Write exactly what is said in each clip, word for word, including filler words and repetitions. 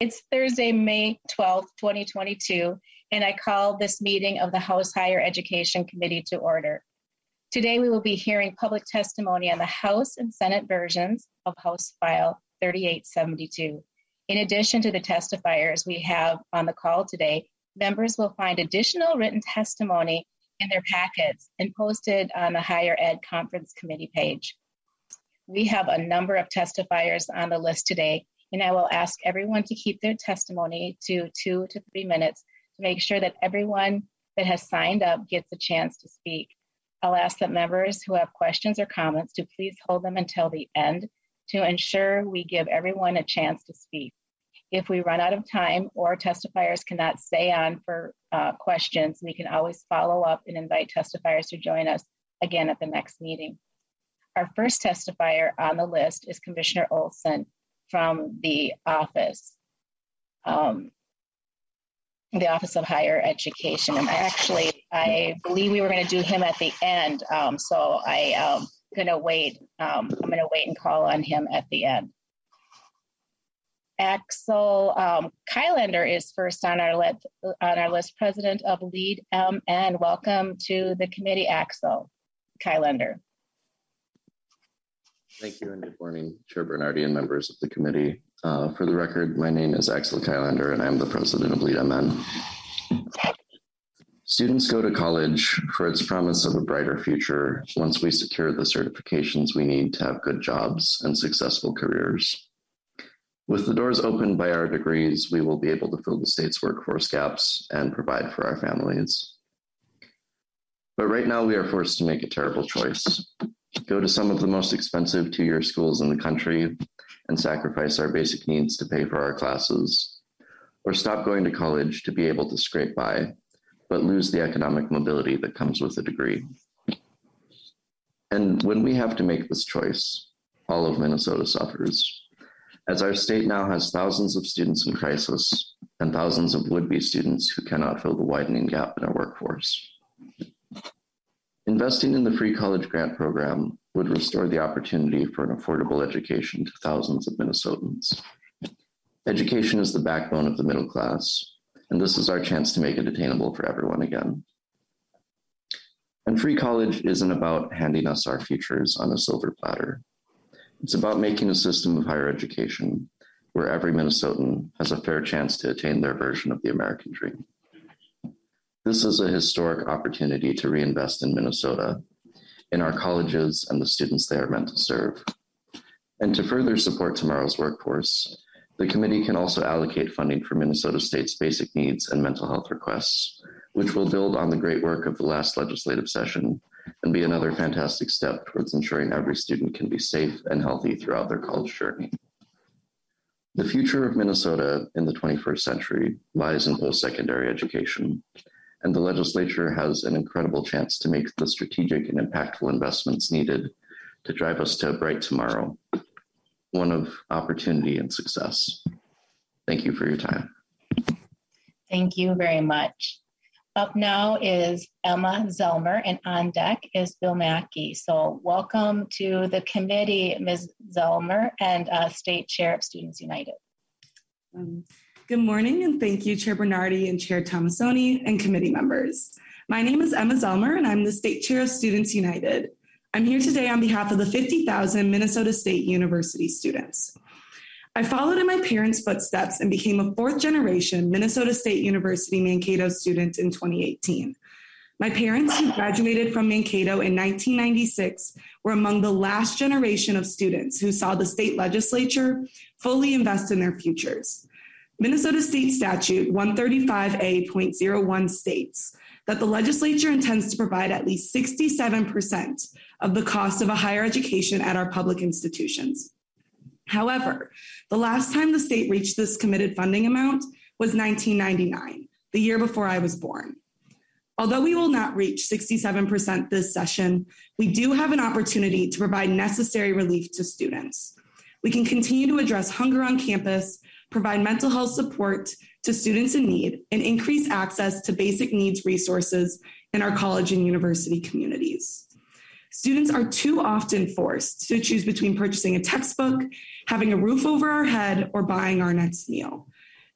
It's Thursday, May twelfth, twenty twenty-two, and I call this meeting of the House Higher Education Committee to order. Today, we will be hearing public testimony on the House and Senate versions of House File thirty-eight seventy-two. In addition to the testifiers we have on the call today, members will find additional written testimony in their packets and posted on the Higher Ed Conference Committee page. We have a number of testifiers on the list today, and I will ask everyone to keep their testimony to two to three minutes to make sure that everyone that has signed up gets a chance to speak. I'll ask that members who have questions or comments to please hold them until the end to ensure we give everyone a chance to speak. If we run out of time or testifiers cannot stay on for uh, questions, we can always follow up and invite testifiers to join us again at the next meeting. Our first testifier on the list is Commissioner Olson from the office, um, the Office of Higher Education. And actually, I believe we were going to do him at the end, um, so I am um, going to wait. Um, I'm going to wait and call on him at the end. Axel um, Kylander is first on our, let, on our list, President of LEAD M N. Welcome to the committee, Axel Kylander. Thank you, and good morning, Chair Bernardi and members of the committee. Uh, for the record, my name is Axel Kylander, and I'm the president of LEAD M N. Students go to college for its promise of a brighter future once we secure the certifications we need to have good jobs and successful careers. With the doors opened by our degrees, we will be able to fill the state's workforce gaps and provide for our families. But right now, we are forced to make a terrible choice. Go to some of the most expensive two-year schools in the country and sacrifice our basic needs to pay for our classes, or stop going to college to be able to scrape by, but lose the economic mobility that comes with a degree. And when we have to make this choice, all of Minnesota suffers, as our state now has thousands of students in crisis and thousands of would-be students who cannot fill the widening gap in our workforce. Investing in the free college grant program would restore the opportunity for an affordable education to thousands of Minnesotans. Education is the backbone of the middle class, and this is our chance to make it attainable for everyone again. And free college isn't about handing us our futures on a silver platter. It's about making a system of higher education where every Minnesotan has a fair chance to attain their version of the American dream. This is a historic opportunity to reinvest in Minnesota, in our colleges and the students they are meant to serve. And to further support tomorrow's workforce, the committee can also allocate funding for Minnesota State's basic needs and mental health requests, which will build on the great work of the last legislative session and be another fantastic step towards ensuring every student can be safe and healthy throughout their college journey. The future of Minnesota in the twenty-first century lies in post-secondary education, and the legislature has an incredible chance to make the strategic and impactful investments needed to drive us to a bright tomorrow, one of opportunity and success. Thank you for your time. Thank you very much. Up now is Emma Zellmer, and on deck is Bill Mackey. So welcome to the committee, Miz Zellmer, and uh, State Chair of Students United. Um, good morning, and thank you, Chair Bernardi and Chair Tomassoni and committee members. My name is Emma Zellmer, and I'm the State Chair of Students United. I'm here today on behalf of the fifty thousand Minnesota State University students. I followed in my parents' footsteps and became a fourth generation Minnesota State University Mankato student in twenty eighteen. My parents, who graduated from Mankato in nineteen ninety-six, were among the last generation of students who saw the state legislature fully invest in their futures. Minnesota State Statute one thirty-five A point oh one states that the legislature intends to provide at least sixty-seven percent of the cost of a higher education at our public institutions. However, the last time the state reached this committed funding amount was nineteen ninety-nine, the year before I was born. Although we will not reach sixty-seven percent this session, we do have an opportunity to provide necessary relief to students. We can continue to address hunger on campus, provide mental health support to students in need, and increase access to basic needs resources in our college and university communities. Students are too often forced to choose between purchasing a textbook, having a roof over our head, or buying our next meal.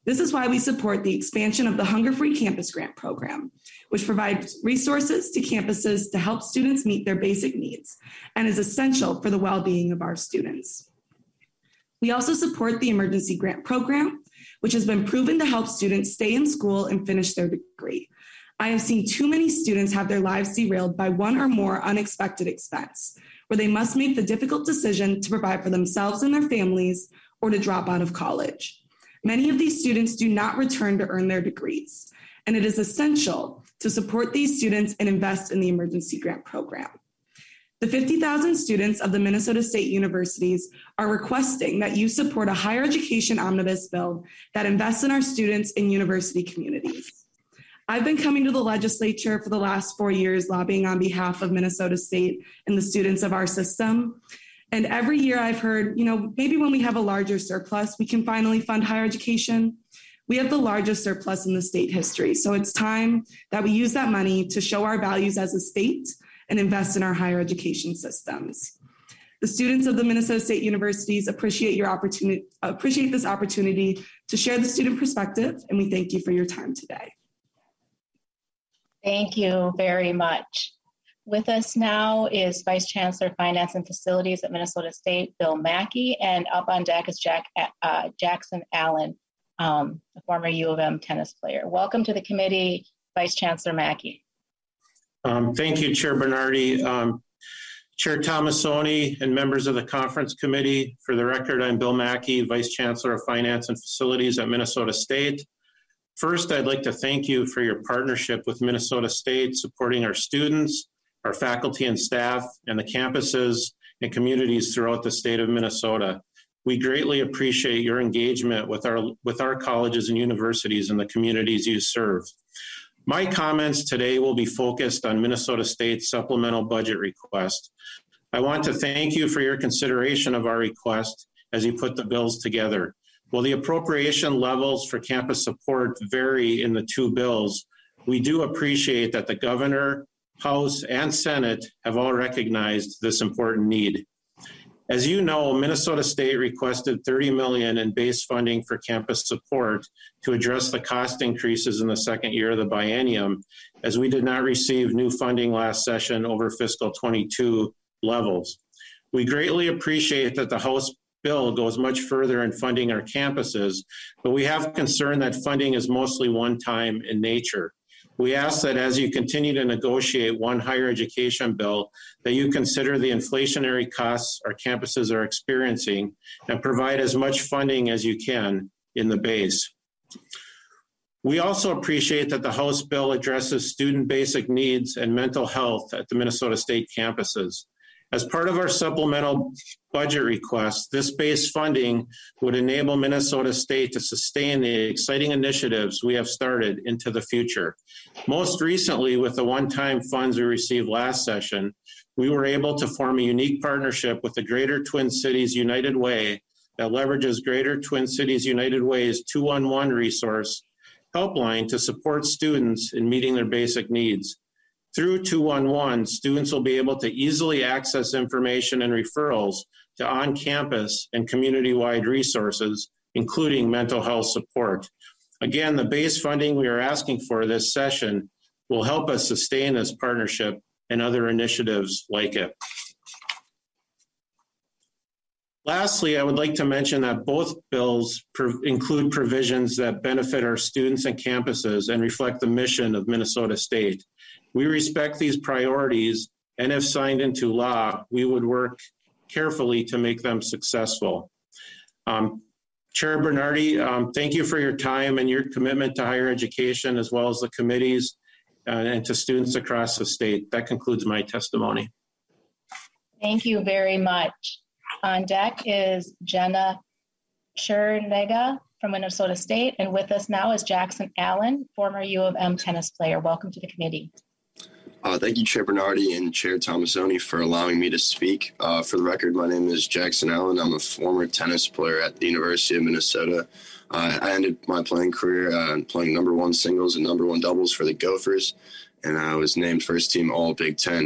This is why we support the expansion of the Hunger Free Campus Grant Program, which provides resources to campuses to help students meet their basic needs and is essential for the well-being of our students. We also support the Emergency Grant Program, which has been proven to help students stay in school and finish their degree. I have seen too many students have their lives derailed by one or more unexpected expense, where they must make the difficult decision to provide for themselves and their families or to drop out of college. Many of these students do not return to earn their degrees, and it is essential to support these students and invest in the Emergency Grant Program. The fifty thousand students of the Minnesota State Universities are requesting that you support a higher education omnibus bill that invests in our students and university communities. I've been coming to the legislature for the last four years lobbying on behalf of Minnesota State and the students of our system. And every year I've heard, you know, maybe when we have a larger surplus, we can finally fund higher education. We have the largest surplus in the state history. So it's time that we use that money to show our values as a state and invest in our higher education systems. The students of the Minnesota State Universities appreciate your opportunity, appreciate this opportunity to share the student perspective, and we thank you for your time today. Thank you very much. With us now is Vice Chancellor of Finance and Facilities at Minnesota State, Bill Mackey, and up on deck is Jack, uh, Jackson Allen, um, the former U of M tennis player. Welcome to the committee, Vice Chancellor Mackey. Um, thank you, Chair Bernardi. Um, Chair Tomassoni and members of the conference committee, for the record, I'm Bill Mackey, Vice Chancellor of Finance and Facilities at Minnesota State. First, I'd like to thank you for your partnership with Minnesota State, supporting our students, our faculty and staff, and the campuses and communities throughout the state of Minnesota. We greatly appreciate your engagement with our, with our colleges and universities and the communities you serve. My comments today will be focused on Minnesota State's supplemental budget request. I want to thank you for your consideration of our request as you put the bills together. While the appropriation levels for campus support vary in the two bills, we do appreciate that the Governor, House, and Senate have all recognized this important need. As you know, Minnesota State requested thirty million dollars in base funding for campus support to address the cost increases in the second year of the biennium, as we did not receive new funding last session over fiscal twenty-two levels. We greatly appreciate that the House bill goes much further in funding our campuses, but we have concern that funding is mostly one-time in nature. We ask that as you continue to negotiate one higher education bill, that you consider the inflationary costs our campuses are experiencing and provide as much funding as you can in the base. We also appreciate that the House bill addresses student basic needs and mental health at the Minnesota State campuses. As part of our supplemental budget request, this base funding would enable Minnesota State to sustain the exciting initiatives we have started into the future. Most recently, with the one-time funds we received last session, we were able to form a unique partnership with the Greater Twin Cities United Way that leverages Greater Twin Cities United Way's two one one resource helpline to support students in meeting their basic needs. Through two one one, students will be able to easily access information and referrals to on-campus and community-wide resources, including mental health support. Again, the base funding we are asking for this session will help us sustain this partnership and other initiatives like it. Lastly, I would like to mention that both bills pro- include provisions that benefit our students and campuses and reflect the mission of Minnesota State. We respect these priorities, and if signed into law, we would work carefully to make them successful. Um, Chair Bernardi, um, thank you for your time and your commitment to higher education, as well as the committees uh, and to students across the state. That concludes my testimony. Thank you very much. On deck is Jenna Chernega from Minnesota State, and with us now is Jackson Allen, former U of M tennis player. Welcome to the committee. Uh, thank you, Chair Bernardi and Chair Tomassoni, for allowing me to speak. Uh, for the record, my name is Jackson Allen. I'm a former tennis player at the University of Minnesota. Uh, I ended my playing career uh, playing number one singles and number one doubles for the Gophers, and I was named first team All Big Ten.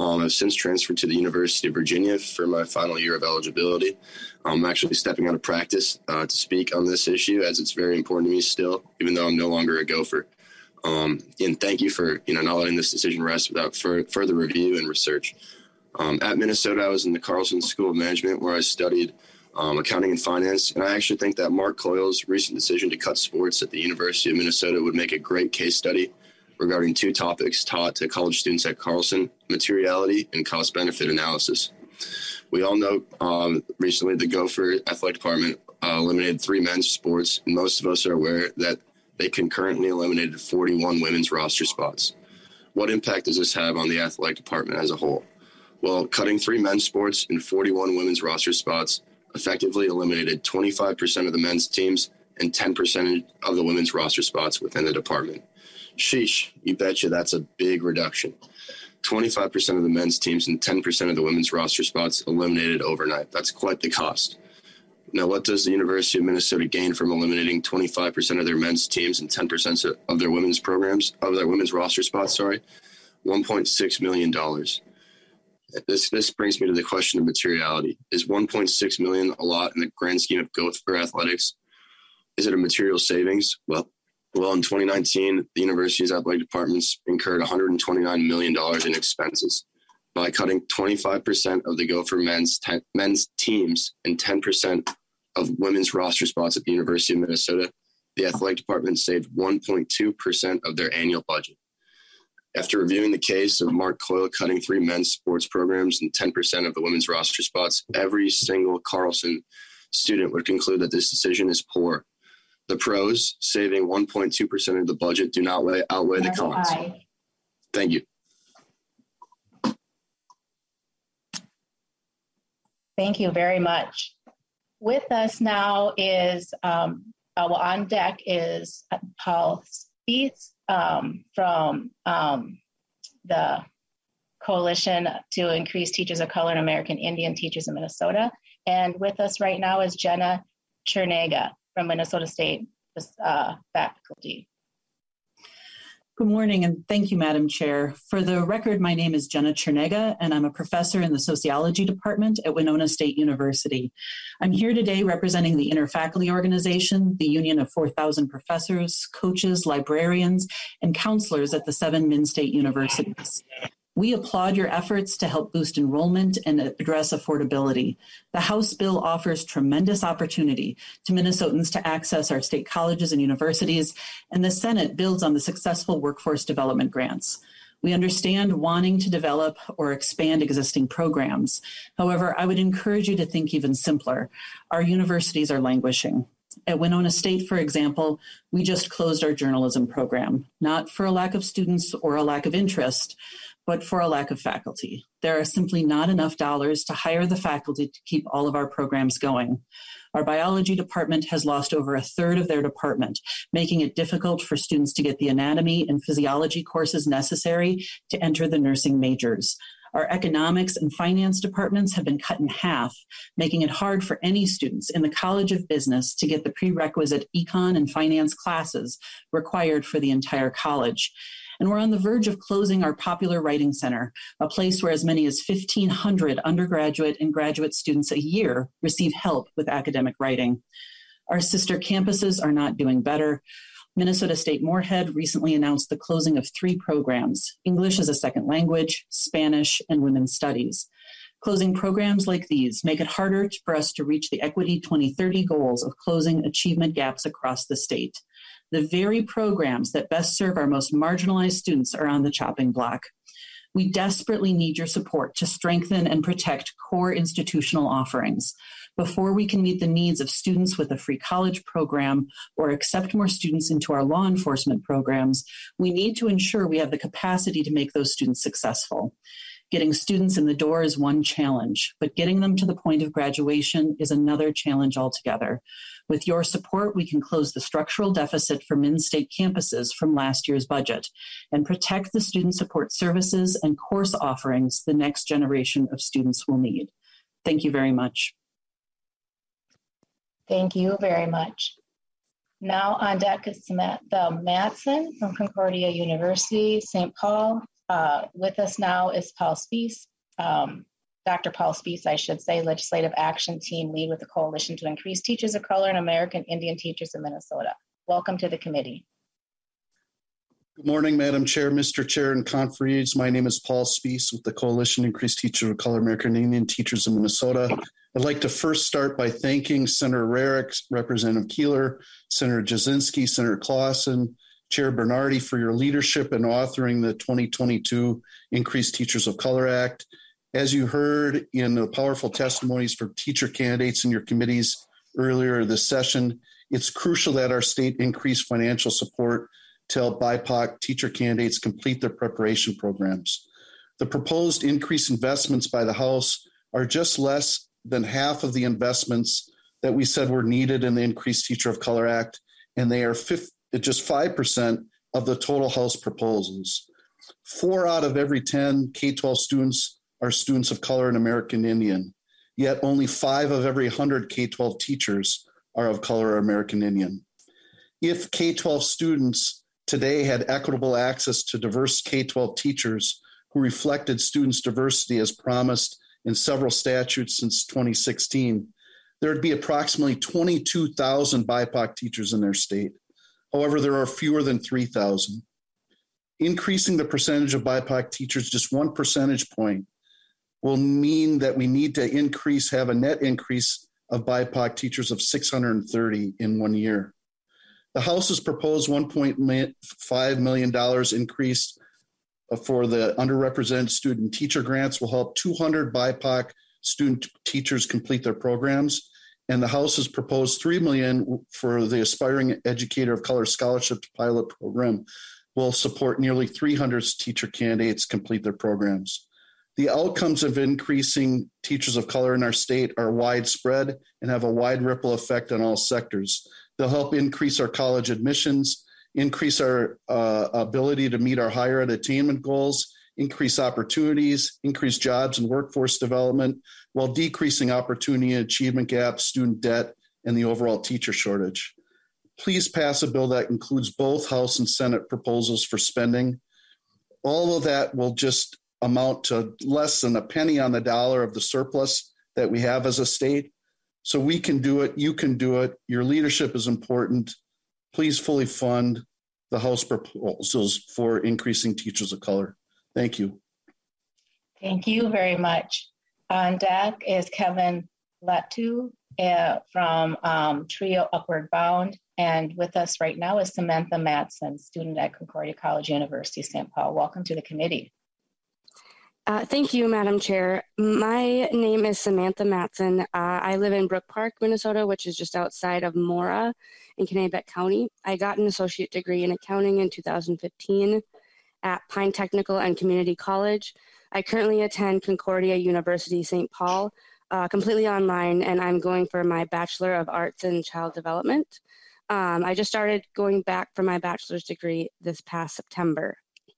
Um, I've since transferred to the University of Virginia for my final year of eligibility. I'm actually stepping out of practice uh, to speak on this issue, as it's very important to me still, even though I'm no longer a Gopher. Um, and thank you for, you know, not letting this decision rest without fur- further review and research. Um, at Minnesota, I was in the Carlson School of Management, where I studied um, accounting and finance. And I actually think that Mark Coyle's recent decision to cut sports at the University of Minnesota would make a great case study regarding two topics taught to college students at Carlson: materiality and cost-benefit analysis. We all know um, recently the Gopher Athletic Department uh, eliminated three men's sports, and most of us are aware that they concurrently eliminated forty-one women's roster spots. What impact does this have on the athletic department as a whole? Well, cutting three men's sports and forty-one women's roster spots effectively eliminated twenty-five percent of the men's teams and ten percent of the women's roster spots within the department. Sheesh, you betcha that's a big reduction. twenty-five percent of the men's teams and ten percent of the women's roster spots eliminated overnight. That's quite the cost. Now, what does the University of Minnesota gain from eliminating twenty-five percent of their men's teams and ten percent of their women's programs, of their women's roster spots, sorry? one point six million dollars. This this brings me to the question of materiality. Is one point six million dollars a lot in the grand scheme of Gopher athletics? Is it a material savings? Well, well, in twenty nineteen, the university's athletic departments incurred one hundred twenty-nine million dollars in expenses. By cutting twenty-five percent of the Gopher men's te- men's teams and ten percent of women's roster spots at the University of Minnesota, the athletic department saved one point two percent of their annual budget. After reviewing the case of Mark Coyle cutting three men's sports programs and ten percent of the women's roster spots, every single Carlson student would conclude that this decision is poor. The pros, saving one point two percent of the budget, do not weigh, outweigh the cons. Thank you. Thank you very much. With us now is, um, uh, well, on deck is Paul Spieth um, from um, the Coalition to Increase Teachers of Color and American Indian Teachers in Minnesota. And with us right now is Jenna Chernega from Minnesota State uh, faculty. Good morning, and thank you, Madam Chair. For the record, my name is Jenna Chernega, and I'm a professor in the Sociology Department at Winona State University. I'm here today representing the Interfaculty Organization, the union of four thousand professors, coaches, librarians, and counselors at the seven Min-State universities. We applaud your efforts to help boost enrollment and address affordability. The House bill offers tremendous opportunity to Minnesotans to access our state colleges and universities, and the Senate builds on the successful workforce development grants. We understand wanting to develop or expand existing programs. However, I would encourage you to think even simpler. Our universities are languishing. At Winona State, for example, we just closed our journalism program, not for a lack of students or a lack of interest, but for a lack of faculty. There are simply not enough dollars to hire the faculty to keep all of our programs going. Our biology department has lost over a third of their department, making it difficult for students to get the anatomy and physiology courses necessary to enter the nursing majors. Our economics and finance departments have been cut in half, making it hard for any students in the College of Business to get the prerequisite econ and finance classes required for the entire college. And we're on the verge of closing our Popular Writing Center, a place where as many as fifteen hundred undergraduate and graduate students a year receive help with academic writing. Our sister campuses are not doing better. Minnesota State Moorhead recently announced the closing of three programs: English as a second language, Spanish, and Women's Studies. Closing programs like these make it harder for us to reach the Equity twenty thirty goals of closing achievement gaps across the state. The very programs that best serve our most marginalized students are on the chopping block. We desperately need your support to strengthen and protect core institutional offerings. Before we can meet the needs of students with a free college program or accept more students into our law enforcement programs, we need to ensure we have the capacity to make those students successful. Getting students in the door is one challenge, but getting them to the point of graduation is another challenge altogether. With your support, we can close the structural deficit for Min-State campuses from last year's budget and protect the student support services and course offerings the next generation of students will need. Thank you very much. Thank you very much. Now on deck is Samantha Matson from Concordia University, Saint Paul. Uh, with us now is Paul Spees, um, Doctor Paul Spees, I should say, Legislative Action Team Lead with the Coalition to Increase Teachers of Color and American Indian Teachers in Minnesota. Welcome to the committee. Good morning, Madam Chair, Mister Chair, and conferees. My name is Paul Spees with the Coalition to Increase Teachers of Color American Indian Teachers in Minnesota. I'd like to first start by thanking Senator Rarick, Representative Keeler, Senator Jasinski, Senator Clausen, Chair Bernardi for your leadership in authoring the twenty twenty-two Increased Teachers of Color Act. As you heard in the powerful testimonies for teacher candidates in your committees earlier this session, it's crucial that our state increase financial support to help B I P O C teacher candidates complete their preparation programs. The proposed increased investments by the House are just less than half of the investments that we said were needed in the Increased Teacher of Color Act, and they are just five percent of the total House proposals. Four out of every ten K twelve students are students of color and American Indian, yet only five of every one hundred K twelve teachers are of color or American Indian. If K twelve students today had equitable access to diverse K twelve teachers who reflected students' diversity as promised in several statutes since twenty sixteen, there would be approximately twenty-two thousand B I P O C teachers in their state. However, there are fewer than three thousand. Increasing the percentage of B I P O C teachers just one percentage point will mean that we need to increase, have a net increase of B I P O C teachers of six hundred thirty in one year. The House has proposed one point five million dollars increase for the underrepresented student teacher grants will help two hundred B I P O C student teachers complete their programs. And the House has proposed three million dollars for the Aspiring Educator of Color Scholarship Pilot Program will support nearly three hundred teacher candidates complete their programs. The outcomes of increasing teachers of color in our state are widespread and have a wide ripple effect on all sectors. They'll help increase our college admissions, increase our uh, ability to meet our higher ed attainment goals, increase opportunities, increase jobs and workforce development, while decreasing opportunity and achievement gaps, student debt, and the overall teacher shortage. Please pass a bill that includes both House and Senate proposals for spending. All of that will just amount to less than a penny on the dollar of the surplus that we have as a state. So we can do it. You can do it. Your leadership is important. Please fully fund the House proposals for increasing teachers of color. Thank you. Thank you very much. On deck is Kevin Latu uh, from um, Trio Upward Bound. And with us right now is Samantha Matson, student at Concordia College, University, Saint Paul. Welcome to the committee. Uh, thank you, Madam Chair. My name is Samantha Matson. Uh, I live in Brook Park, Minnesota, which is just outside of Mora in Kennebec County. I got an associate degree in accounting in two thousand fifteen at Pine Technical and Community College. I currently attend Concordia University, Saint Paul, uh, completely online, and I'm going for my Bachelor of Arts in Child Development. Um, I just started going back for my bachelor's degree this past September.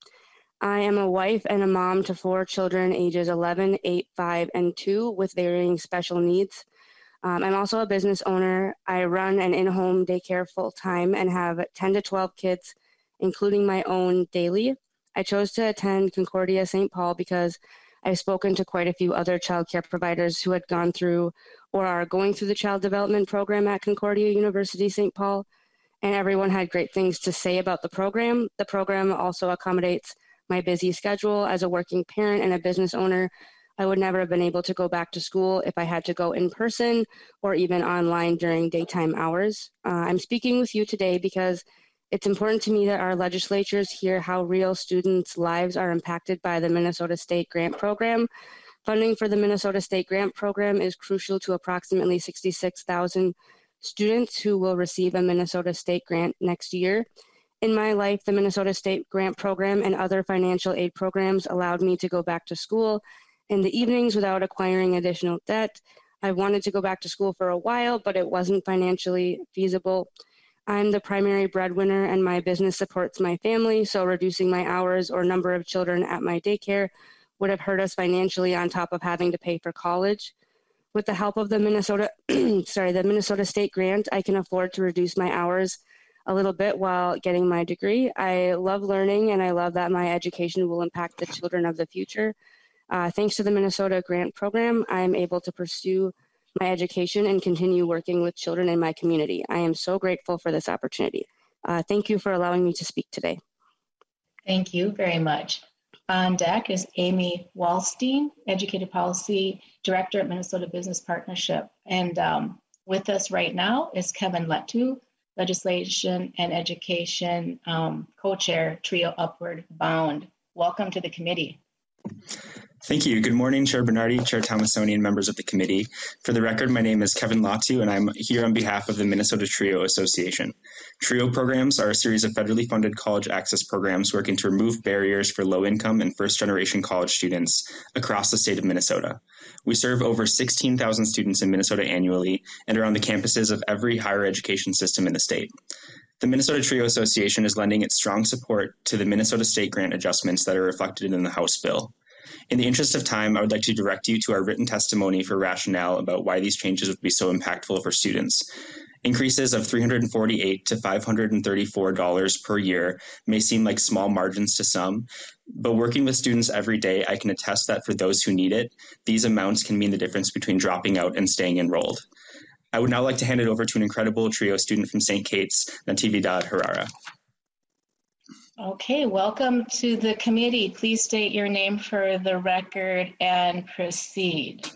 I am a wife and a mom to four children ages eleven, eight, five, and two with varying special needs. Um, I'm also a business owner. I run an in-home daycare full-time and have ten to twelve kids, including my own daily. I chose to attend Concordia Saint Paul because I've spoken to quite a few other child care providers who had gone through or are going through the child development program at Concordia University Saint Paul, and everyone had great things to say about the program. The program also accommodates my busy schedule as a working parent and a business owner. I would never have been able to go back to school if I had to go in person or even online during daytime hours. Uh, I'm speaking with you today because it's important to me that our legislatures hear how real students' lives are impacted by the Minnesota State Grant Program. Funding for the Minnesota State Grant Program is crucial to approximately sixty-six thousand students who will receive a Minnesota State grant next year. In my life, the Minnesota State Grant Program and other financial aid programs allowed me to go back to school in the evenings without acquiring additional debt. I wanted to go back to school for a while, but it wasn't financially feasible. I'm the primary breadwinner and my business supports my family, so reducing my hours or number of children at my daycare would have hurt us financially on top of having to pay for college. With the help of the Minnesota, sorry, the Minnesota State Grant, I can afford to reduce my hours a little bit while getting my degree. I love learning, and I love that my education will impact the children of the future. Uh, thanks to the Minnesota Grant Program, I'm able to pursue my education and continue working with children in my community. I am so grateful for this opportunity. Uh, thank you for allowing me to speak today. Thank you very much. On deck is Amy Wallstein, Educated Policy Director at Minnesota Business Partnership. And um, with us right now is Kevin Letu, Legislation and Education um, Co-Chair, Trio Upward Bound. Welcome to the committee. Thank you. Good morning, Chair Bernardi, Chair Tomassoni, and members of the committee. For the record, my name is Kevin Latu, and I'm here on behalf of the Minnesota TRIO Association. TRIO programs are a series of federally funded college access programs working to remove barriers for low-income and first-generation college students across the state of Minnesota. We serve over sixteen thousand students in Minnesota annually and are on the campuses of every higher education system in the state. The Minnesota TRIO Association is lending its strong support to the Minnesota state grant adjustments that are reflected in the House bill. In the interest of time, I would like to direct you to our written testimony for rationale about why these changes would be so impactful for students. Increases of three hundred forty-eight dollars to five hundred thirty-four dollars per year may seem like small margins to some, but working with students every day, I can attest that for those who need it, these amounts can mean the difference between dropping out and staying enrolled. I would now like to hand it over to an incredible TRIO student from Saint Kate's, Natividad Herrera. Okay, welcome to the committee. Please state your name for the record and proceed.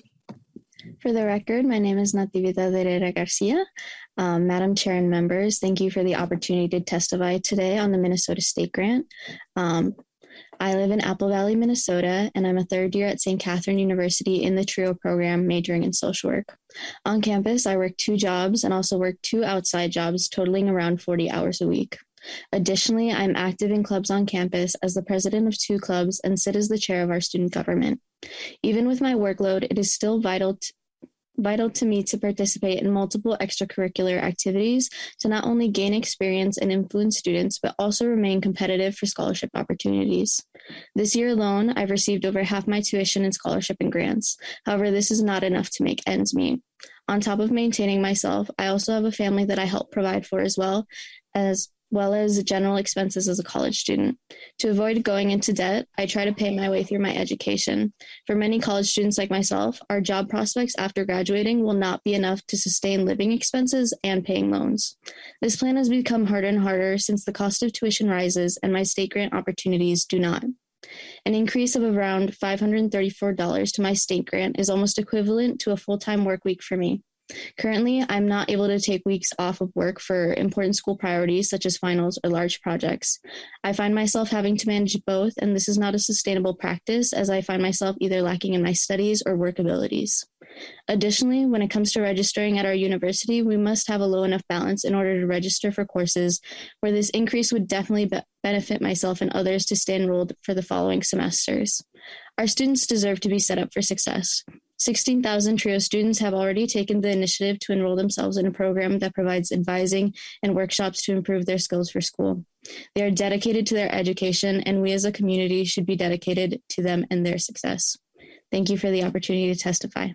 For the record, my name is Natividad Herrera Garcia. Um, Madam Chair and members, thank you for the opportunity to testify today on the Minnesota State Grant. Um, I live in Apple Valley, Minnesota, and I'm a third year at Saint Catherine University in the TRIO program, majoring in social work. On campus, I work two jobs and also work two outside jobs, totaling around forty hours a week. Additionally, I'm active in clubs on campus as the president of two clubs and sit as the chair of our student government. Even with my workload, it is still vital to, vital to me to participate in multiple extracurricular activities to not only gain experience and influence students, but also remain competitive for scholarship opportunities. This year alone, I've received over half my tuition in scholarship and grants. However, this is not enough to make ends meet. On top of maintaining myself, I also have a family that I help provide for as well as well as general expenses as a college student. To avoid going into debt, I try to pay my way through my education. For many college students like myself, our job prospects after graduating will not be enough to sustain living expenses and paying loans. This plan has become harder and harder since the cost of tuition rises and my state grant opportunities do not. An increase of around five hundred thirty-four dollars to my state grant is almost equivalent to a full-time work week for me. Currently, I'm not able to take weeks off of work for important school priorities such as finals or large projects. I find myself having to manage both, and this is not a sustainable practice as I find myself either lacking in my studies or work abilities. Additionally, when it comes to registering at our university, we must have a low enough balance in order to register for courses where this increase would definitely be- benefit myself and others to stay enrolled for the following semesters. Our students deserve to be set up for success. sixteen thousand TRIO students have already taken the initiative to enroll themselves in a program that provides advising and workshops to improve their skills for school. They are dedicated to their education, and we as a community should be dedicated to them and their success. Thank you for the opportunity to testify.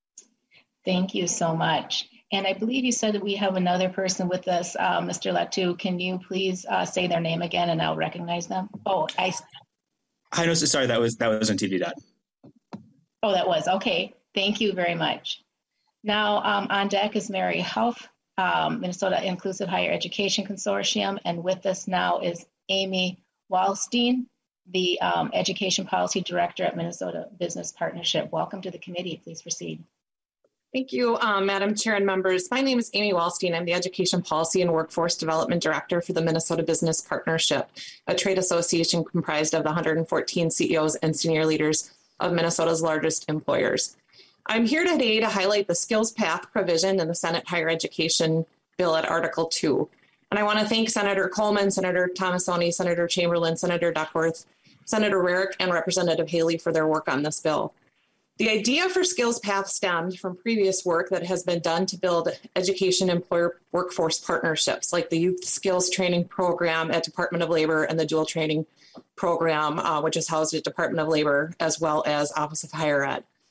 Thank you so much. And I believe you said that we have another person with us, uh, Mister Latu. Can you please uh, say their name again and I'll recognize them? Oh, I. Hi, no, sorry, that was that was on T V. Oh, that was, okay. Thank you very much. Now um, on deck is Mary Huff, um, Minnesota Inclusive Higher Education Consortium, and with us now is Amy Wallstein, the um, Education Policy Director at Minnesota Business Partnership. Welcome to the committee. Please proceed. Thank you, um, Madam Chair and members. My name is Amy Wallstein. I'm the Education Policy and Workforce Development Director for the Minnesota Business Partnership, a trade association comprised of the one hundred fourteen C E Os and senior leaders of Minnesota's largest employers. I'm here today to highlight the skills path provision in the Senate Higher Education Bill at Article two. And I want to thank Senator Coleman, Senator Tomassoni, Senator Chamberlain, Senator Duckworth, Senator Rarick, and Representative Haley for their work on this bill. The idea for skills path stemmed from previous work that has been done to build education employer workforce partnerships, like the Youth Skills Training Program at Department of Labor and the Dual Training Program, uh, which is housed at Department of Labor, as well as Office of Higher Ed.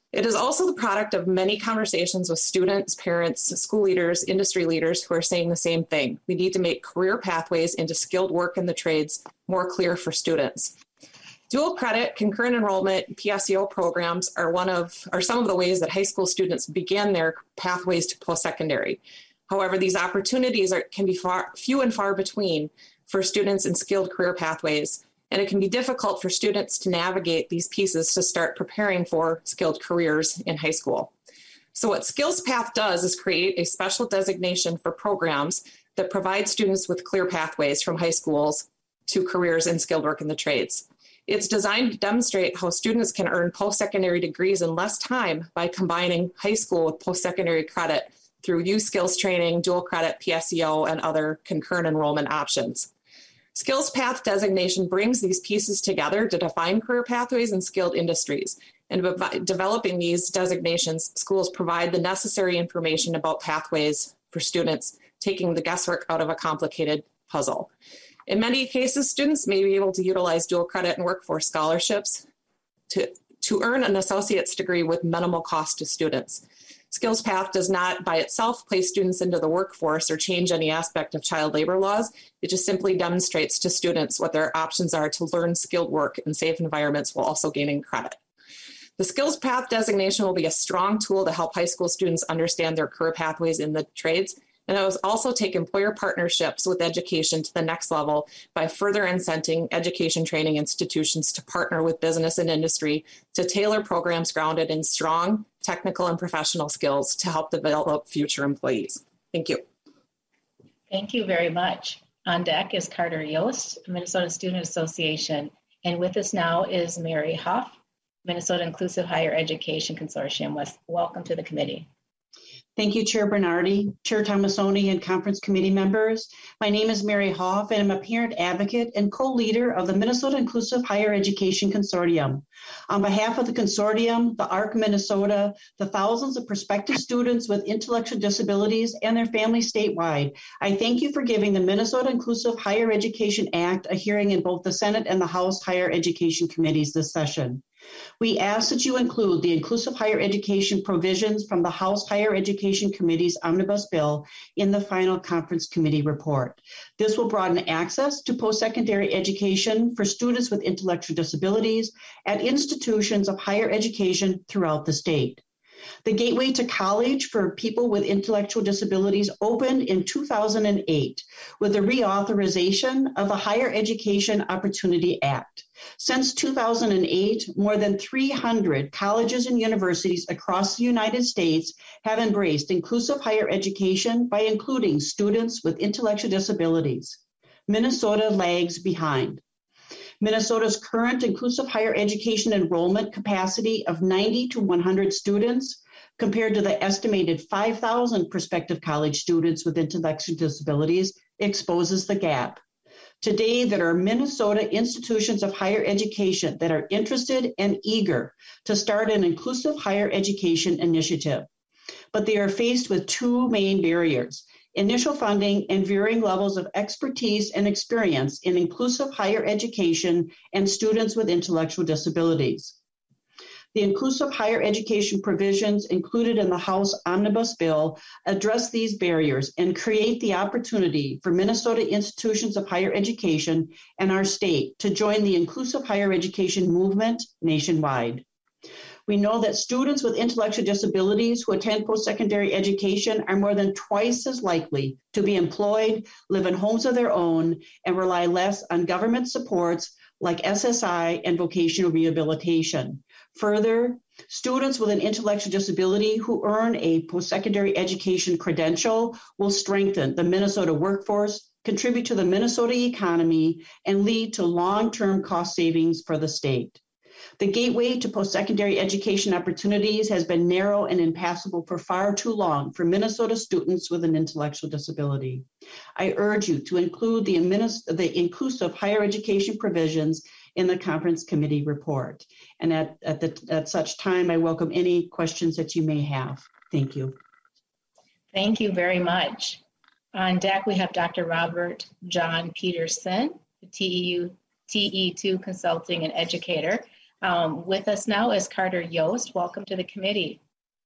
It is also the product of many conversations with students, parents, school leaders, industry leaders who are saying the same thing. We need to make career pathways into skilled work in the trades more clear for students. Dual credit, concurrent enrollment, P S E O programs are one of are some of the ways that high school students begin their pathways to post-secondary. However, these opportunities are, can be far, few and far between for students in skilled career pathways, and it can be difficult for students to navigate these pieces to start preparing for skilled careers in high school. So what Skills Path does is create a special designation for programs that provide students with clear pathways from high schools to careers in skilled work in the trades. It's designed to demonstrate how students can earn post-secondary degrees in less time by combining high school with post-secondary credit through U skills training, dual credit, P S E O, and other concurrent enrollment options. Skills Path designation brings these pieces together to define career pathways in skilled industries. And by developing these designations, schools provide the necessary information about pathways for students, taking the guesswork out of a complicated puzzle. In many cases, students may be able to utilize dual credit and workforce scholarships to, to earn an associate's degree with minimal cost to students. Skills Path does not by itself place students into the workforce or change any aspect of child labor laws. It just simply demonstrates to students what their options are to learn skilled work in safe environments while also gaining credit. The Skills Path designation will be a strong tool to help high school students understand their career pathways in the trades. And it will also take employer partnerships with education to the next level by further incenting education training institutions to partner with business and industry to tailor programs grounded in strong technical and professional skills to help develop future employees. Thank you. Thank you very much. On deck is Carter Yost, Minnesota Student Association. And with us now is Mary Huff, Minnesota Inclusive Higher Education Consortium. Welcome to the committee. Thank you, Chair Bernardi, Chair Tomassoni, and conference committee members. My name is Mary Hoff, and I'm a parent advocate and co-leader of the Minnesota Inclusive Higher Education Consortium. On behalf of the consortium, the A R C Minnesota, the thousands of prospective students with intellectual disabilities and their families statewide, I thank you for giving the Minnesota Inclusive Higher Education Act a hearing in both the Senate and the House Higher Education Committees this session. We ask that you include the inclusive higher education provisions from the House Higher Education Committee's Omnibus Bill in the final conference committee report. This will broaden access to post-secondary education for students with intellectual disabilities at institutions of higher education throughout the state. The Gateway to College for people with intellectual disabilities opened in two thousand eight with the reauthorization of the Higher Education Opportunity Act. Since two thousand eight, more than three hundred colleges and universities across the United States have embraced inclusive higher education by including students with intellectual disabilities. Minnesota lags behind. Minnesota's current inclusive higher education enrollment capacity of ninety to one hundred students compared to the estimated five thousand prospective college students with intellectual disabilities exposes the gap. Today, there are Minnesota institutions of higher education that are interested and eager to start an inclusive higher education initiative, but they are faced with two main barriers: initial funding and varying levels of expertise and experience in inclusive higher education and students with intellectual disabilities. The inclusive higher education provisions included in the House Omnibus Bill address these barriers and create the opportunity for Minnesota institutions of higher education and our state to join the inclusive higher education movement nationwide. We know that students with intellectual disabilities who attend post-secondary education are more than twice as likely to be employed, live in homes of their own, and rely less on government supports like S S I and vocational rehabilitation. Further, students with an intellectual disability who earn a post-secondary education credential will strengthen the Minnesota workforce, contribute to the Minnesota economy, and lead to long-term cost savings for the state. The gateway to post-secondary education opportunities has been narrow and impassable for far too long for Minnesota students with an intellectual disability. I urge you to include the, the inclusive higher education provisions in the conference committee report. And at, at, the, at such time, I welcome any questions that you may have. Thank you. Thank you very much. On deck, we have Doctor Robert John Peterson, the T E U T E two consulting and educator. Um, with us now is Carter Yost. Welcome to the committee.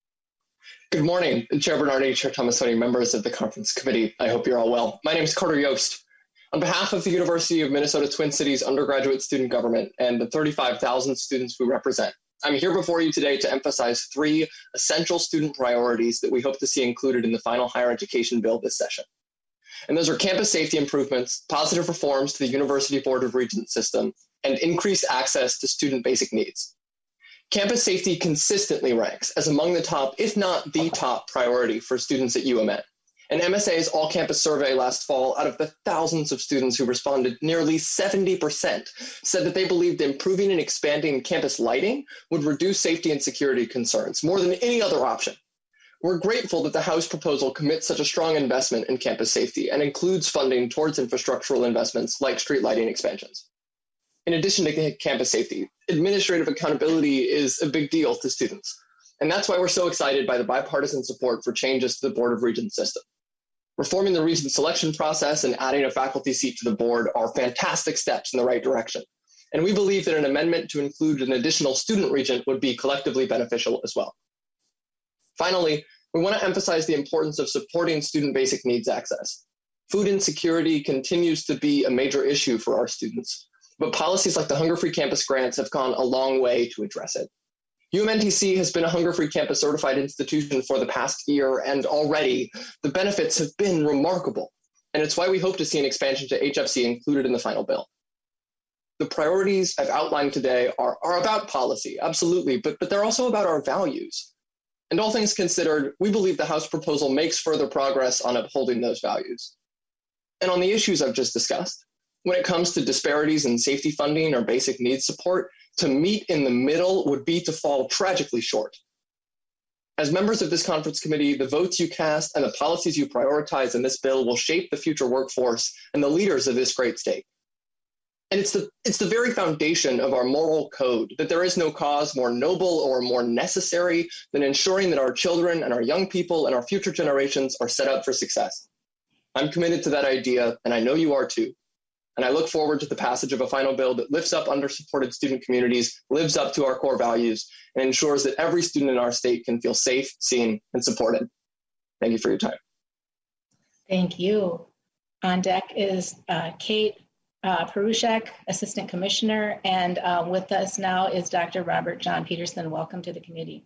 Good morning, Chair Bernardi, Chair Tomassoni, members of the conference committee. I hope you're all well. My name is Carter Yost. On behalf of the University of Minnesota Twin Cities undergraduate student government and the thirty-five thousand students we represent, I'm here before you today to emphasize three essential student priorities that we hope to see included in the final higher education bill this session. And those are campus safety improvements, positive reforms to the University Board of Regents system, and increased access to student basic needs. Campus safety consistently ranks as among the top, if not the top priority for students at U M N. And M S A's all-campus survey last fall, out of the thousands of students who responded, nearly seventy percent said that they believed improving and expanding campus lighting would reduce safety and security concerns more than any other option. We're grateful that the House proposal commits such a strong investment in campus safety and includes funding towards infrastructural investments like street lighting expansions. In addition to campus safety, administrative accountability is a big deal to students. And that's why we're so excited by the bipartisan support for changes to the Board of Regents system. Reforming the Regents selection process and adding a faculty seat to the board are fantastic steps in the right direction. And we believe that an amendment to include an additional student regent would be collectively beneficial as well. Finally, we want to emphasize the importance of supporting student basic needs access. Food insecurity continues to be a major issue for our students, but policies like the Hunger-Free Campus grants have gone a long way to address it. U M N T C has been a Hunger-Free Campus certified institution for the past year, and already the benefits have been remarkable. And it's why we hope to see an expansion to H F C included in the final bill. The priorities I've outlined today are, are about policy, absolutely, but, but they're also about our values. And all things considered, we believe the House proposal makes further progress on upholding those values. And on the issues I've just discussed, when it comes to disparities in safety funding or basic needs support, to meet in the middle would be to fall tragically short. As members of this conference committee, the votes you cast and the policies you prioritize in this bill will shape the future workforce and the leaders of this great state. And it's the, it's the very foundation of our moral code that there is no cause more noble or more necessary than ensuring that our children and our young people and our future generations are set up for success. I'm committed to that idea, and I know you are too. And I look forward to the passage of a final bill that lifts up under-supported student communities, lives up to our core values, and ensures that every student in our state can feel safe, seen, and supported. Thank you for your time. Thank you. On deck is uh, Kate Uh, Perushek, Assistant Commissioner, and uh, with us now is Doctor Robert John Peterson. Welcome to the committee.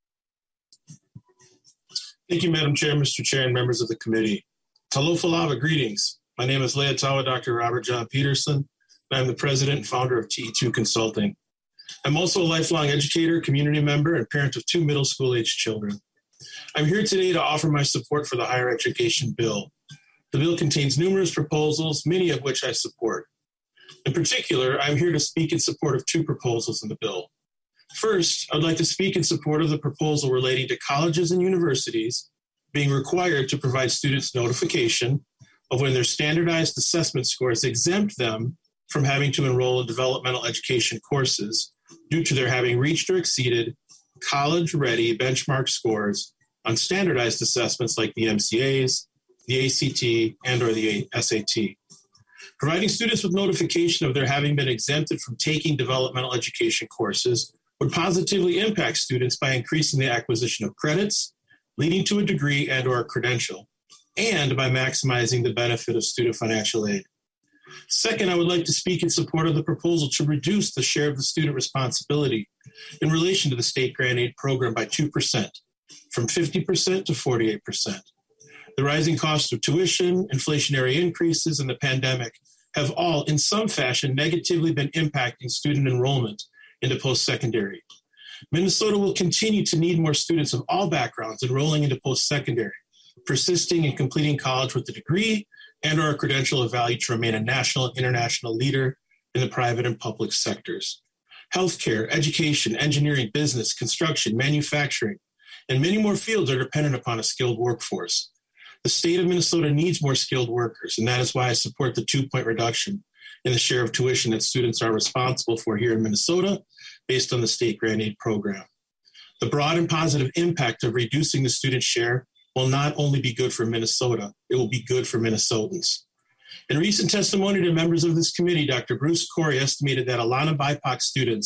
Thank you, Madam Chair, Mister Chair, and members of the committee. Talofa lava, greetings. My name is Leatawa Doctor Robert John Peterson, and I'm the president and founder of T E two Consulting. I'm also a lifelong educator, community member, and parent of two middle school-aged children. I'm here today to offer my support for the higher education bill. The bill contains numerous proposals, many of which I support. In particular, I'm here to speak in support of two proposals in the bill. First, I'd like to speak in support of the proposal relating to colleges and universities being required to provide students notification of when their standardized assessment scores exempt them from having to enroll in developmental education courses due to their having reached or exceeded college-ready benchmark scores on standardized assessments like the M C As, the A C T, and or the S A T. Providing students with notification of their having been exempted from taking developmental education courses would positively impact students by increasing the acquisition of credits, leading to a degree and or a credential, and by maximizing the benefit of student financial aid. Second, I would like to speak in support of the proposal to reduce the share of the student responsibility in relation to the state grant aid program by two percent, from fifty percent to forty-eight percent. The rising cost of tuition, inflationary increases, and the pandemic have all, in some fashion, negatively been impacting student enrollment into post-secondary. Minnesota will continue to need more students of all backgrounds enrolling into post-secondary, persisting and completing college with a degree and or a credential of value to remain a national and international leader in the private and public sectors. Healthcare, education, engineering, business, construction, manufacturing, and many more fields are dependent upon a skilled workforce. The state of Minnesota needs more skilled workers, and that is why I support the two-point reduction in the share of tuition that students are responsible for here in Minnesota based on the state grant aid program. The broad and positive impact of reducing the student share will not only be good for Minnesota, it will be good for Minnesotans. In recent testimony to members of this committee, Doctor Bruce Corey estimated that Alana B I P O C students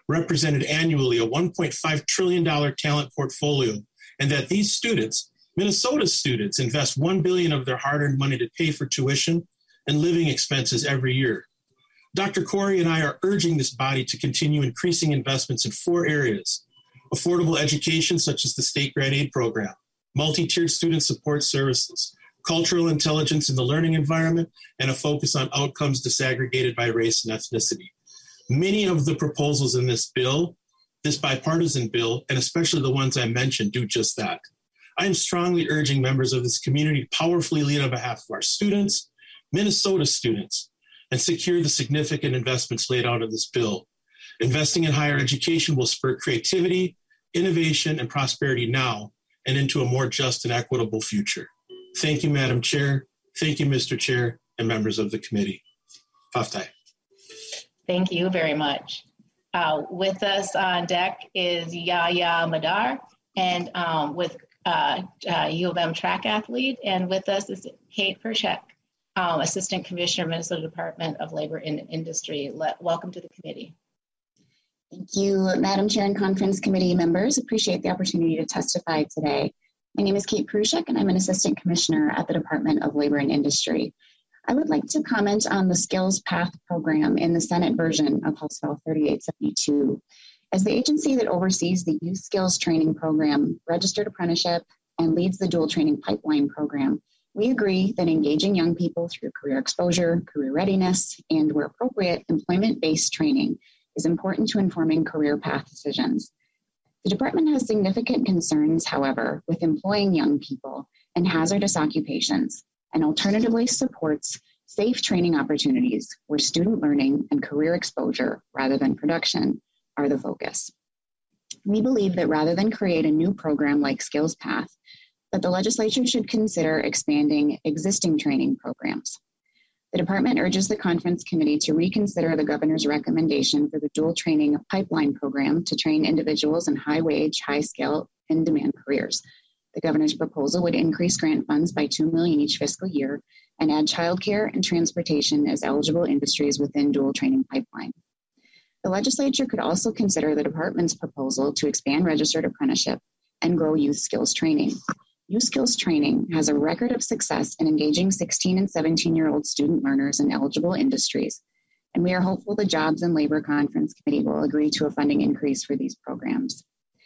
represented annually a one point five trillion dollars talent portfolio, and that these students, Minnesota students, invest one billion dollars of their hard-earned money to pay for tuition and living expenses every year. Doctor Corey and I are urging this body to continue increasing investments in four areas: affordable education, such as the state grant aid program, multi-tiered student support services, cultural intelligence in the learning environment, and a focus on outcomes disaggregated by race and ethnicity. Many of the proposals in this bill, this bipartisan bill, and especially the ones I mentioned, do just that. I am strongly urging members of this community to powerfully lead on behalf of our students, Minnesota students, and secure the significant investments laid out in this bill. Investing in higher education will spur creativity, innovation, and prosperity now and into a more just and equitable future. Thank you, Madam Chair. Thank you, Mister Chair, and members of the committee. Paftai. Thank you very much. Uh, with us on deck is Yahya Madar, and um, with uh, uh, U of M track athlete, and with us is Kate Pershek, um, Assistant Commissioner, Minnesota Department of Labor and Industry. Le- welcome to the committee. Thank you, Madam Chair and Conference Committee members. Appreciate the opportunity to testify today. My name is Kate Perushek, and I'm an Assistant Commissioner at the Department of Labor and Industry. I would like to comment on the Skills Path program in the Senate version of House File thirty-eight seventy-two. As the agency that oversees the Youth Skills Training Program, Registered Apprenticeship, and leads the Dual Training Pipeline Program, we agree that engaging young people through career exposure, career readiness, and where appropriate, employment-based training is important to informing career path decisions. The department has significant concerns, however, with employing young people in hazardous occupations, and alternatively supports safe training opportunities where student learning and career exposure, rather than production, are the focus. We believe that rather than create a new program like Skills Path, that the legislature should consider expanding existing training programs. The department urges the Conference Committee to reconsider the governor's recommendation for the Dual Training Pipeline Program to train individuals in high-wage, high-skill, in-demand careers. The governor's proposal would increase grant funds by two million dollars each fiscal year and add childcare and transportation as eligible industries within Dual Training Pipeline. The legislature could also consider the department's proposal to expand registered apprenticeship and grow youth skills training. Youth Skills Training has a record of success in engaging sixteen and seventeen-year-old student learners in eligible industries, and we are hopeful the Jobs and Labor Conference Committee will agree to a funding increase for these programs.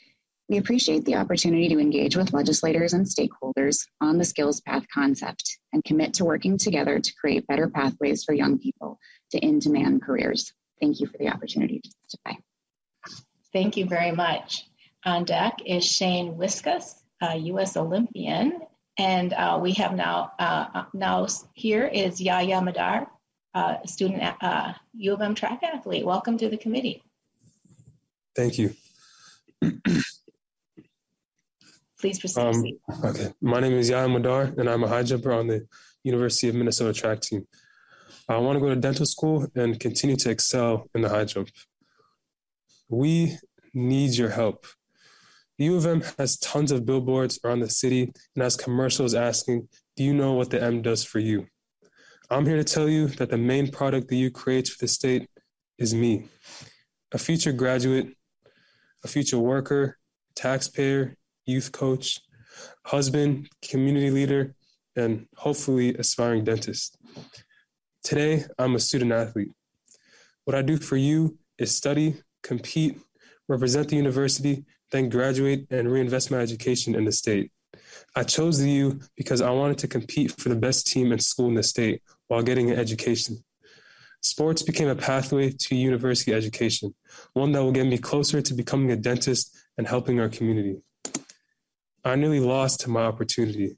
We appreciate the opportunity to engage with legislators and stakeholders on the Skills Path concept and commit to working together to create better pathways for young people to in-demand careers. Thank you for the opportunity to testify. Thank you very much. On deck is Shane Wiskus, a U S Olympian, and uh, we have now uh, now here is Yahya Madar, uh, a student at uh, U of M track athlete. Welcome to the committee. Thank you. Please proceed. Um, okay, my name is Yahya Madar, and I'm a high jumper on the University of Minnesota track team. I want to go to dental school and continue to excel in the high jump. We need your help. U of M has tons of billboards around the city and has commercials asking, do you know what the M does for you? I'm here to tell you that the main product the U creates for the state is me, a future graduate, a future worker, taxpayer, youth coach, husband, community leader, and hopefully aspiring dentist. Today, I'm a student athlete. What I do for you is study, compete, represent the university, then graduate and reinvest my education in the state. I chose the U because I wanted to compete for the best team and school in the state while getting an education. Sports became a pathway to university education, one that will get me closer to becoming a dentist and helping our community. I nearly lost my opportunity.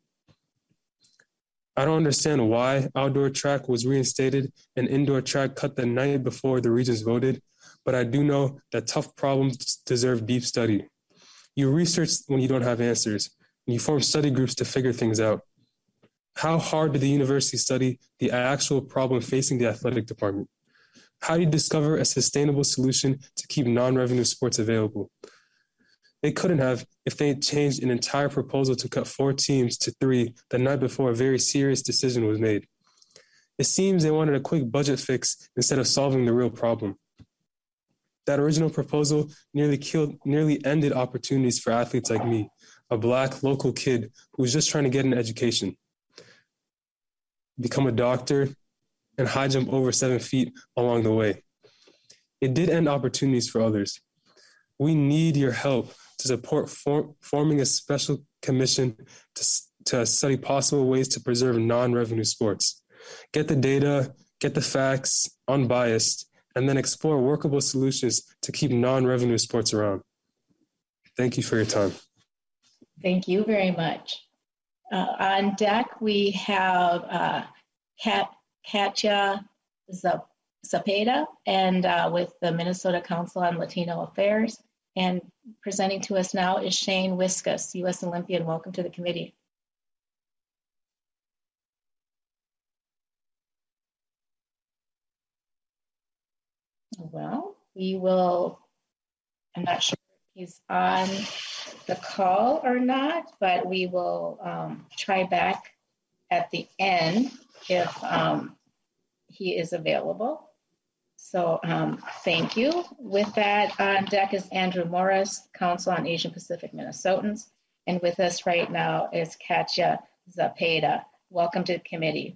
I don't understand why outdoor track was reinstated and indoor track cut the night before the regions voted, but I do know that tough problems deserve deep study. You research when you don't have answers, and you form study groups to figure things out. How hard did the university study the actual problem facing the athletic department? How do you discover a sustainable solution to keep non-revenue sports available? They couldn't have if they had changed an entire proposal to cut four teams to three the night before a very serious decision was made. It seems they wanted a quick budget fix instead of solving the real problem. That original proposal nearly killed, nearly ended opportunities for athletes like me, a Black local kid who was just trying to get an education, become a doctor, and high jump over seven feet along the way. It did end opportunities for others. We need your help to support form, forming a special commission to, to study possible ways to preserve non-revenue sports. Get the data, get the facts, unbiased, and then explore workable solutions to keep non-revenue sports around. Thank you for your time. Thank you very much. Uh, on deck, we have uh, Kat, Katya Zapata, and uh, with the Minnesota Council on Latino Affairs. And presenting to us now is Shane Wiskus, U S Olympian. Welcome to the committee. Well, we will, I'm not sure if he's on the call or not, but we will um, try back at the end if um, he is available. So um, thank you. With that, on deck is Andrew Morris, Council on Asian Pacific Minnesotans. And with us right now is Katya Zapata. Welcome to the committee.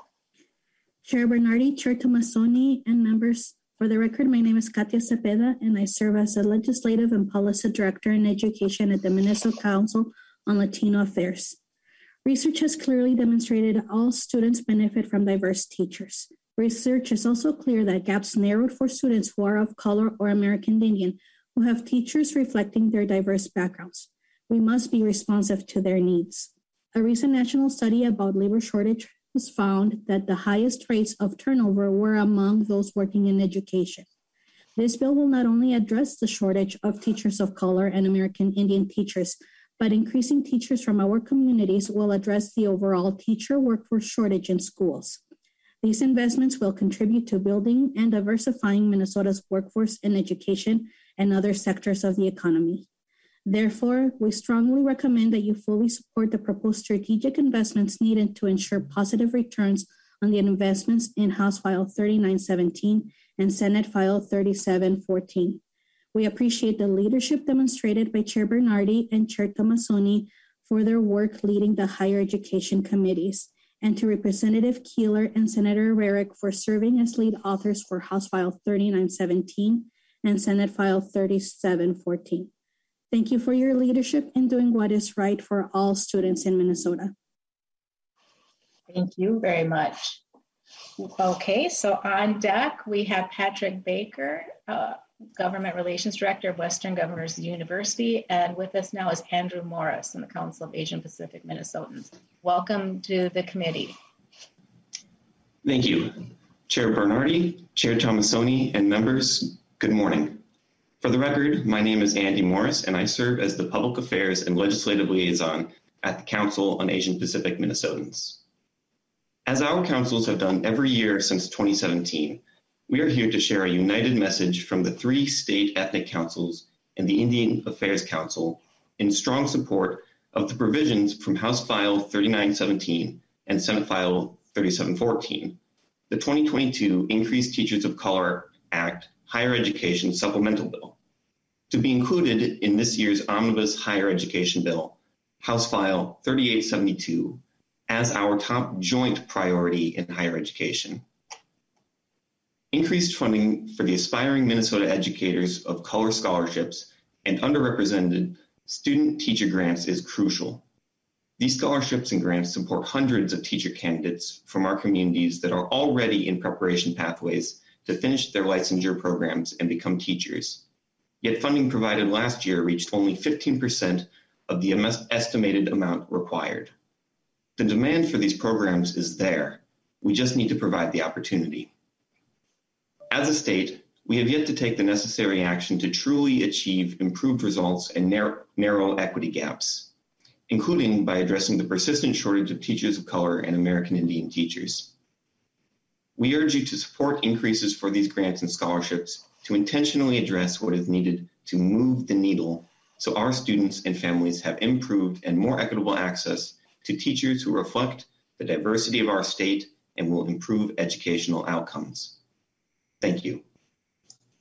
Chair Bernardi, Chair Tomassoni, and members. For the record, my name is Katya Cepeda, and I serve as the Legislative and Policy Director in Education at the Minnesota Council on Latino Affairs. Research has clearly demonstrated that all students benefit from diverse teachers. Research is also clear that gaps narrowed for students who are of color or American Indian, who have teachers reflecting their diverse backgrounds. We must be responsive to their needs. A recent national study about labor shortage has found that the highest rates of turnover were among those working in education. This bill will not only address the shortage of teachers of color and American Indian teachers, but increasing teachers from our communities will address the overall teacher workforce shortage in schools. These investments will contribute to building and diversifying Minnesota's workforce in education and other sectors of the economy. Therefore, we strongly recommend that you fully support the proposed strategic investments needed to ensure positive returns on the investments in House File thirty-nine seventeen and Senate File thirty-seven fourteen. We appreciate the leadership demonstrated by Chair Bernardi and Chair Tomassoni for their work leading the higher education committees, and to Representative Keeler and Senator Rarick for serving as lead authors for House File thirty-nine seventeen and Senate File thirty-seven fourteen. Thank you for your leadership in doing what is right for all students in Minnesota. Thank you very much. Okay, so on deck, we have Patrick Baker, uh, Government Relations Director of Western Governors University, and with us now is Andrew Morris in the Council of Asian Pacific Minnesotans. Welcome to the committee. Thank you. Chair Bernardi, Chair Tomassoni, and members, good morning. For the record, my name is Andy Morris, and I serve as the Public Affairs and Legislative Liaison at the Council on Asian Pacific Minnesotans. As our councils have done every year since twenty seventeen, we are here to share a united message from the three state ethnic councils and the Indian Affairs Council in strong support of the provisions from House File thirty-nine seventeen and Senate File thirty-seven fourteen, the twenty twenty-two Increased Teachers of Color Act Higher Education Supplemental Bill, to be included in this year's Omnibus Higher Education Bill, House File thirty-eight seventy-two, as our top joint priority in higher education. Increased funding for the aspiring Minnesota educators of color scholarships and underrepresented student teacher grants is crucial. These scholarships and grants support hundreds of teacher candidates from our communities that are already in preparation pathways to finish their licensure programs and become teachers. Yet funding provided last year reached only fifteen percent of the estimated amount required. The demand for these programs is there. We just need to provide the opportunity. As a state, we have yet to take the necessary action to truly achieve improved results and narrow, narrow equity gaps, including by addressing the persistent shortage of teachers of color and American Indian teachers. We urge you to support increases for these grants and scholarships to intentionally address what is needed to move the needle so our students and families have improved and more equitable access to teachers who reflect the diversity of our state and will improve educational outcomes. Thank you.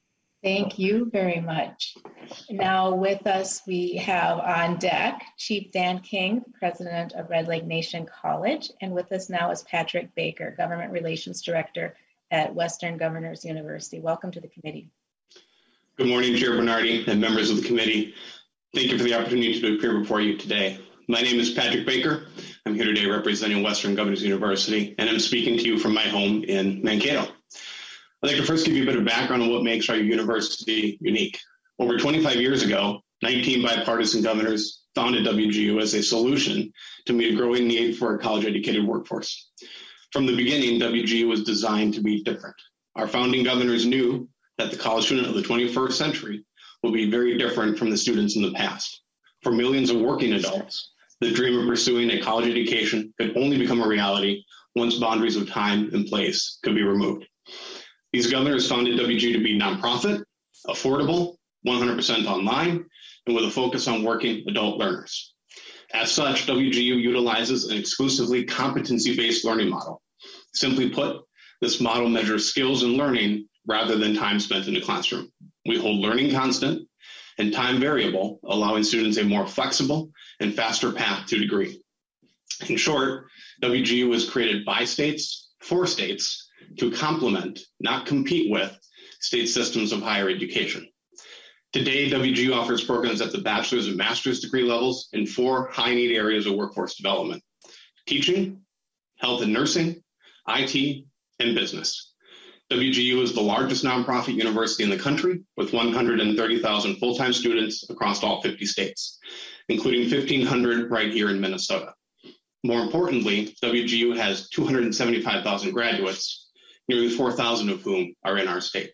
Thank you very much. Now with us, we have on deck Chief Dan King, President of Red Lake Nation College, and with us now is Patrick Baker, Government Relations Director at Western Governors University. Welcome to the committee. Good morning, Chair Bernardi and members of the committee. Thank you for the opportunity to appear before you today. My name is Patrick Baker. I'm here today representing Western Governors University, and I'm speaking to you from my home in Mankato. I'd like to first give you a bit of background on what makes our university unique. Over twenty-five years ago, nineteen bipartisan governors founded W G U as a solution to meet a growing need for a college-educated workforce. From the beginning, W G U was designed to be different. Our founding governors knew that the college student of the twenty-first century will be very different from the students in the past. For millions of working adults, the dream of pursuing a college education could only become a reality once boundaries of time and place could be removed. These governors founded W G U to be nonprofit, affordable, one hundred percent online, and with a focus on working adult learners. As such, W G U utilizes an exclusively competency-based learning model. Simply put, this model measures skills and learning rather than time spent in the classroom. We hold learning constant and time variable, allowing students a more flexible and faster path to degree. In short, W G U was created by states, for states, to complement, not compete with, state systems of higher education. Today, W G U offers programs at the bachelor's and master's degree levels in four high-need areas of workforce development: teaching, health and nursing, I T, and business. W G U is the largest nonprofit university in the country with one hundred thirty thousand full-time students across all fifty states, including fifteen hundred right here in Minnesota. More importantly, W G U has two hundred seventy-five thousand graduates, nearly four thousand of whom are in our state.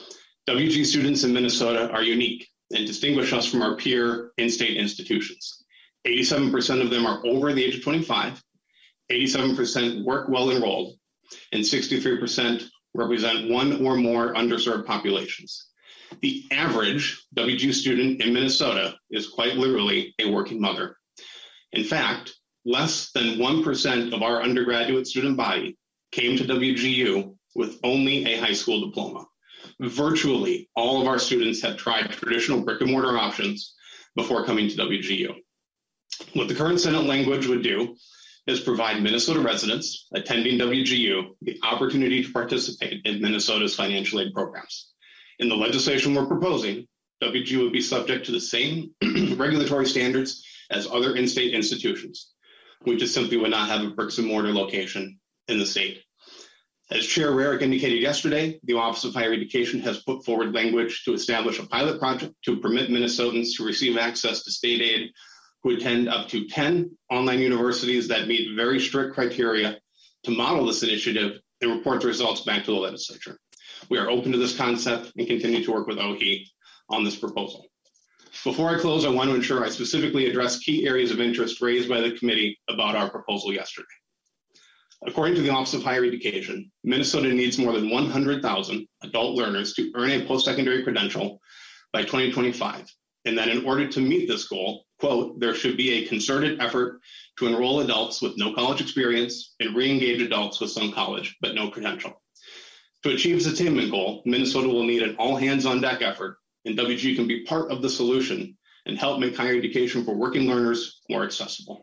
W G U students in Minnesota are unique and distinguish us from our peer in-state institutions. eighty-seven percent of them are over the age of twenty-five, eighty-seven percent work well enrolled, and sixty-three percent represent one or more underserved populations. The average W G U student in Minnesota is quite literally a working mother. In fact, less than one percent of our undergraduate student body came to W G U with only a high school diploma. Virtually all of our students have tried traditional brick and mortar options before coming to W G U. What the current Senate language would do is provide Minnesota residents attending W G U the opportunity to participate in Minnesota's financial aid programs. In the legislation we're proposing, W G U would be subject to the same regulatory standards as other in-state institutions. We just simply would not have a bricks and mortar location in the state. As Chair Rarick indicated yesterday, the Office of Higher Education has put forward language to establish a pilot project to permit Minnesotans to receive access to state aid who attend up to ten online universities that meet very strict criteria to model this initiative and report the results back to the legislature. We are open to this concept and continue to work with O H I on this proposal. Before I close, I want to ensure I specifically address key areas of interest raised by the committee about our proposal yesterday. According to the Office of Higher Education, Minnesota needs more than one hundred thousand adult learners to earn a post-secondary credential by twenty twenty-five, and that in order to meet this goal, quote, there should be a concerted effort to enroll adults with no college experience and re-engage adults with some college but no credential. To achieve this attainment goal, Minnesota will need an all-hands-on-deck effort, and W G U can be part of the solution and help make higher education for working learners more accessible.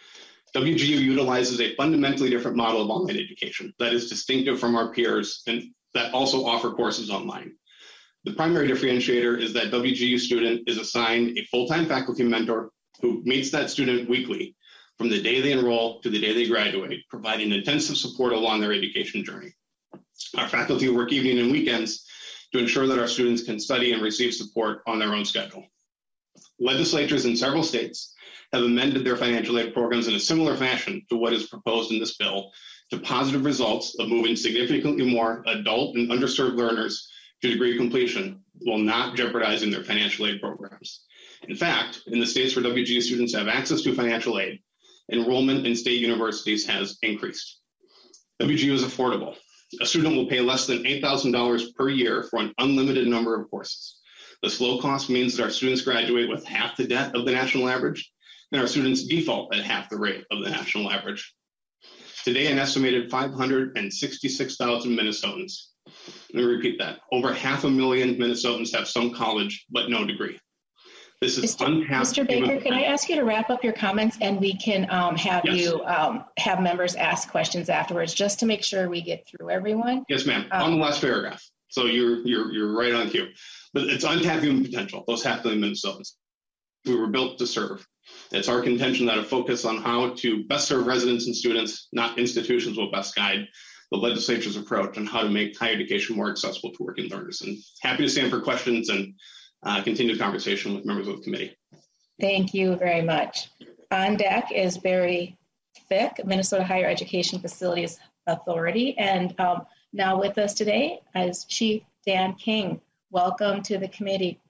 W G U utilizes a fundamentally different model of online education that is distinctive from our peers and that also offer courses online. The primary differentiator is that W G U student is assigned a full-time faculty mentor who meets that student weekly from the day they enroll to the day they graduate, providing intensive support along their education journey. Our faculty work evening and weekends to ensure that our students can study and receive support on their own schedule. Legislatures in several states have amended their financial aid programs in a similar fashion to what is proposed in this bill to positive results of moving significantly more adult and underserved learners to degree completion while not jeopardizing their financial aid programs. In fact, in the states where W G U students have access to financial aid, enrollment in state universities has increased. W G U is affordable. A student will pay less than eight thousand dollars per year for an unlimited number of courses. This low cost means that our students graduate with half the debt of the national average, and our students default at half the rate of the national average. Today, an estimated five hundred sixty-six thousand Minnesotans Let me repeat that. Over half a million Minnesotans have some college, but no degree. This is Mister untapped. Mister Baker, can I ask you to wrap up your comments and we can um, have yes. you um, have members ask questions afterwards, just to make sure we get through everyone? Yes, ma'am. Um, on the last paragraph. So you're you're you're right on cue. But it's untapped human potential. Those half million Minnesotans. We were built to serve. It's our contention that a focus on how to best serve residents and students, not institutions, will best guide the legislature's approach on how to make higher education more accessible to working learners. And happy to stand for questions and uh, continue the conversation with members of the committee. Thank you very much. On deck is Barry Fick, Minnesota Higher Education Facilities Authority. And um, now with us today is Chief Dan King. Welcome to the committee.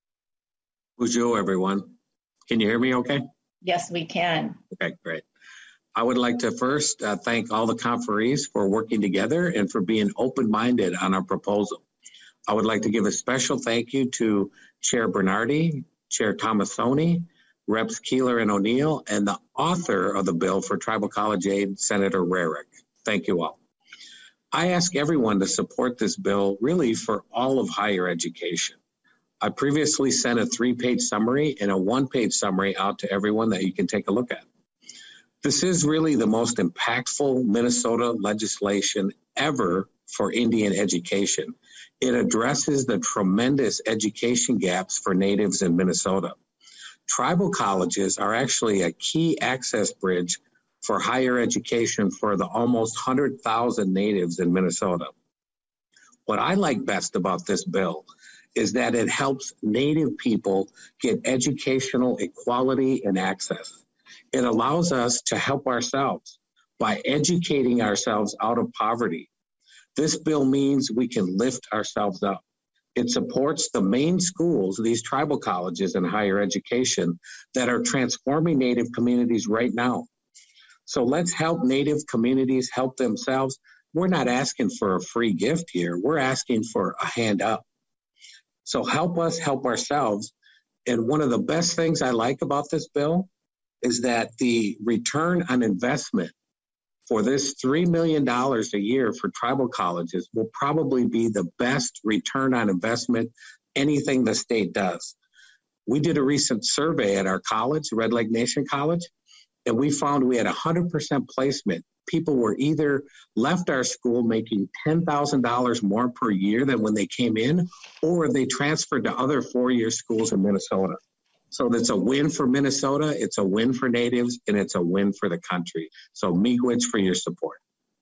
Bonjour, everyone. Can you hear me okay? Yes, we can. Okay, great. I would like to first uh, thank all the conferees for working together and for being open-minded on our proposal. I would like to give a special thank you to Chair Bernardi, Chair Tomassoni, Reps Keeler and O'Neill, and the author of the bill for Tribal College Aid, Senator Rarick. Thank you all. I ask everyone to support this bill really for all of higher education. I previously sent a three-page summary and a one-page summary out to everyone that you can take a look at. This is really the most impactful Minnesota legislation ever for Indian education. It addresses the tremendous education gaps for natives in Minnesota. Tribal colleges are actually a key access bridge for higher education for the almost one hundred thousand natives in Minnesota. What I like best about this bill is that it helps Native people get educational equality and access. It allows us to help ourselves by educating ourselves out of poverty. This bill means we can lift ourselves up. It supports the main schools, these tribal colleges and higher education, that are transforming Native communities right now. So let's help Native communities help themselves. We're not asking for a free gift here. We're asking for a hand up. So help us help ourselves. And one of the best things I like about this bill is that the return on investment for this three million dollars a year for tribal colleges will probably be the best return on investment anything the state does. We did a recent survey at our college, Red Lake Nation College, and we found we had one hundred percent placement. People were either left our school making ten thousand dollars more per year than when they came in, or they transferred to other four-year schools in Minnesota. So that's a win for Minnesota, it's a win for natives, and it's a win for the country. So miigwech for your support.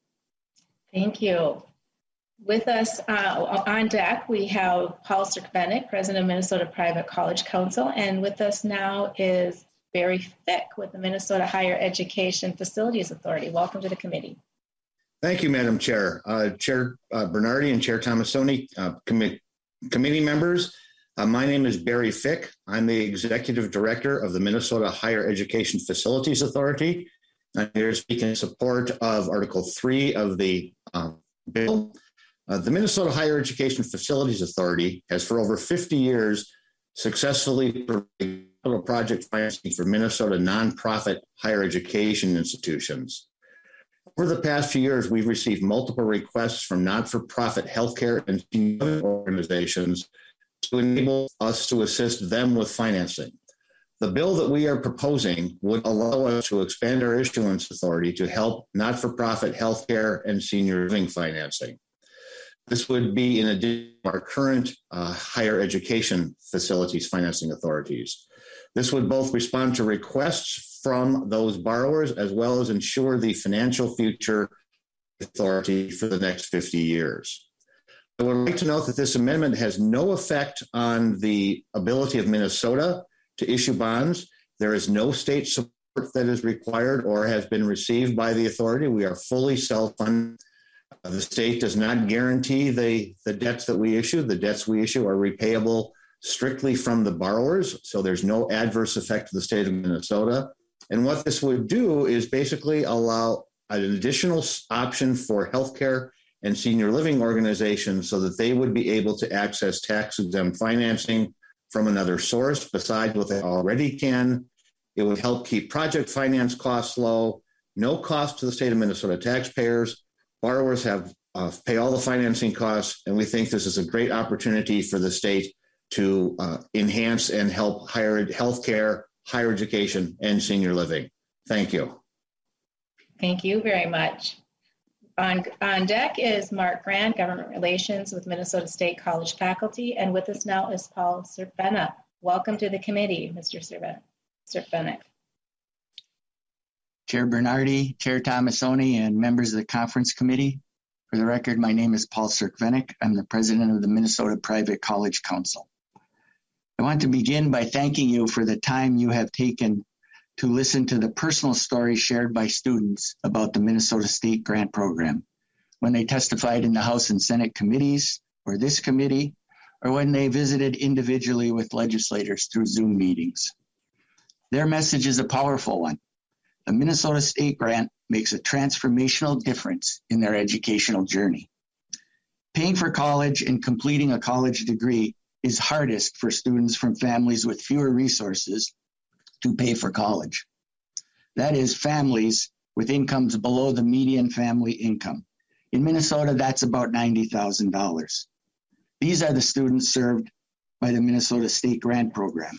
Thank you. With us uh, on deck, we have Paul Cirkvenik, President of Minnesota Private College Council, and with us now is Barry Fick with the Minnesota Higher Education Facilities Authority. Welcome to the committee. Thank you, Madam Chair. Uh, Chair uh, Bernardi and Chair Tomassoni, uh, com- committee members, uh, my name is Barry Fick. I'm the Executive Director of the Minnesota Higher Education Facilities Authority. I'm here to speak in support of Article three of the uh, bill. Uh, the Minnesota Higher Education Facilities Authority has for over fifty years successfully provided project financing for Minnesota nonprofit higher education institutions. Over the past few years, we've received multiple requests from not-for-profit healthcare and organizations to enable us to assist them with financing. The bill that we are proposing would allow us to expand our issuance authority to help not-for-profit healthcare and senior living financing. This would be in addition to our current uh, higher education facilities financing authorities. This would both respond to requests from those borrowers as well as ensure the financial future authority for the next fifty years. I would like to note that this amendment has no effect on the ability of Minnesota to issue bonds. There is no state support that is required or has been received by the authority. We are fully self-funded. The state does not guarantee the, the debts that we issue. The debts we issue are repayable strictly from the borrowers, so there's no adverse effect to the state of Minnesota. And what this would do is basically allow an additional option for healthcare and senior living organizations so that they would be able to access tax-exempt financing from another source besides what they already can. It would help keep project finance costs low, no cost to the state of Minnesota taxpayers. Borrowers have uh, pay all the financing costs, and we think this is a great opportunity for the state to uh, enhance and help higher healthcare, higher education, and senior living. Thank you. Thank you very much. On, on deck is Mark Grant, Government Relations with Minnesota State College faculty, and with us now is Paul Cervenak. Welcome to the committee, Mister Cervenak. Chair Bernardi, Chair Tomassoni, and members of the conference committee. For the record, my name is Paul Cervenak. I'm the president of the Minnesota Private College Council. I want to begin by thanking you for the time you have taken to listen to the personal stories shared by students about the Minnesota State Grant Program when they testified in the House and Senate committees or this committee, or when they visited individually with legislators through Zoom meetings. Their message is a powerful one. The Minnesota State Grant makes a transformational difference in their educational journey. Paying for college and completing a college degree is hardest for students from families with fewer resources to pay for college. That is, families with incomes below the median family income. In Minnesota, that's about ninety thousand dollars. These are the students served by the Minnesota State Grant Program.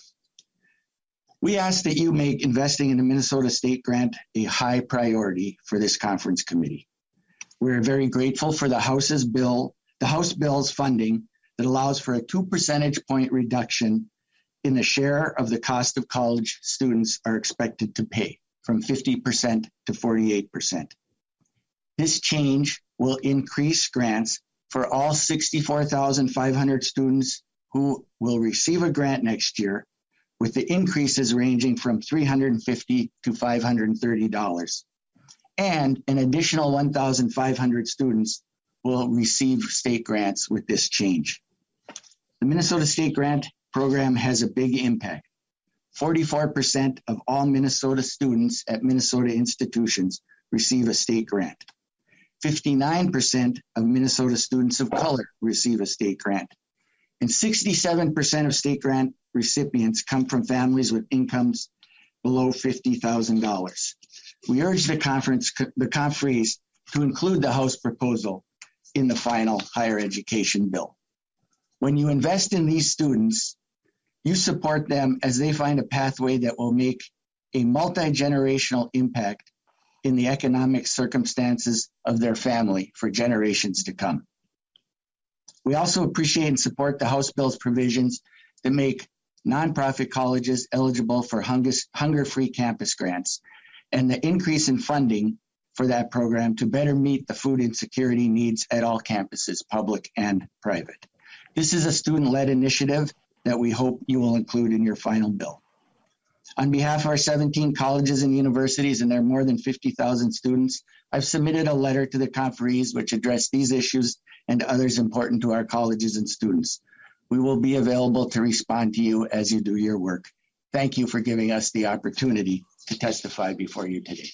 We ask that you make investing in the Minnesota State Grant a high priority for this conference committee. We're very grateful for the House's bill, the House bill's funding that allows for a two percentage point reduction in the share of the cost of college students are expected to pay, from fifty percent to forty-eight percent. This change will increase grants for all sixty-four thousand five hundred students who will receive a grant next year, with the increases ranging from three hundred fifty dollars to five hundred thirty dollars. And an additional one thousand five hundred students will receive state grants with this change. The Minnesota State Grant Program has a big impact. forty-four percent of all Minnesota students at Minnesota institutions receive a state grant. fifty-nine percent of Minnesota students of color receive a state grant. And sixty-seven percent of state grant recipients come from families with incomes below fifty thousand dollars. We urge the conference, the conferees to include the House proposal in the final higher education bill. When you invest in these students, you support them as they find a pathway that will make a multi-generational impact in the economic circumstances of their family for generations to come. We also appreciate and support the House bill's provisions that make nonprofit colleges eligible for hunger-free campus grants and the increase in funding for that program to better meet the food insecurity needs at all campuses, public and private. This is a student-led initiative that we hope you will include in your final bill. On behalf of our seventeen colleges and universities and their more than fifty thousand students, I've submitted a letter to the conferees which address these issues and others important to our colleges and students. We will be available to respond to you as you do your work. Thank you for giving us the opportunity to testify before you today.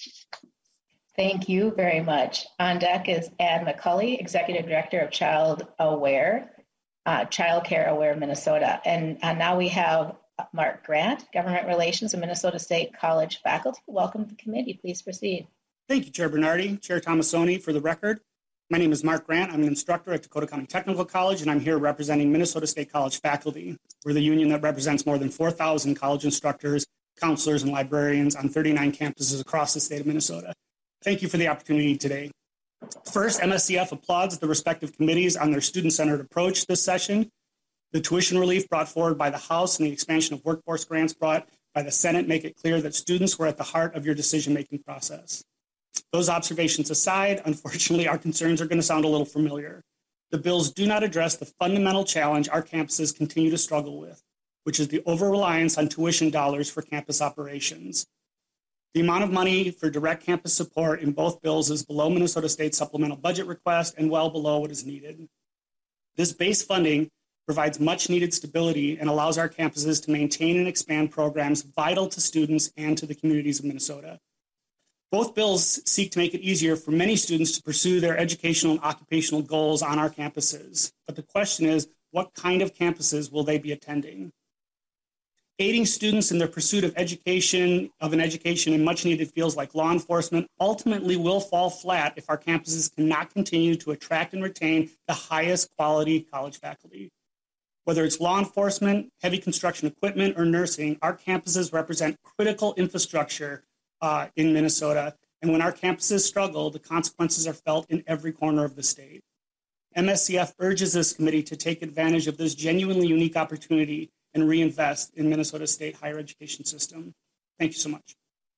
Thank you very much. On deck is Ann McCulley, Executive Director of Child Aware, uh, Child Care Aware Minnesota. And, and now we have Mark Grant, Government Relations of Minnesota State College faculty. Welcome to the committee. Please proceed. Thank you, Chair Bernardi, Chair Tomassoni. For the record, my name is Mark Grant. I'm an instructor at Dakota County Technical College, and I'm here representing Minnesota State College faculty. We're the union that represents more than four thousand college instructors, counselors, and librarians on thirty-nine campuses across the state of Minnesota. Thank you for the opportunity today. First, M S C F applauds the respective committees on their student-centered approach this session. The tuition relief brought forward by the House and the expansion of workforce grants brought by the Senate make it clear that students were at the heart of your decision-making process. Those observations aside, unfortunately, our concerns are going to sound a little familiar. The bills do not address the fundamental challenge our campuses continue to struggle with, which is the over-reliance on tuition dollars for campus operations. The amount of money for direct campus support in both bills is below Minnesota State's supplemental budget request and well below what is needed. This base funding provides much needed stability and allows our campuses to maintain and expand programs vital to students and to the communities of Minnesota. Both bills seek to make it easier for many students to pursue their educational and occupational goals on our campuses. But the question is, what kind of campuses will they be attending? aiding students in their pursuit of education, of an education in much needed fields like law enforcement, ultimately will fall flat if our campuses cannot continue to attract and retain the highest quality college faculty. Whether it's law enforcement, heavy construction equipment, or nursing, our campuses represent critical infrastructure uh, in Minnesota. And when our campuses struggle, the consequences are felt in every corner of the state. M S C F urges this committee to take advantage of this genuinely unique opportunity and reinvest in Minnesota State higher education system. Thank you so much.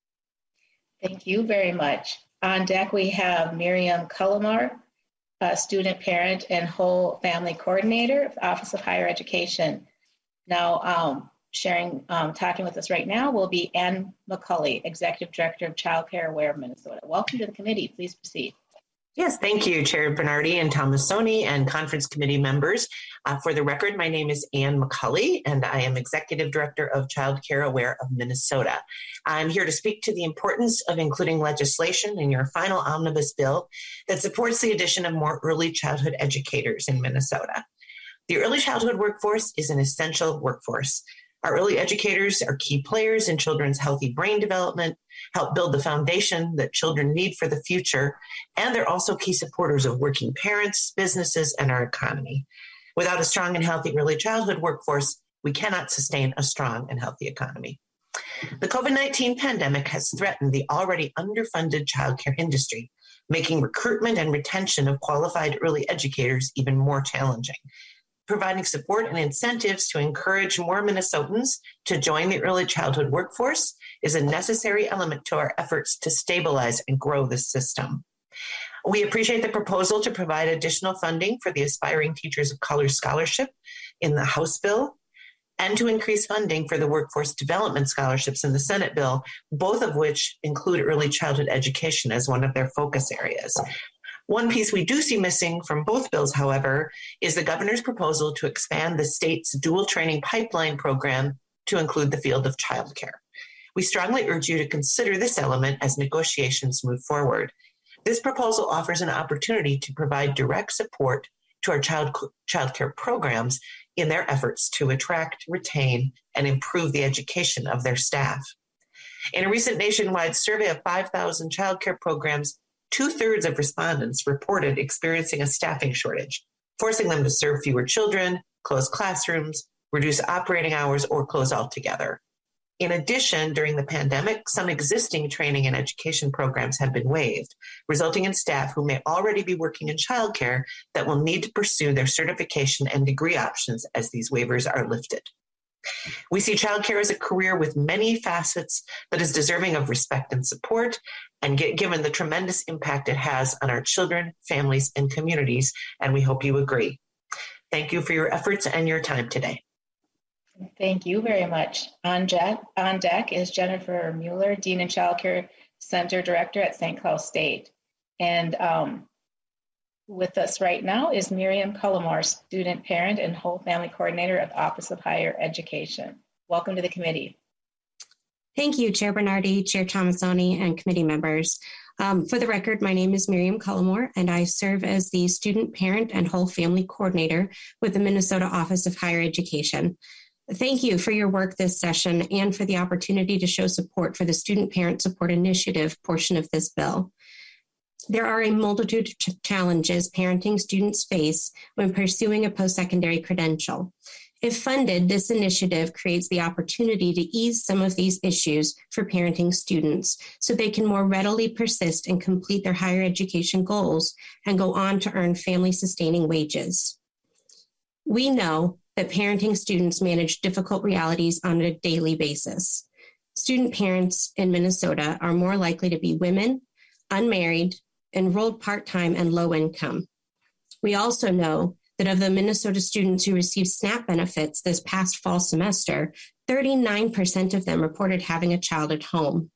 Thank you very much. On deck, we have Miriam Cullimore, a student, parent, and whole family coordinator of the Office of Higher Education. Now, um, sharing, um, talking with us right now will be Ann McCulley, Executive Director of Child Care Aware of Minnesota. Welcome to the committee. Please proceed. Yes, thank you, Chair Bernardi and Tomassoni and conference committee members. Uh, for the record, my name is Ann McCulley, and I am Executive Director of Child Care Aware of Minnesota. I'm here to speak to the importance of including legislation in your final omnibus bill that supports the addition of more early childhood educators in Minnesota. The early childhood workforce is an essential workforce. Our early educators are key players in children's healthy brain development, help build the foundation that children need for the future, and they're also key supporters of working parents, businesses, and our economy. Without a strong and healthy early childhood workforce, we cannot sustain a strong and healthy economy. The COVID nineteen pandemic has threatened the already underfunded childcare industry, making recruitment and retention of qualified early educators even more challenging. Providing support and incentives to encourage more Minnesotans to join the early childhood workforce is a necessary element to our efforts to stabilize and grow this system. We appreciate the proposal to provide additional funding for the Aspiring Teachers of Color Scholarship in the House bill and to increase funding for the Workforce Development Scholarships in the Senate bill, both of which include early childhood education as one of their focus areas. One piece we do see missing from both bills, however, is the governor's proposal to expand the state's dual training pipeline program to include the field of childcare. We strongly urge you to consider this element as negotiations move forward. This proposal offers an opportunity to provide direct support to our child childcare programs in their efforts to attract, retain, and improve the education of their staff. In a recent nationwide survey of five thousand childcare programs, two-thirds of respondents reported experiencing a staffing shortage, forcing them to serve fewer children, close classrooms, reduce operating hours, or close altogether. In addition, during the pandemic, some existing training and education programs have been waived, resulting in staff who may already be working in childcare that will need to pursue their certification and degree options as these waivers are lifted. We see childcare as a career with many facets that is deserving of respect and support, and get, given the tremendous impact it has on our children, families, and communities, and we hope you agree. Thank you for your efforts and your time today. Thank you very much. On, deck, on deck is Jennifer Mueller, Dean and Child Care Center Director at Saint Cloud State. And um, with us right now is Miriam Cullimore, Student, Parent, and Whole Family Coordinator at the Office of Higher Education. Welcome to the committee. Thank you, Chair Bernardi, Chair Tomassoni, and committee members. Um, for the record, my name is Miriam Cullimore, and I serve as the Student, Parent, and Whole Family Coordinator with the Minnesota Office of Higher Education. Thank you for your work this session and for the opportunity to show support for the Student Parent Support Initiative portion of this bill. There are a multitude of ch- challenges parenting students face when pursuing a post-secondary credential. If funded, this initiative creates the opportunity to ease some of these issues for parenting students so they can more readily persist and complete their higher education goals and go on to earn family-sustaining wages. We know that parenting students manage difficult realities on a daily basis. Student parents in Minnesota are more likely to be women, unmarried, enrolled part-time, and low income. We also know that of the Minnesota students who received SNAP benefits this past fall semester, thirty-nine percent of them reported having a child at home.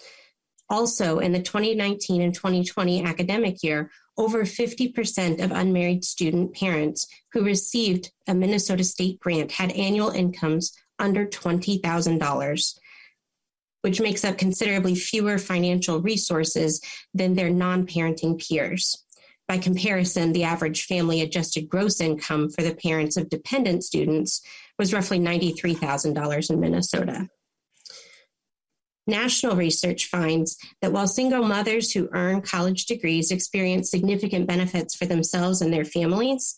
Also, in the twenty nineteen and twenty twenty academic year, over fifty percent of unmarried student parents who received a Minnesota State grant had annual incomes under twenty thousand dollars, which makes up considerably fewer financial resources than their non-parenting peers. By comparison, the average family adjusted gross income for the parents of dependent students was roughly ninety-three thousand dollars in Minnesota. National research finds that while single mothers who earn college degrees experience significant benefits for themselves and their families,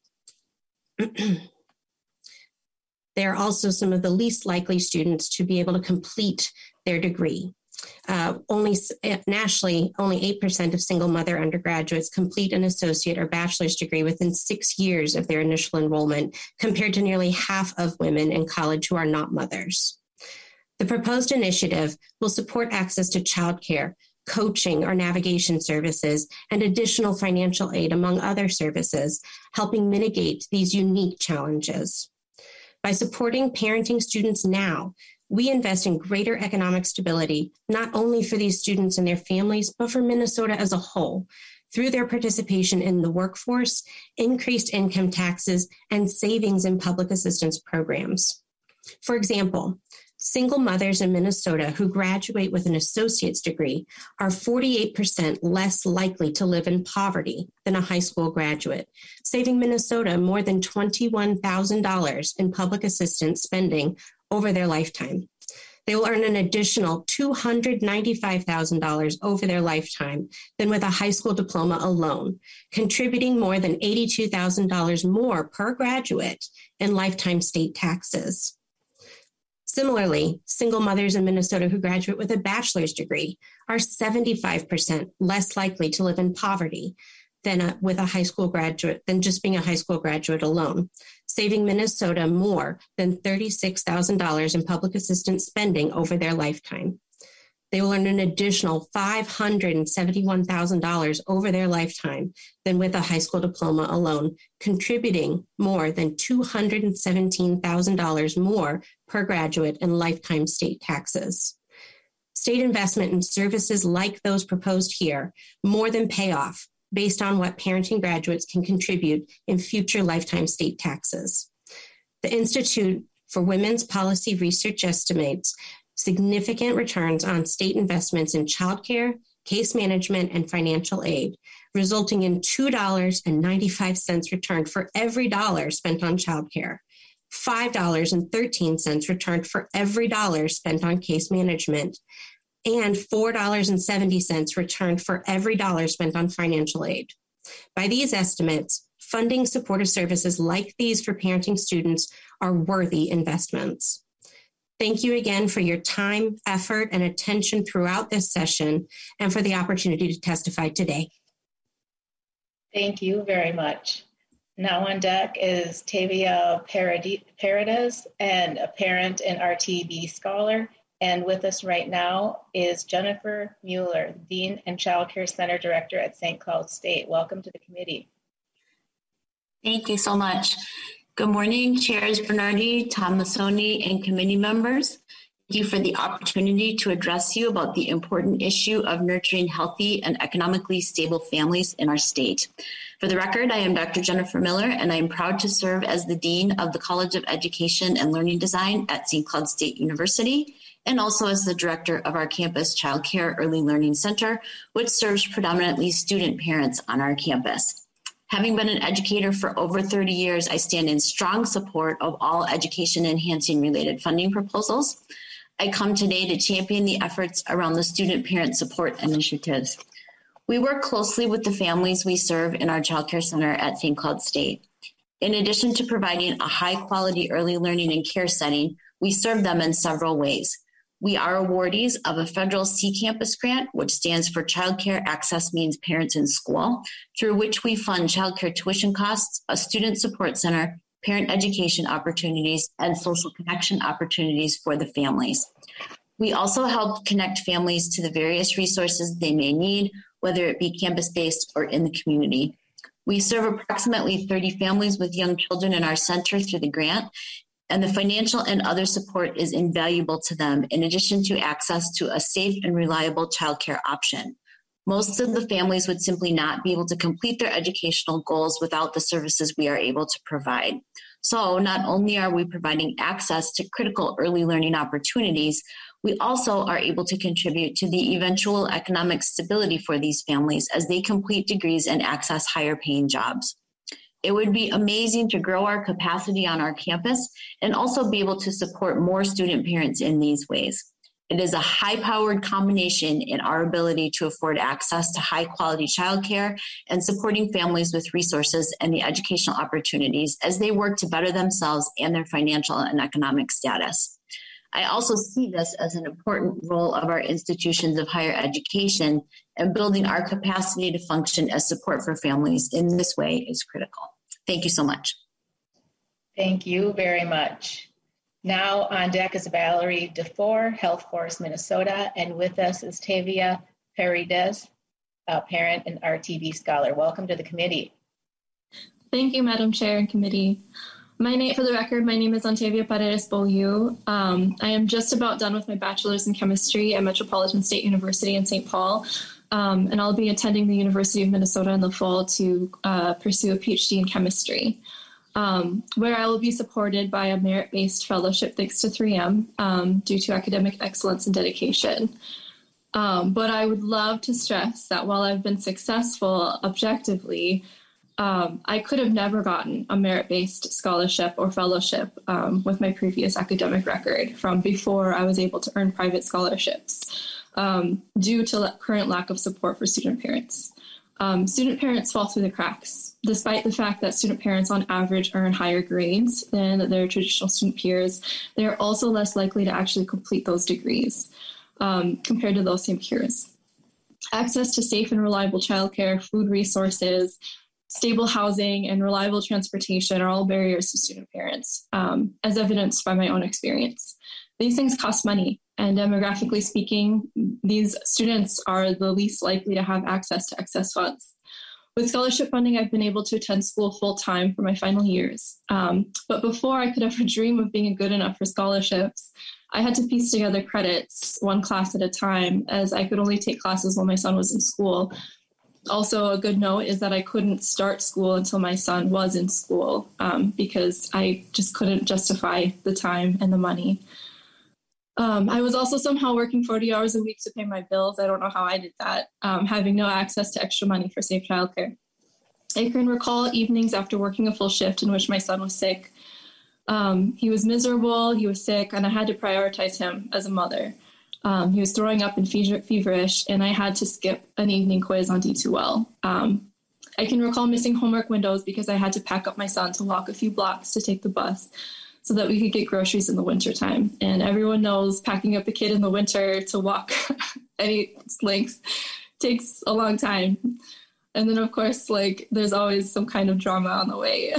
they are also some of the least likely students to be able to complete their degree. Uh, only nationally, only eight percent of single mother undergraduates complete an associate or bachelor's degree within six years of their initial enrollment, compared to nearly half of women in college who are not mothers. The proposed initiative will support access to childcare, coaching or navigation services, and additional financial aid, among other services, helping mitigate these unique challenges. By supporting parenting students now, we invest in greater economic stability, not only for these students and their families, but for Minnesota as a whole, through their participation in the workforce, increased income taxes, and savings in public assistance programs. For example, single mothers in Minnesota who graduate with an associate's degree are forty-eight percent less likely to live in poverty than a high school graduate, saving Minnesota more than twenty-one thousand dollars in public assistance spending over their lifetime. They will earn an additional two hundred ninety-five thousand dollars over their lifetime than with a high school diploma alone, contributing more than eighty-two thousand dollars more per graduate in lifetime state taxes. Similarly, single mothers in Minnesota who graduate with a bachelor's degree are seventy-five percent less likely to live in poverty than a, with a high school graduate, than just being a high school graduate alone, saving Minnesota more than thirty-six thousand dollars in public assistance spending over their lifetime. They will earn an additional five hundred seventy-one thousand dollars over their lifetime than with a high school diploma alone, contributing more than two hundred seventeen thousand dollars more per graduate in lifetime state taxes. State investment in services like those proposed here more than pay off based on what parenting graduates can contribute in future lifetime state taxes. The Institute for Women's Policy Research estimates significant returns on state investments in childcare, case management, and financial aid, resulting in two dollars and ninety-five cents returned for every dollar spent on childcare, five dollars and thirteen cents returned for every dollar spent on case management, and four dollars and seventy cents returned for every dollar spent on financial aid. By these estimates, funding supportive services like these for parenting students are worthy investments. Thank you again for your time, effort, and attention throughout this session, and for the opportunity to testify today. Thank you very much. Now on deck is Tavia Paredes, and a parent and R T B scholar. And with us right now is Jennifer Mueller, Dean and Child Care Center Director at Saint Cloud State. Welcome to the committee. Thank you so much. Good morning, Chairs Bernardi, Tomassoni, and committee members. Thank you for the opportunity to address you about the important issue of nurturing healthy and economically stable families in our state. For the record, I am Doctor Jennifer Miller, and I am proud to serve as the Dean of the College of Education and Learning Design at Saint Cloud State University, and also as the director of our campus Child Care Early Learning Center, which serves predominantly student parents on our campus. Having been an educator for over thirty years, I stand in strong support of all education enhancing related funding proposals. I come today to champion the efforts around the student parent support initiatives. We work closely with the families we serve in our Child Care Center at Saint Cloud State. In addition to providing a high quality early learning and care setting, we serve them in several ways. We are awardees of a federal C Campus grant, which stands for Child Care Access Means Parents in School, through which we fund childcare tuition costs, a student support center, parent education opportunities, and social connection opportunities for the families. We also help connect families to the various resources they may need, whether it be campus-based or in the community. We serve approximately thirty families with young children in our center through the grant, and the financial and other support is invaluable to them, in addition to access to a safe and reliable childcare option. Most of the families would simply not be able to complete their educational goals without the services we are able to provide. So not only are we providing access to critical early learning opportunities, We also are able to contribute to the eventual economic stability for these families as they complete degrees and access higher paying jobs. It would be amazing to grow our capacity on our campus and also be able to support more student parents in these ways. It is a high-powered combination in our ability to afford access to high-quality childcare and supporting families with resources and the educational opportunities as they work to better themselves and their financial and economic status. I also see this as an important role of our institutions of higher education, and building our capacity to function as support for families in this way is critical. Thank you so much. Thank you very much. Now on deck is Valerie DeFore, Health Force Minnesota, and with us is Tavia Paredes, a parent and R T V scholar. Welcome to the committee. Thank you, Madam Chair and committee. My name, for the record, my name is Antavia Paredes Beaulieu. Um, I am just about done with my bachelor's in chemistry at Metropolitan State University in Saint Paul, um, and I'll be attending the University of Minnesota in the fall to uh, pursue a PhD in chemistry. Um, where I will be supported by a merit-based fellowship thanks to three M um, due to academic excellence and dedication. Um, but I would love to stress that while I've been successful objectively, um, I could have never gotten a merit-based scholarship or fellowship um, with my previous academic record from before I was able to earn private scholarships um, due to la- current lack of support for student parents. Um, student parents fall through the cracks, despite the fact that student parents on average earn higher grades than their traditional student peers. They are also less likely to actually complete those degrees um, compared to those same peers. Access to safe and reliable childcare, food resources, stable housing, and reliable transportation are all barriers to student parents, um, as evidenced by my own experience. These things cost money, and demographically speaking, these students are the least likely to have access to excess funds. With scholarship funding, I've been able to attend school full-time for my final years. Um, but before I could ever dream of being good enough for scholarships, I had to piece together credits one class at a time, as I could only take classes while my son was in school. Also, a good note is that I couldn't start school until my son was in school um, because I just couldn't justify the time and the money. Um, I was also somehow working forty hours a week to pay my bills. I don't know how I did that, um, having no access to extra money for safe childcare. I can recall evenings after working a full shift in which my son was sick. Um, he was miserable, he was sick, and I had to prioritize him as a mother. Um, he was throwing up and fever- feverish, and I had to skip an evening quiz on D two L. Um, I can recall missing homework windows because I had to pack up my son to walk a few blocks to take the bus, so that we could get groceries in the wintertime. And everyone knows packing up a kid in the winter to walk any length takes a long time. And then, of course, like there's always some kind of drama on the way.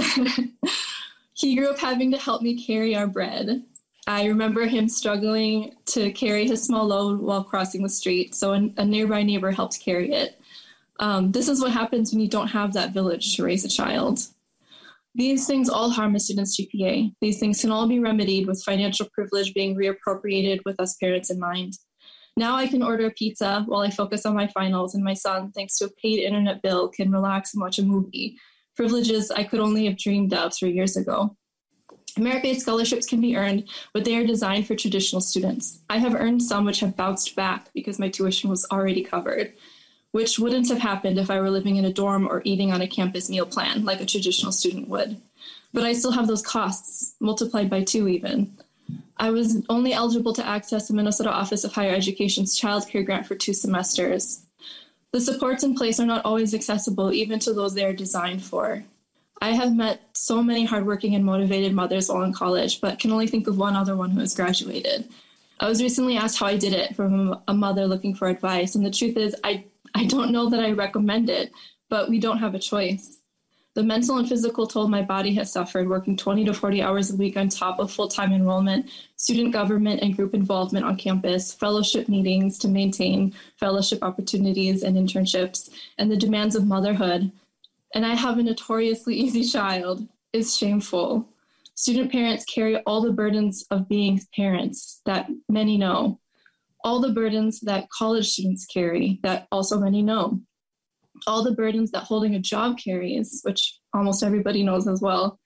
He grew up having to help me carry our bread. I remember him struggling to carry his small load while crossing the street, so a nearby neighbor helped carry it. Um, this is what happens when you don't have that village to raise a child. These things all harm a student's G P A. These things can all be remedied with financial privilege being reappropriated with us parents in mind. Now I can order a pizza while I focus on my finals, and my son, thanks to a paid internet bill, can relax and watch a movie. Privileges I could only have dreamed of three years ago. Merit-based scholarships can be earned, but they are designed for traditional students. I have earned some which have bounced back because my tuition was already covered, which wouldn't have happened if I were living in a dorm or eating on a campus meal plan like a traditional student would. But I still have those costs, multiplied by two even. I was only eligible to access the Minnesota Office of Higher Education's child care grant for two semesters. The supports in place are not always accessible, even to those they are designed for. I have met so many hardworking and motivated mothers while in college, but can only think of one other one who has graduated. I was recently asked how I did it from a mother looking for advice, and the truth is I I don't know that I recommend it, but we don't have a choice. The mental and physical toll my body has suffered working twenty to forty hours a week on top of full-time enrollment, student government and group involvement on campus, fellowship meetings to maintain fellowship opportunities and internships, and the demands of motherhood, and I have a notoriously easy child, is shameful. Student parents carry all the burdens of being parents that many know, all the burdens that college students carry that also many know, all the burdens that holding a job carries, which almost everybody knows as well,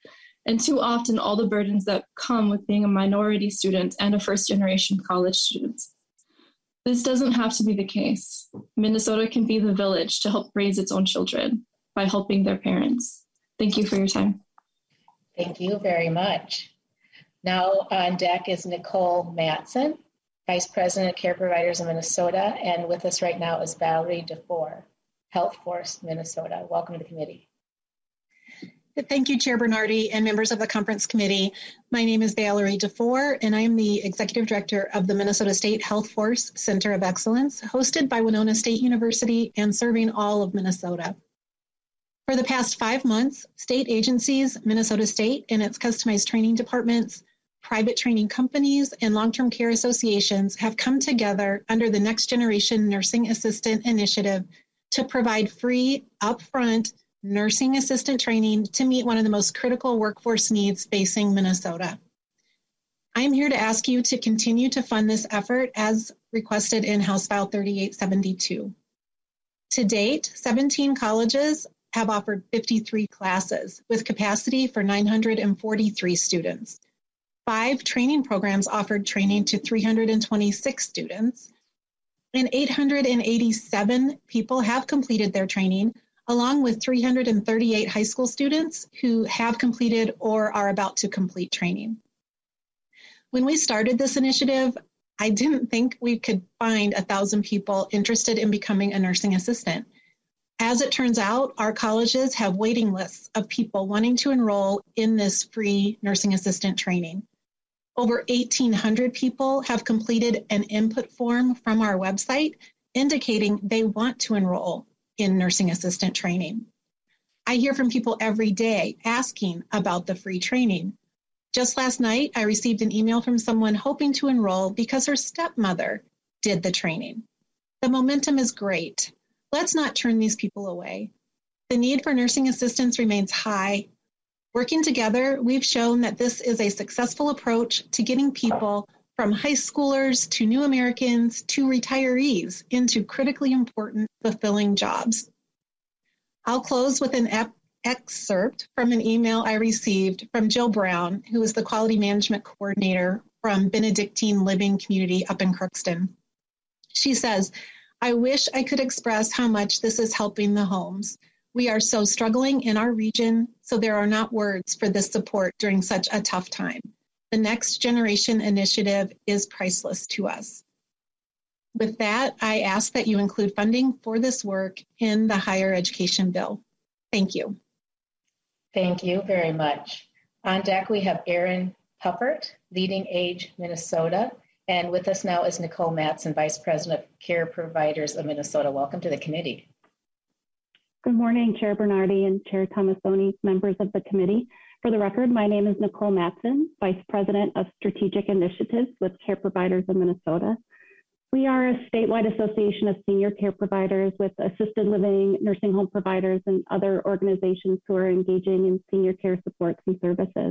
and too often all the burdens that come with being a minority student and a first-generation college student. This doesn't have to be the case. Minnesota can be the village to help raise its own children by helping their parents. Thank you for your time. Thank you very much. Now on deck is Nicole Matson, Vice President of Care Providers of Minnesota, and with us right now is Valerie DeFore, Health Force Minnesota. Welcome to the committee. Thank you, Chair Bernardi and members of the conference committee. My name is Valerie DeFore, and I am the Executive Director of the Minnesota State Health Force Center of Excellence, hosted by Winona State University and serving all of Minnesota. For the past five months, state agencies, Minnesota State and its customized training departments, private training companies, and long-term care associations have come together under the Next Generation Nursing Assistant Initiative to provide free, upfront nursing assistant training to meet one of the most critical workforce needs facing Minnesota. I'm here to ask you to continue to fund this effort as requested in House File thirty-eight seventy-two. To date, seventeen colleges have offered fifty-three classes with capacity for nine hundred forty-three students. Five training programs offered training to three hundred twenty-six students, and eight hundred eighty-seven people have completed their training, along with three hundred thirty-eight high school students who have completed or are about to complete training. When we started this initiative, I didn't think we could find a thousand people interested in becoming a nursing assistant. As it turns out, our colleges have waiting lists of people wanting to enroll in this free nursing assistant training. Over eighteen hundred people have completed an input form from our website indicating they want to enroll in nursing assistant training. I hear from people every day asking about the free training. Just last night, I received an email from someone hoping to enroll because her stepmother did the training. The momentum is great. Let's not turn these people away. The need for nursing assistants remains high. Working together, we've shown that this is a successful approach to getting people from high schoolers to new Americans to retirees into critically important, fulfilling jobs. I'll close with an ep- excerpt from an email I received from Jill Brown, who is the Quality Management Coordinator from Benedictine Living Community up in Crookston. She says, "I wish I could express how much this is helping the homes. We are so struggling in our region, so there are not words for this support during such a tough time. The Next Generation Initiative is priceless to us." With that, I ask that you include funding for this work in the higher education bill. Thank you. Thank you very much. On deck, we have Erin Puppert, Leading Age Minnesota. And with us now is Nicole Matson, Vice President of Care Providers of Minnesota. Welcome to the committee. Good morning, Chair Bernardi and Chair Tomassoni, members of the committee. For the record, my name is Nicole Matson, Vice President of Strategic Initiatives with Care Providers of Minnesota. We are a statewide association of senior care providers with assisted living, nursing home providers, and other organizations who are engaging in senior care supports and services.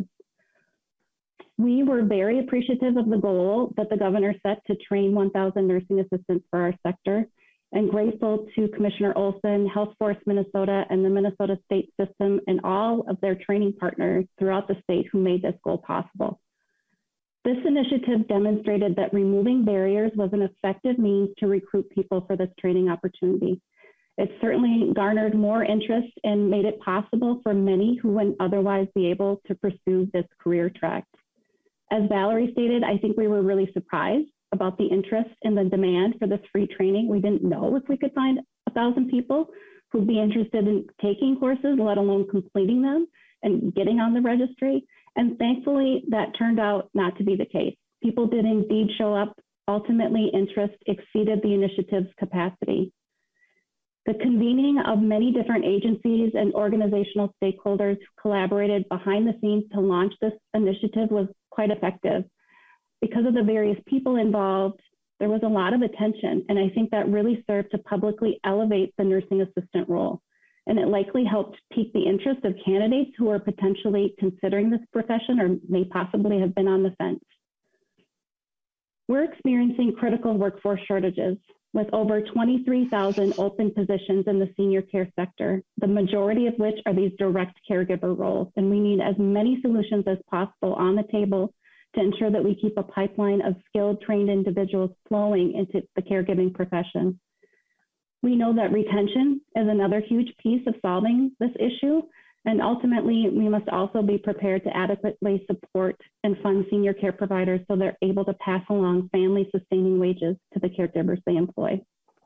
We were very appreciative of the goal that the governor set to train one thousand nursing assistants for our sector, and grateful to Commissioner Olson, Health Force Minnesota, and the Minnesota State System, and all of their training partners throughout the state who made this goal possible. This initiative demonstrated that removing barriers was an effective means to recruit people for this training opportunity. It certainly garnered more interest and made it possible for many who wouldn't otherwise be able to pursue this career track. As Valerie stated, I think we were really surprised about the interest and the demand for this free training. We didn't know if we could find a thousand people who'd be interested in taking courses, let alone completing them and getting on the registry. And thankfully, that turned out not to be the case. People did indeed show up. Ultimately, interest exceeded the initiative's capacity. The convening of many different agencies and organizational stakeholders who collaborated behind the scenes to launch this initiative was quite effective. Because of the various people involved, there was a lot of attention, and I think that really served to publicly elevate the nursing assistant role. And it likely helped pique the interest of candidates who are potentially considering this profession or may possibly have been on the fence. We're experiencing critical workforce shortages. with over twenty-three thousand open positions in the senior care sector, the majority of which are these direct caregiver roles. And we need as many solutions as possible on the table to ensure that we keep a pipeline of skilled, trained individuals flowing into the caregiving profession. We know that retention is another huge piece of solving this issue. And ultimately, we must also be prepared to adequately support and fund senior care providers so they're able to pass along family-sustaining wages to the caregivers they employ.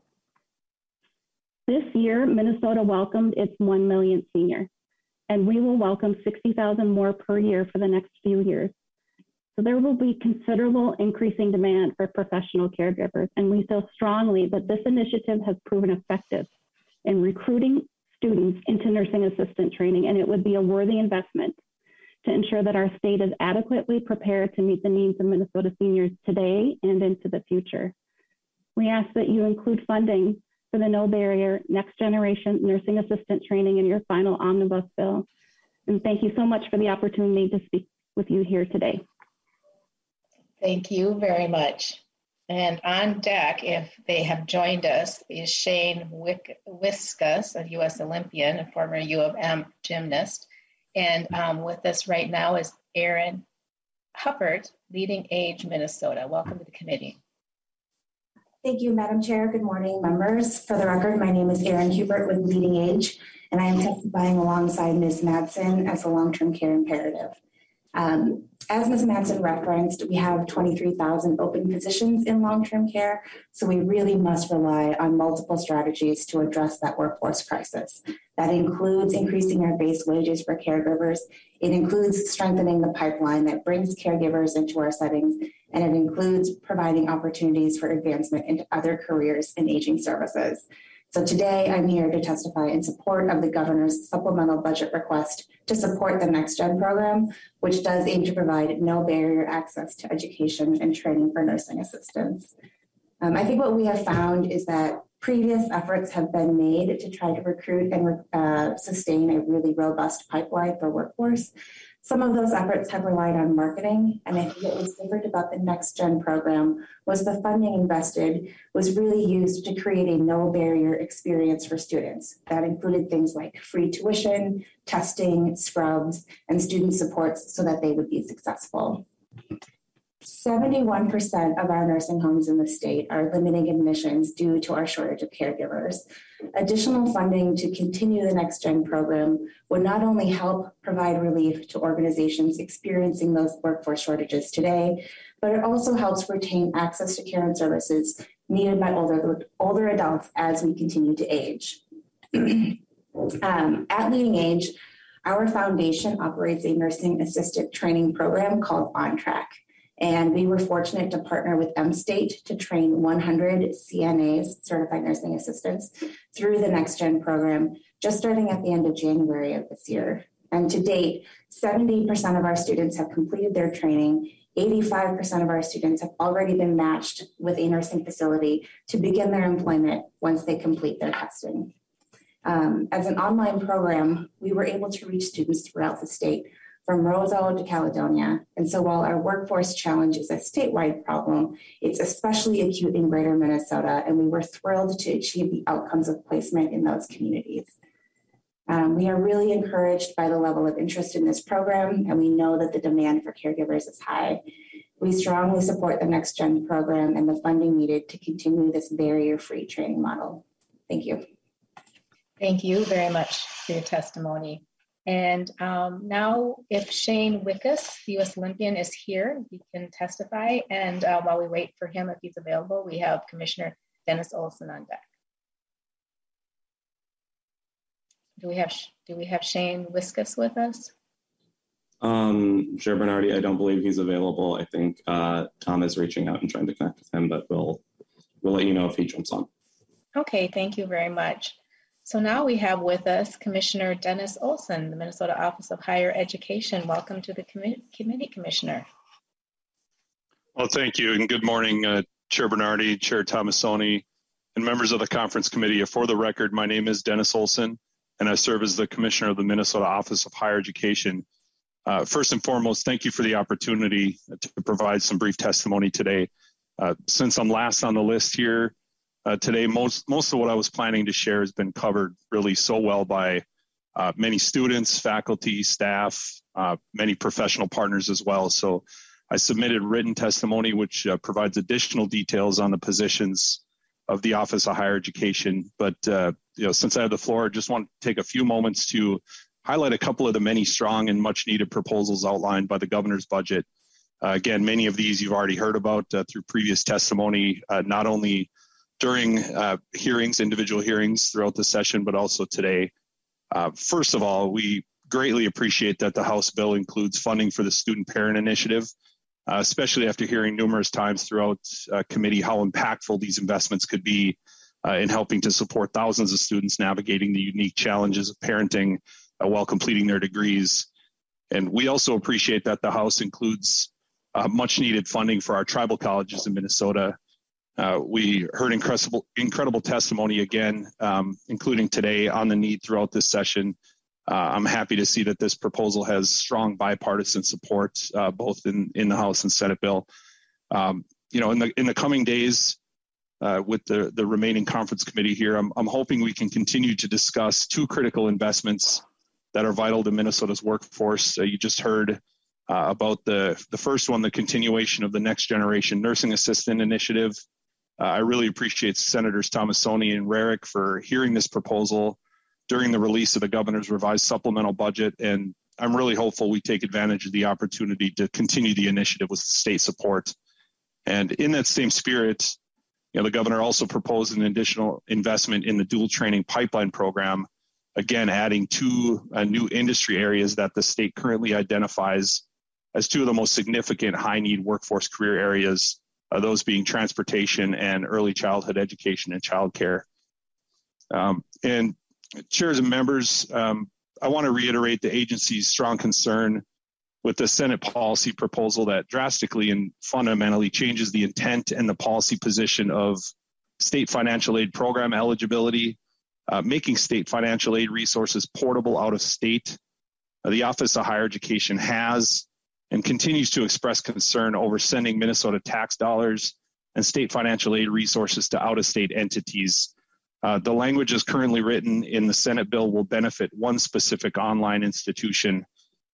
This year, Minnesota welcomed its one millionth senior, and we will welcome sixty thousand more per year for the next few years. So there will be considerable increasing demand for professional caregivers, and we feel strongly that this initiative has proven effective in recruiting students into nursing assistant training, and it would be a worthy investment to ensure that our state is adequately prepared to meet the needs of Minnesota seniors today and into the future. We ask that you include funding for the no barrier next generation nursing assistant training in your final omnibus bill. And thank you so much for the opportunity to speak with you here today. Thank you very much. And on deck, if they have joined us, is Shane Wick- Wiskus, a U S Olympian and former U of M gymnast. And um, with us right now is Erin Huppert, Leading Age Minnesota. Welcome to the committee. Thank you, Madam Chair. Good morning, members. For the record, my name is Erin Hubert with Leading Age, and I am testifying alongside Miz Madsen as a long-term care imperative. Um, as Miz Madsen referenced, we have twenty-three thousand open positions in long-term care, so we really must rely on multiple strategies to address that workforce crisis. That includes increasing our base wages for caregivers. It includes strengthening the pipeline that brings caregivers into our settings, and it includes providing opportunities for advancement into other careers in aging services. So today I'm here to testify in support of the governor's supplemental budget request to support the Next Gen program, which does aim to provide no barrier access to education and training for nursing assistants. Um, I think what we have found is that previous efforts have been made to try to recruit and uh, sustain a really robust pipeline for workforce. Some of those efforts have relied on marketing, and I think what was different about the Next Gen program was the funding invested was really used to create a no barrier experience for students. That included things like free tuition, testing, scrubs, and student supports so that they would be successful. seventy-one percent of our nursing homes in the state are limiting admissions due to our shortage of caregivers. Additional funding to continue the Next Gen program would not only help provide relief to organizations experiencing those workforce shortages today, but it also helps retain access to care and services needed by older, older adults as we continue to age. um, at Leading Age, our foundation operates a nursing assistant training program called On Track. And we were fortunate to partner with M State to train one hundred C N As, certified nursing assistants, through the Next Gen program, just starting at the end of January of this year. And to date, seventy percent of our students have completed their training. eighty-five percent of our students have already been matched with a nursing facility to begin their employment once they complete their testing. Um, as an online program, we were able to reach students throughout the state, from Roseau to Caledonia. And so while our workforce challenge is a statewide problem, it's especially acute in Greater Minnesota, and we were thrilled to achieve the outcomes of placement in those communities. Um, we are really encouraged by the level of interest in this program, and we know that the demand for caregivers is high. We strongly support the Next Gen program and the funding needed to continue this barrier-free training model. Thank you. Thank you very much for your testimony. And um, now if Shane Wickus, the U S Olympian, is here, he can testify. And uh, while we wait for him, if he's available, we have Commissioner Dennis Olson on deck. Do we have, do we have Shane Wiskus with us? Um, Chair Bernardi, I don't believe he's available. I think uh, Tom is reaching out and trying to connect with him, but we'll, we'll let you know if he jumps on. Okay, thank you very much. So now we have with us Commissioner Dennis Olson, the Minnesota Office of Higher Education. Welcome to the com- committee, Commissioner. Well, thank you, and good morning, uh, Chair Bernardi, Chair Tomassoni, and members of the conference committee. For the record, my name is Dennis Olson, and I serve as the Commissioner of the Minnesota Office of Higher Education. Uh, first and foremost, thank you for the opportunity to provide some brief testimony today. Uh, since I'm last on the list here, Uh, today, most most of what I was planning to share has been covered really so well by uh, many students, faculty, staff, uh, many professional partners as well. So I submitted written testimony, which uh, provides additional details on the positions of the Office of Higher Education. But uh, you know, since I have the floor, I just want to take a few moments to highlight a couple of the many strong and much needed proposals outlined by the governor's budget. Uh, again, many of these you've already heard about uh, through previous testimony, uh, not only during uh, hearings, individual hearings throughout the session, but also today. Uh, first of all, we greatly appreciate that the House bill includes funding for the Student Parent Initiative, uh, especially after hearing numerous times throughout uh, committee how impactful these investments could be uh, in helping to support thousands of students navigating the unique challenges of parenting uh, while completing their degrees. And we also appreciate that the House includes uh, much needed funding for our tribal colleges in Minnesota. Uh, we heard incredible, incredible testimony again, um, including today, on the need throughout this session. Uh, I'm happy to see that this proposal has strong bipartisan support, uh, both in, in the House and Senate bill. Um, you know, in the in the coming days, uh, with the, the remaining conference committee here, I'm, I'm hoping we can continue to discuss two critical investments that are vital to Minnesota's workforce. Uh, you just heard uh, about the, the first one, the continuation of the Next Generation Nursing Assistant Initiative. Uh, I really appreciate Senators Tomassoni and Rarick for hearing this proposal during the release of the governor's revised supplemental budget. And I'm really hopeful we take advantage of the opportunity to continue the initiative with state support. And in that same spirit, you know, the governor also proposed an additional investment in the dual training pipeline program, again, adding two uh, new industry areas that the state currently identifies as two of the most significant high need workforce career areas, uh, those being transportation and early childhood education and childcare. Um, and chairs and members, um, I want to reiterate the agency's strong concern with the Senate policy proposal that drastically and fundamentally changes the intent and the policy position of state financial aid program eligibility, uh, making state financial aid resources portable out of state. Uh, the Office of Higher Education has and continues to express concern over sending Minnesota tax dollars and state financial aid resources to out-of-state entities. Uh, the language is currently written in the Senate bill will benefit one specific online institution.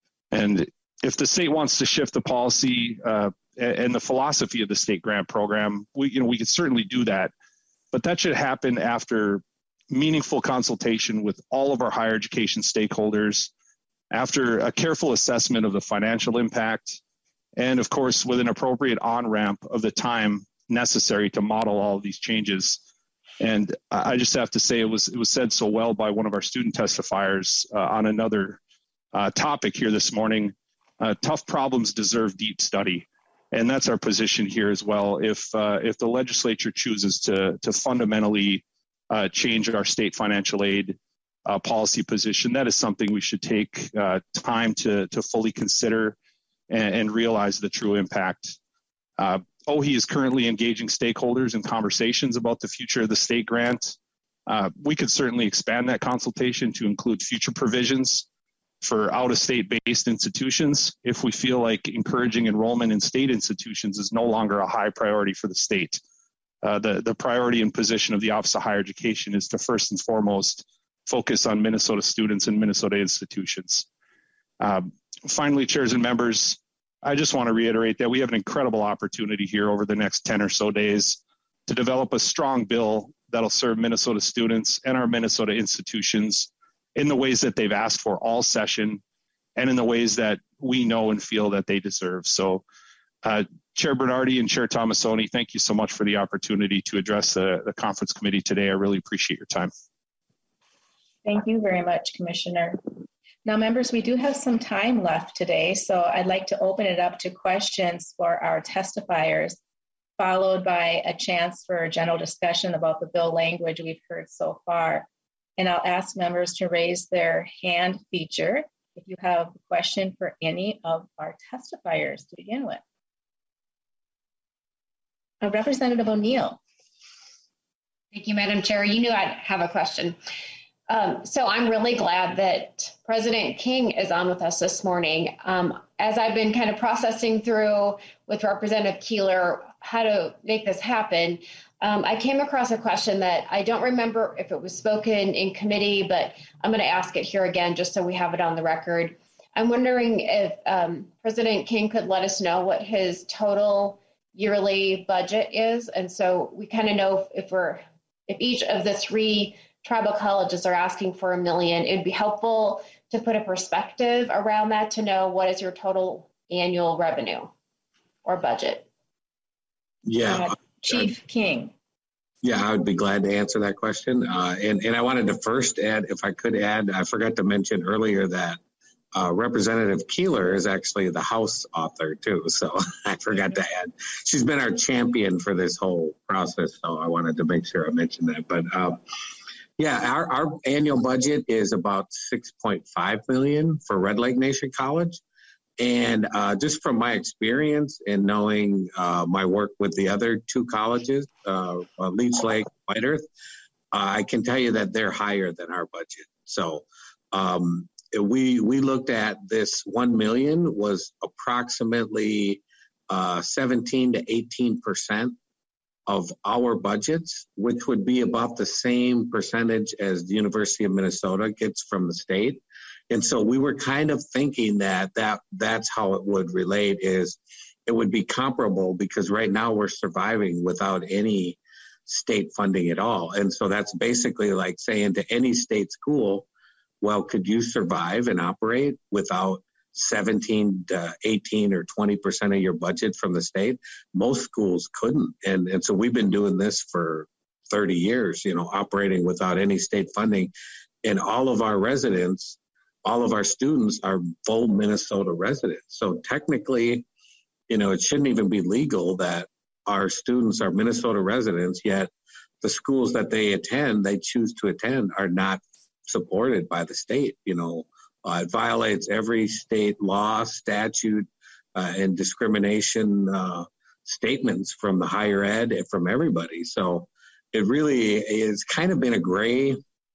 And if the state wants to shift the policy uh, and the philosophy of the state grant program, we, you know, we could certainly do that. But that should happen after meaningful consultation with all of our higher education stakeholders, after a careful assessment of the financial impact, and of course, with an appropriate on-ramp of the time necessary to model all of these changes. And I just have to say, it was it was said so well by one of our student testifiers uh, on another uh, topic here this morning. Uh, tough problems deserve deep study, and that's our position here as well. If uh, if the legislature chooses to to fundamentally uh, change our state financial aid uh, policy position, that is something we should take uh, time to to fully consider and, and realize the true impact. Uh, O H I is currently engaging stakeholders in conversations about the future of the state grant. Uh, we could certainly expand that consultation to include future provisions for out-of-state based institutions if we feel like encouraging enrollment in state institutions is no longer a high priority for the state. Uh, the, the priority and position of the Office of Higher Education is to first and foremost focus on Minnesota students and Minnesota institutions. Uh, finally, chairs and members, I just want to reiterate that we have an incredible opportunity here over the next ten or so days to develop a strong bill that'll serve Minnesota students and our Minnesota institutions in the ways that they've asked for all session and in the ways that we know and feel that they deserve. So uh, Chair Bernardi and Chair Tomassoni, thank you so much for the opportunity to address the, the conference committee today. I really appreciate your time. Thank you very much, Commissioner. Now, members, we do have some time left today, so I'd like to open it up to questions for our testifiers, followed by a chance for a general discussion about the bill language we've heard so far. And I'll ask members to raise their hand feature if you have a question for any of our testifiers to begin with. Uh, Representative O'Neill. Thank you, Madam Chair. You knew I'd have a question. Um, so I'm really glad that President King is on with us this morning. Um, as I've been kind of processing through with Representative Keeler how to make this happen, um, I came across a question that I don't remember if it was spoken in committee, but I'm going to ask it here again just so we have it on the record. I'm wondering if um, President King could let us know what his total yearly budget is. And so we kind of know if, if we're, if each of the three tribal colleges are asking for a million, it'd be helpful to put a perspective around that to know what is your total annual revenue or budget. Yeah. Uh, Chief uh, King. Yeah, I would be glad to answer that question. Uh, and, and I wanted to first add, if I could add, I forgot to mention earlier that Uh, Representative Keeler is actually the House author too, so I forgot to add. She's been our champion for this whole process, so I wanted to make sure I mentioned that. But um, yeah, our, our annual budget is about six point five million dollars for Red Lake Nation College, and uh, just from my experience and knowing uh, my work with the other two colleges, uh, uh, Leech Lake, White Earth, uh, I can tell you that they're higher than our budget. So. Um, We we looked at this one million was approximately uh, seventeen to eighteen percent of our budgets, which would be about the same percentage as the University of Minnesota gets from the state. And so we were kind of thinking that, that that's how it would relate, is it would be comparable, because right now we're surviving without any state funding at all. And so that's basically like saying to any state school, well, could you survive and operate without seventeen to eighteen or twenty percent of your budget from the state? Most schools couldn't. And, and so we've been doing this for thirty years, you know, operating without any state funding. And all of our residents, all of our students are full Minnesota residents. So technically, you know, it shouldn't even be legal that our students are Minnesota residents, yet the schools that they attend, they choose to attend, are not supported by the state. You know, uh, it violates every state law, statute, uh, and discrimination uh, statements from the higher ed and from everybody. So it really is kind of been a gray,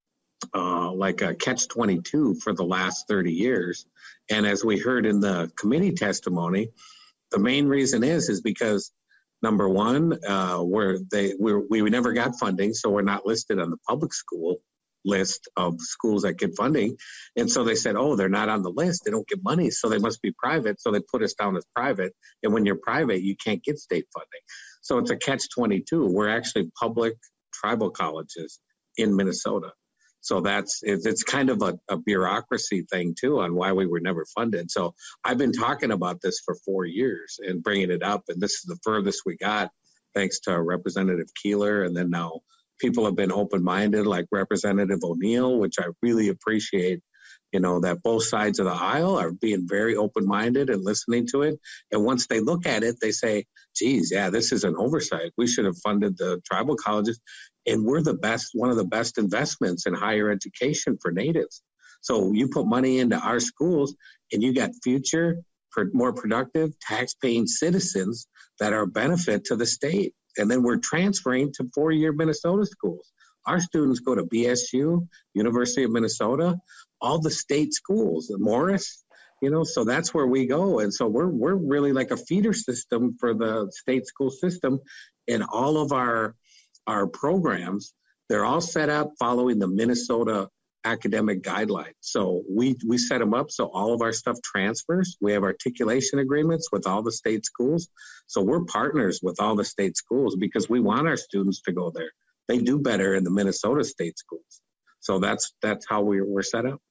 uh, like a catch twenty-two for the last thirty years. And as we heard in the committee testimony, the main reason is, is because number one, uh, where they, we're, we never got funding, so we're not listed on the public school list of schools that get funding. And so they said, oh, they're not on the list, they don't get money, so they must be private. So they put us down as private. And when you're private, you can't get state funding. So it's a catch twenty-two. We're actually public tribal colleges in Minnesota. So that's, it's kind of a, a bureaucracy thing too on why we were never funded. So I've been talking about this for four years and bringing it up. And this is the furthest we got, thanks to Representative Keeler. And then now people have been open-minded, like Representative O'Neill, which I really appreciate, you know, that both sides of the aisle are being very open-minded and listening to it. And once they look at it, they say, geez, yeah, this is an oversight. We should have funded the tribal colleges. And we're the best, one of the best investments in higher education for natives. So you put money into our schools and you got future, more productive, tax-paying citizens that are a benefit to the state. And then we're transferring to four-year Minnesota schools. Our students go to B S U, University of Minnesota, all the state schools, Morris, you know, so that's where we go. And so we're we're really like a feeder system for the state school system. And all of our our programs, they're all set up following the Minnesota academic guidelines. So we we set them up so all of our stuff transfers. We have articulation agreements with all the state schools. So we're partners with all the state schools because we want our students to go there. They do better in the Minnesota state schools. So that's that's how we, we're set up.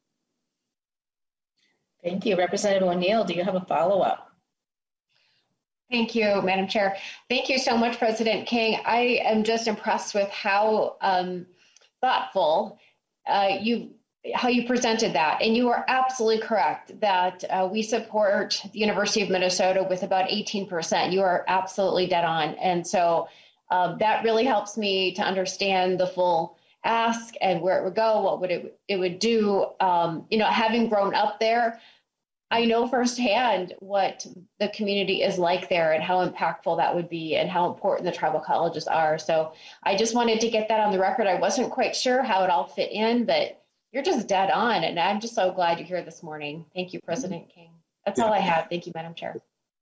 Thank you. Representative O'Neill, do you have a follow-up? Thank you, Madam Chair. Thank you so much, President King. I am just impressed with how um, thoughtful uh, you how you presented that. And you are absolutely correct that uh, we support the University of Minnesota with about eighteen percent. You are absolutely dead on. And so um, that really helps me to understand the full ask and where it would go, what would it, it would do. Um, you know, having grown up there, I know firsthand what the community is like there and how impactful that would be and how important the tribal colleges are. So I just wanted to get that on the record. I wasn't quite sure how it all fit in, but you're just dead on. And I'm just so glad you're here this morning. Thank you, President King. That's all I have. Thank you, Madam Chair.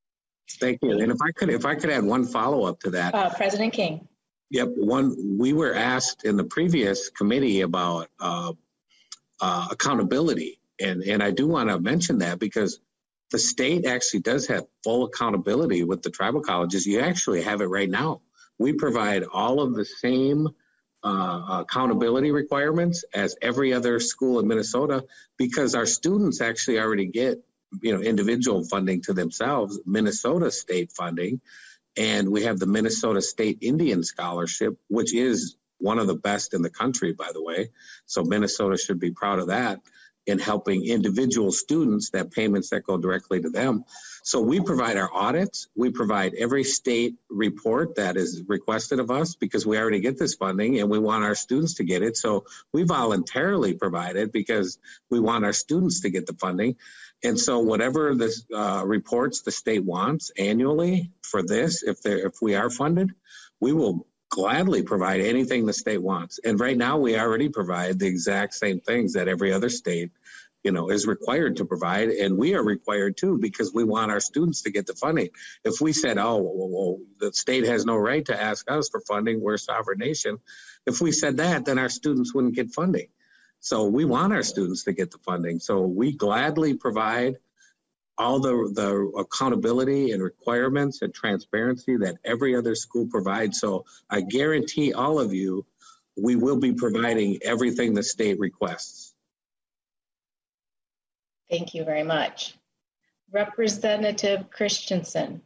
Thank you. And if I could, if I could add one follow-up to that. Uh, President King. Yep. One, we were asked in the previous committee about uh, uh, accountability. And, and I do want to mention that because the state actually does have full accountability with the tribal colleges. You actually have it right now. We provide all of the same uh, accountability requirements as every other school in Minnesota because our students actually already get, you know, individual funding to themselves, Minnesota state funding. And we have the Minnesota State Indian Scholarship, which is one of the best in the country, by the way. So Minnesota should be proud of that in helping individual students, that payments that go directly to them. So we provide our audits. We provide every state report that is requested of us because we already get this funding and we want our students to get it. So we voluntarily provide it because we want our students to get the funding. And so whatever the uh, reports the state wants annually for this, if they if we are funded, we will gladly provide anything the state wants. And right now we already provide the exact same things that every other state, you know, is required to provide. And we are required too, because we want our students to get the funding. If we said, oh, well, well, the state has no right to ask us for funding, we're a sovereign nation. If we said that, then our students wouldn't get funding. So we want our students to get the funding. So we gladly provide all the, the accountability and requirements and transparency that every other school provides. So I guarantee all of you, we will be providing everything the state requests. Thank you very much. Representative Christensen.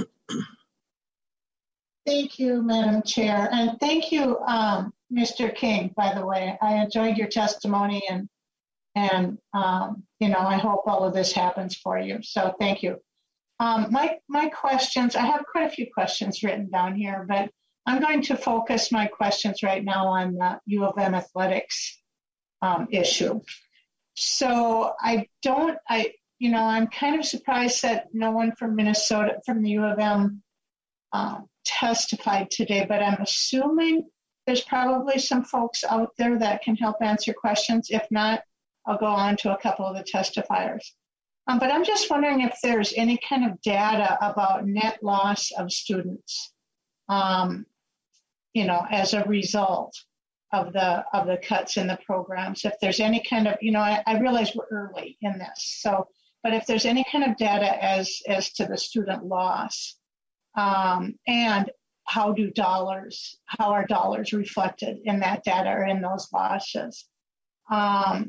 Thank you, Madam Chair. And thank you, um, Mister King, by the way. I enjoyed your testimony and, and um, you know, I hope all of this happens for you. So thank you. Um, my, my questions, I have quite a few questions written down here, but I'm going to focus my questions right now on the U of M athletics um, issue. So I don't, I, you know, I'm kind of surprised that no one from Minnesota, from the U of M um, testified today, but I'm assuming there's probably some folks out there that can help answer questions. If not, I'll go on to a couple of the testifiers. Um, but I'm just wondering if there's any kind of data about net loss of students, um, you know, as a result of the of the cuts in the programs. If there's any kind of, you know, I, I realize we're early in this, so, but if there's any kind of data as as to the student loss, um, and how do dollars, how are dollars reflected in that data or in those losses? Um,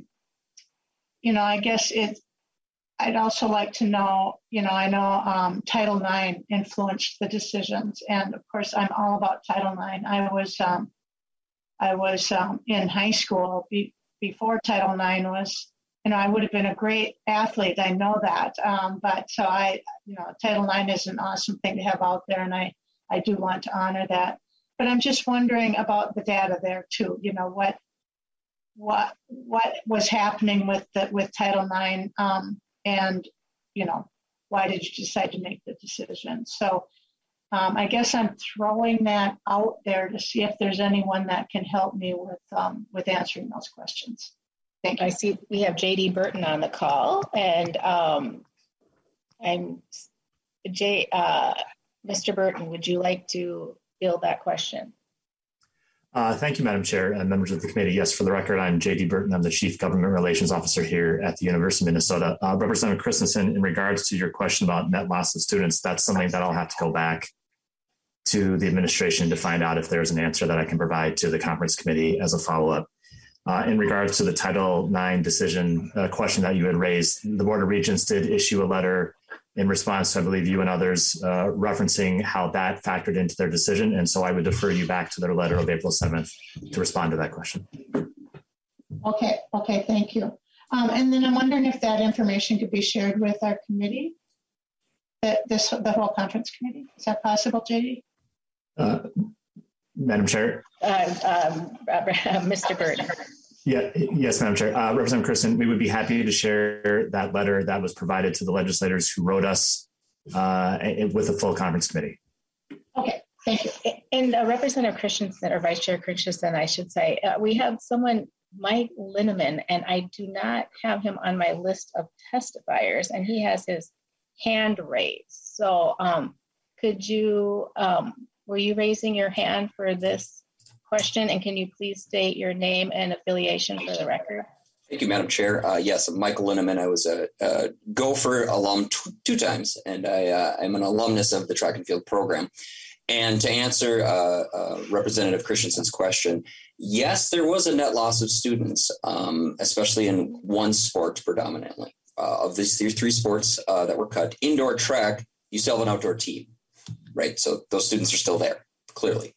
you know, I guess it, I'd also like to know, you know, I know um, Title nine influenced the decisions, and of course I'm all about Title nine. I was, um, I was um, in high school be, before Title nine was, you know, I would have been a great athlete, I know that, um, but so I, you know, Title nine is an awesome thing to have out there, and I, I do want to honor that. But I'm just wondering about the data there too. You know, what what what was happening with the with Title nine, um, and you know, why did you decide to make the decision? So um, I guess I'm throwing that out there to see if there's anyone that can help me with um, with answering those questions. Thank you. I see we have J D Burton on the call, and um, I'm J. Uh, Mister Burton, would you like to field that question? Uh, thank you, Madam Chair and members of the committee. Yes, for the record, I'm J D Burton. I'm the Chief Government Relations Officer here at the University of Minnesota. Uh, Representative Christensen, in regards to your question about net loss of students, that's something that I'll have to go back to the administration to find out if there's an answer that I can provide to the conference committee as a follow-up. Uh, in regards to the Title nine decision uh, question that you had raised, the Board of Regents did issue a letter in response to, I believe, you and others uh, referencing how that factored into their decision. And so I would defer you back to their letter of April seventh to respond to that question. Okay, okay, thank you. Um, and then I'm wondering if that information could be shared with our committee, the, this, the whole conference committee. Is that possible, J D? Uh, Madam Chair? Uh, um, Mister Burton. Yeah, yes, Madam Chair. Uh, Representative Christen, we would be happy to share that letter that was provided to the legislators who wrote us uh, with the full conference committee. Okay, thank you. And uh, Representative Christensen, or Vice Chair Christensen, I should say, uh, we have someone, Mike Linneman, and I do not have him on my list of testifiers, and he has his hand raised. So um, could you, um, were you raising your hand for this question? And can you please state your name and affiliation for the record? Thank you, Madam Chair. Uh, yes, I'm Michael Linneman. I was a, a Gopher alum t- two times, and I, uh, I'm an alumnus of the track and field program. And to answer uh, uh, Representative Christensen's question, yes, there was a net loss of students, um, especially in one sport predominantly. Uh, of these three sports uh, that were cut, indoor track, you still have an outdoor team, right? So those students are still there, clearly.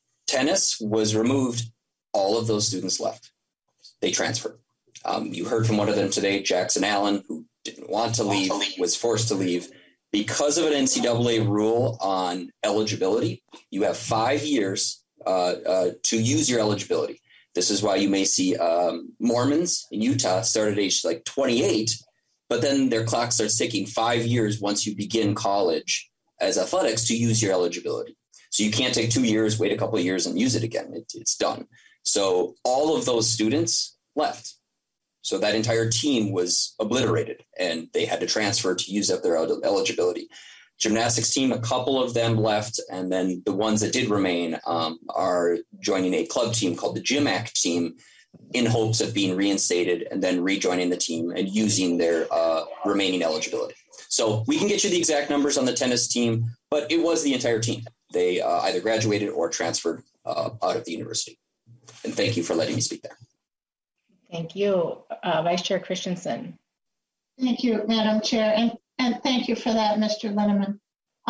Tennis was removed. All of those students left. They transferred. Um, you heard from one of them today, Jackson Allen, who didn't want to leave, was forced to leave. Because of an N C double A rule on eligibility, you have five years uh, uh, to use your eligibility. This is why you may see um, Mormons in Utah start at age like twenty-eight, but then their clock starts ticking five years once you begin college as athletics to use your eligibility. So you can't take two years, wait a couple of years and use it again. It, it's done. So all of those students left. So that entire team was obliterated and they had to transfer to use up their eligibility. Gymnastics team, a couple of them left, and then the ones that did remain um, are joining a club team called the Gym Act team in hopes of being reinstated and then rejoining the team and using their uh, remaining eligibility. So we can get you the exact numbers on the tennis team, but it was the entire team. They uh, either graduated or transferred uh, out of the university. And thank you for letting me speak there. Thank you. Uh, Vice Chair Christensen. Thank you, Madam Chair. And, and thank you for that, Mister Linneman.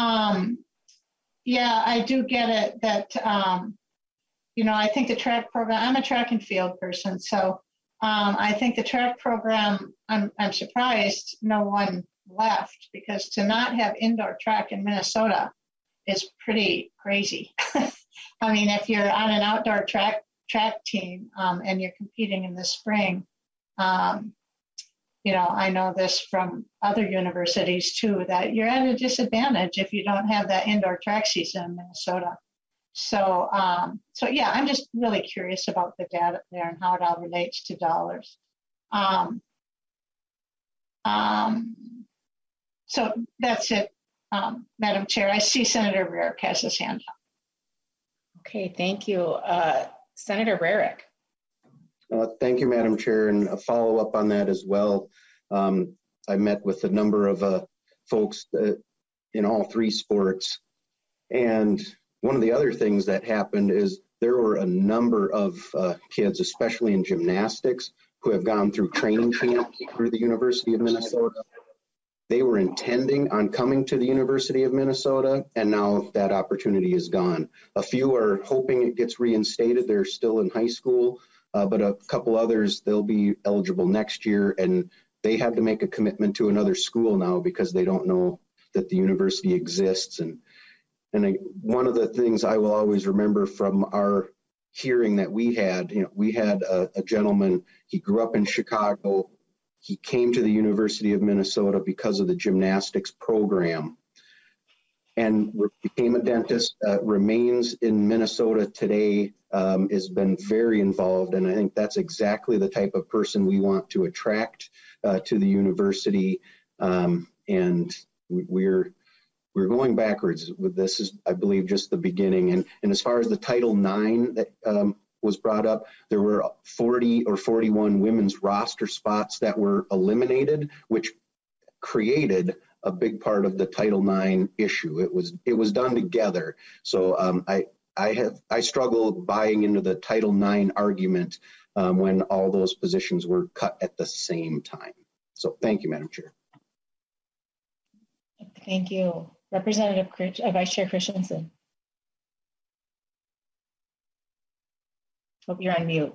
Um, yeah, I do get it that, um, you know, I think the track program, I'm a track and field person. So um, I think the track program, I'm, I'm surprised no one left, because to not have indoor track in Minnesota is pretty crazy. I mean, if you're on an outdoor track track team um, and you're competing in the spring, um, you know, I know this from other universities too, that you're at a disadvantage if you don't have that indoor track season in Minnesota. So, um, so yeah, I'm just really curious about the data there and how it all relates to dollars. Um, um, so that's it, um, Madam Chair. I see Senator Rarick has his hand up. Okay, thank you. Uh, Senator Rarick. Uh, thank you, Madam Chair, and a follow up on that as well. Um, I met with a number of uh, folks uh, in all three sports, and one of the other things that happened is there were a number of uh, kids, especially in gymnastics, who have gone through training camp through the University of Minnesota. They were intending on coming to the University of Minnesota, and now that opportunity is gone. A few are hoping it gets reinstated. They're still in high school, uh, but a couple others, they'll be eligible next year, and they have to make a commitment to another school now because they don't know that the university exists. And, and I, one of the things I will always remember from our hearing that we had, you know, we had a, a gentleman, he grew up in Chicago. He came to the University of Minnesota because of the gymnastics program and became a dentist, uh, remains in Minnesota today, um, has been very involved. And I think that's exactly the type of person we want to attract uh, to the university. Um, and we, we're we're going backwards. This is, I believe, just the beginning. And, and as far as the Title nine that um, was brought up, there were forty or forty-one women's roster spots that were eliminated, which created a big part of the Title nine issue. It was it was done together. So um, I I have I struggle buying into the Title nine argument um, when all those positions were cut at the same time. So thank you, Madam Chair. Thank you, Representative uh, Vice Chair Christensen. Hope you're on mute.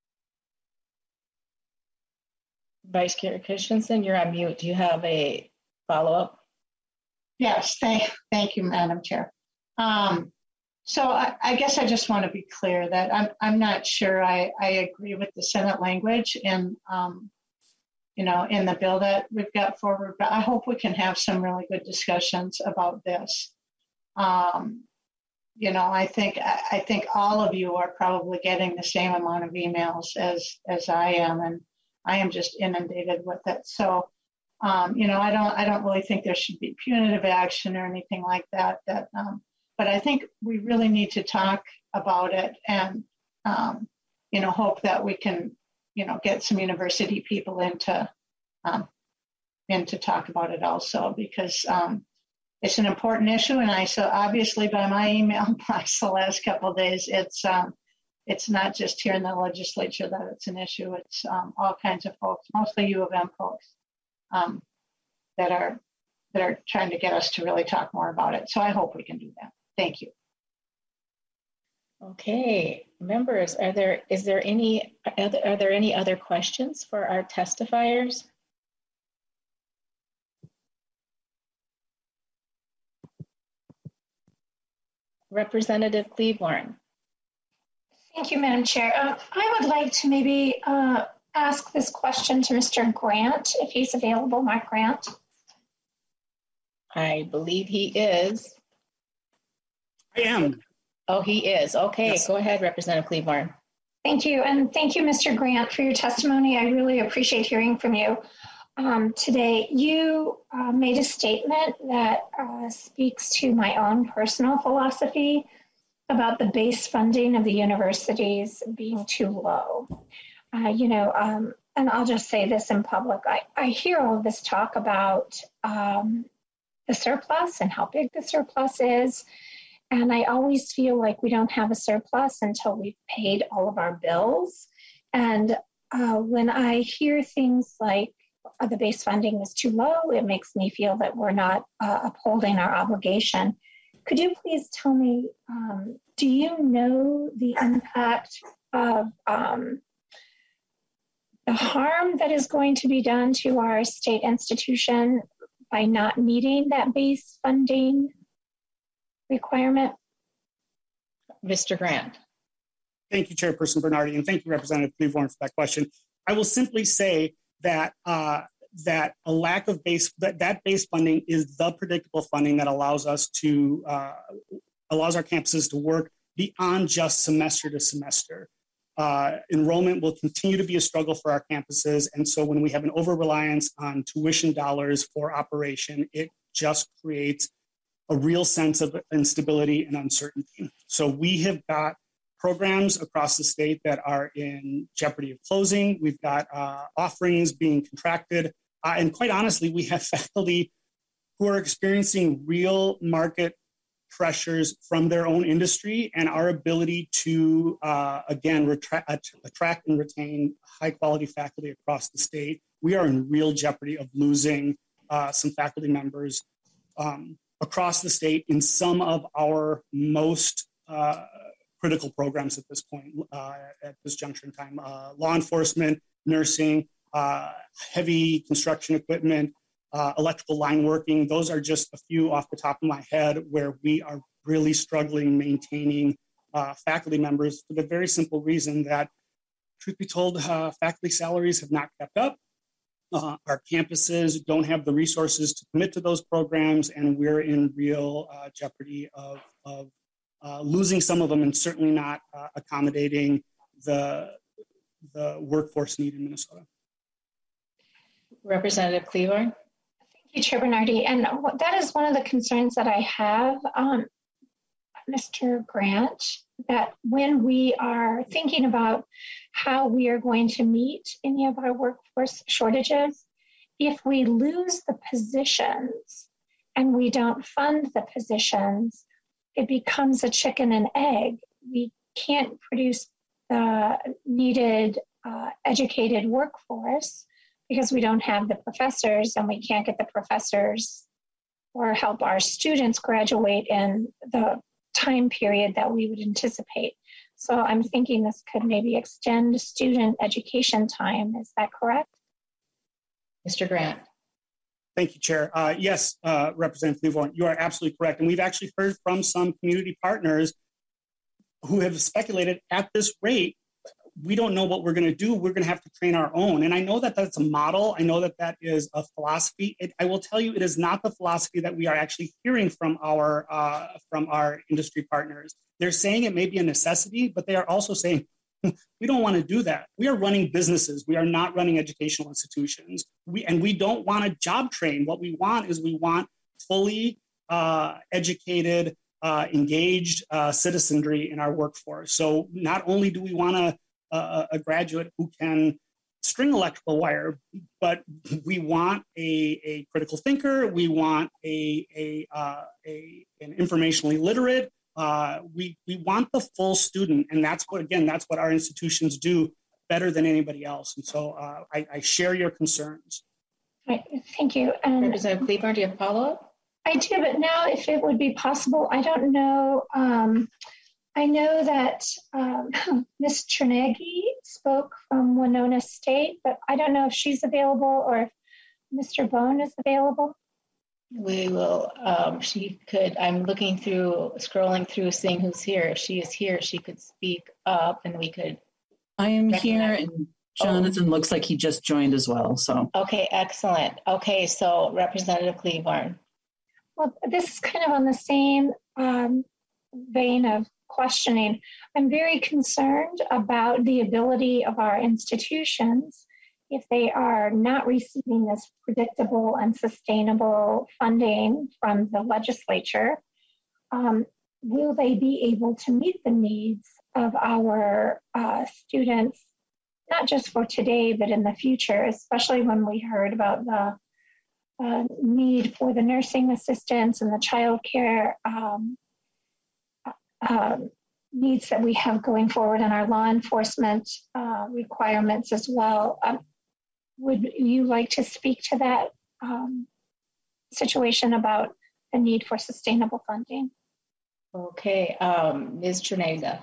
Vice Chair Christensen, you're on mute. Do you have a follow-up? Yes, thank, thank you, Madam Chair. Um, so I, I guess I just want to be clear that I'm, I'm not sure I, I agree with the Senate language in, um, you know, in the bill that we've got forward, but I hope we can have some really good discussions about this. Um, You know, I think I think all of you are probably getting the same amount of emails as as I am, and I am just inundated with it. So um, you know, I don't, I don't really think there should be punitive action or anything like that. That, um, but I think we really need to talk about it and, um, you know, hope that we can, you know, get some university people into, um, in to talk about it also, because um, it's an important issue. And I so obviously by my email box the last couple of days, it's um, it's not just here in the legislature that it's an issue. It's um, all kinds of folks, mostly U of M folks, um, that are that are trying to get us to really talk more about it. So I hope we can do that. Thank you. Okay, members, are there is there any are there, are there any other questions for our testifiers? Representative Cleaborn. Thank you, Madam Chair. Uh, I would like to maybe uh, ask this question to Mister Grant, if he's available. Mark Grant. I believe he is. I am. Oh, he is. Okay, yes. Go ahead, Representative Cleaborn. Thank you. And thank you, Mister Grant, for your testimony. I really appreciate hearing from you um, today. You uh, made a statement that uh, speaks to my own personal philosophy about the base funding of the universities being too low. Uh, you know, um, and I'll just say this in public. I, I hear all of this talk about um, the surplus and how big the surplus is. And I always feel like we don't have a surplus until we've paid all of our bills. And uh, when I hear things like uh, the base funding is too low, it makes me feel that we're not uh, upholding our obligation. Could you please tell me, um, do you know the impact of um, the harm that is going to be done to our state institution by not meeting that base funding requirement? Mister Grant. Thank you, Chairperson Bernardi, and thank you, Representative Cleaborn, for that question. I will simply say that uh, that a lack of base that, that base funding is the predictable funding that allows us to uh, allows our campuses to work beyond just semester to semester. Uh, enrollment will continue to be a struggle for our campuses, and so when we have an over-reliance on tuition dollars for operation, it just creates a real sense of instability and uncertainty. So we have got programs across the state that are in jeopardy of closing. We've got uh, offerings being contracted. Uh, and quite honestly, we have faculty who are experiencing real market pressures from their own industry, and our ability to, uh, again, retra- attract and retain high quality faculty across the state. We are in real jeopardy of losing uh, some faculty members um, across the state in some of our most uh, critical programs at this point, uh, at this juncture in time. Uh, law enforcement, nursing, uh, heavy construction equipment, uh, electrical line working. Those are just a few off the top of my head where we are really struggling maintaining uh, faculty members for the very simple reason that, truth be told, uh, faculty salaries have not kept up. Uh, our campuses don't have the resources to commit to those programs, and we're in real uh, jeopardy of, of uh, losing some of them and certainly not uh, accommodating the, the workforce need in Minnesota. Representative Cleaborn. Thank you, Chair Bernardi. And that is one of the concerns that I have, um, Mister Grant, that when we are thinking about how we are going to meet any of our workforce shortages, if we lose the positions and we don't fund the positions, it becomes a chicken and egg. We can't produce the needed uh, educated workforce because we don't have the professors, and we can't get the professors or help our students graduate in the time period that we would anticipate. So I'm thinking this could maybe extend student education time. Is that correct? Mister Grant. Thank you, Chair. Uh, yes, uh, Representative Cleaborn, you are absolutely correct. And we've actually heard from some community partners who have speculated at this rate, we don't know what we're going to do. We're going to have to train our own. And I know that that's a model. I know that that is a philosophy. It, I will tell you, it is not the philosophy that we are actually hearing from our uh, from our industry partners. They're saying it may be a necessity, but they are also saying We don't want to do that. We are running businesses. We are not running educational institutions. We and we don't want to job train. What we want is we want fully uh, educated, uh, engaged uh, citizenry in our workforce. So not only do we want a, a, a graduate who can string electrical wire, but we want a, a critical thinker. We want a, a, uh, a an informationally literate. Uh, we we want the full student, and that's what again that's what our institutions do better than anybody else. And so uh, I, I share your concerns. Right, thank you. And Representative Cleburne, do you have a follow-up? I do, but now if it would be possible, I don't know. Um, I know that um, Miz Chernaghi spoke from Winona State, but I don't know if she's available or if Mister Bone is available. We will, um, she could, I'm looking through, scrolling through, seeing who's here. If she is here, she could speak up and we could. I am here, and Jonathan oh. looks like he just joined as well, so. Okay, excellent. Okay, so Representative Cleburne. Well, this is kind of on the same um, vein of questioning. I'm very concerned about the ability of our institutions, if they are not receiving this predictable and sustainable funding from the legislature, um, will they be able to meet the needs of our uh, students, not just for today, but in the future, especially when we heard about the uh, need for the nursing assistants and the child care um, uh, needs that we have going forward and our law enforcement uh, requirements as well. Um, Would you like to speak to that um, situation about the need for sustainable funding? Okay, um, Miz Chernaghi.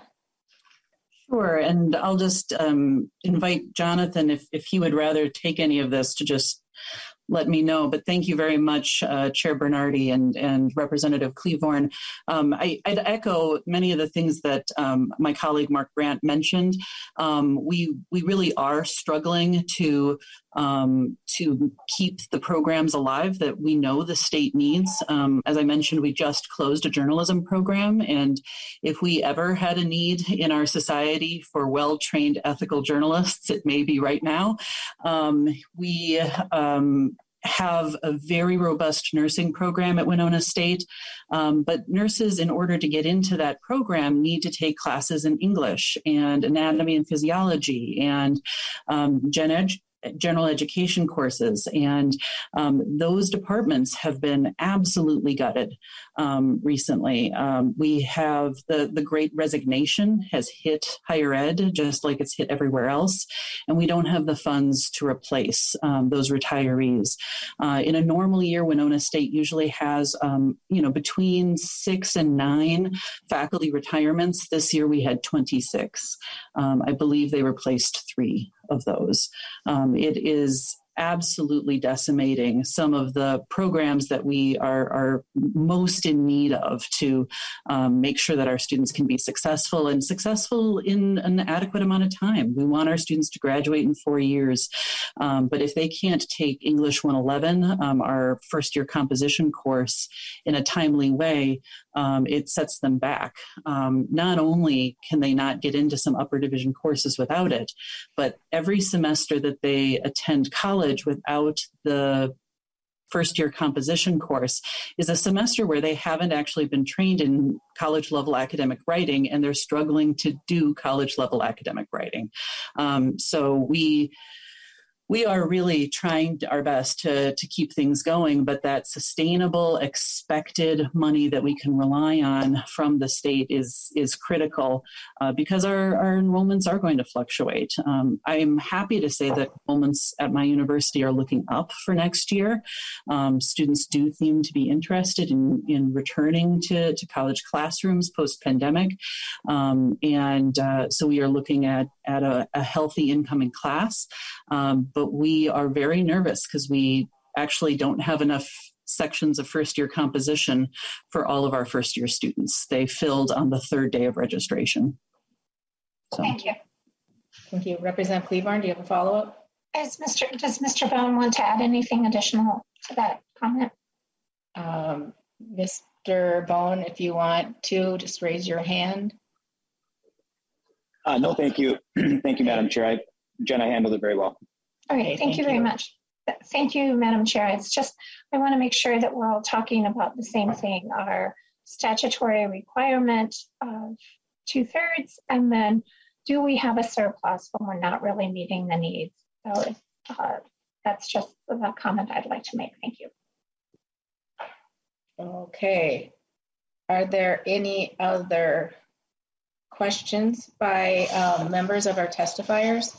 Sure, and I'll just um, invite Jonathan, if, if he would rather take any of this, to just let me know. But thank you very much, uh, Chair Bernardi and, and Representative Cleburne. Um, I, I'd echo many of the things that um, my colleague Mark Grant mentioned. Um, we we really are struggling to um, to keep the programs alive that we know the state needs. Um, as I mentioned, we just closed a journalism program, and if we ever had a need in our society for well-trained ethical journalists, it may be right now. Um, we um, have a very robust nursing program at Winona State, um, but nurses, in order to get into that program, need to take classes in English and anatomy and physiology and um, gen ed. general education courses, and um, those departments have been absolutely gutted um, recently. Um, we have the, the Great Resignation has hit higher ed just like it's hit everywhere else, and we don't have the funds to replace um, those retirees. Uh, in a normal year, Winona State usually has, um, you know, between six and nine faculty retirements. This year we had twenty-six. Um, I believe they replaced three of those. Um, it is absolutely decimating some of the programs that we are, are most in need of to um, make sure that our students can be successful and successful in an adequate amount of time. We want our students to graduate in four years, um, but if they can't take English one eleven, um, our first year composition course, in a timely way, um, it sets them back. Um, not only can they not get into some upper division courses without it, but every semester that they attend college without the first year composition course is a semester where they haven't actually been trained in college level academic writing, and they're struggling to do college level academic writing. Um, so we We are really trying our best to, to keep things going, but that sustainable, expected money that we can rely on from the state is is critical uh, because our, our enrollments are going to fluctuate. Um, I'm happy to say that enrollments at my university are looking up for next year. Um, students do seem to be interested in, in returning to, to college classrooms post-pandemic. Um, and uh, so we are looking at, at a, a healthy incoming class. Um, but we are very nervous because we actually don't have enough sections of first year composition for all of our first year students. They filled on the third day of registration. So. Thank you. Thank you. Representative Cleburne, do you have a follow-up? Is Mister Does Mister Bone want to add anything additional to that comment? Um, Mister Bone, if you want to, just raise your hand. Uh, no, thank you. Thank you, Madam Chair. I, Jenna handled it very well. All right, Okay, thank, thank you very you. much. Thank you, Madam Chair. It's just, I want to make sure that we're all talking about the same thing, our statutory requirement of two thirds, and then do we have a surplus when we're not really meeting the needs? So uh, that's just the comment I'd like to make. Thank you. Okay. Are there any other questions by um, members of our testifiers?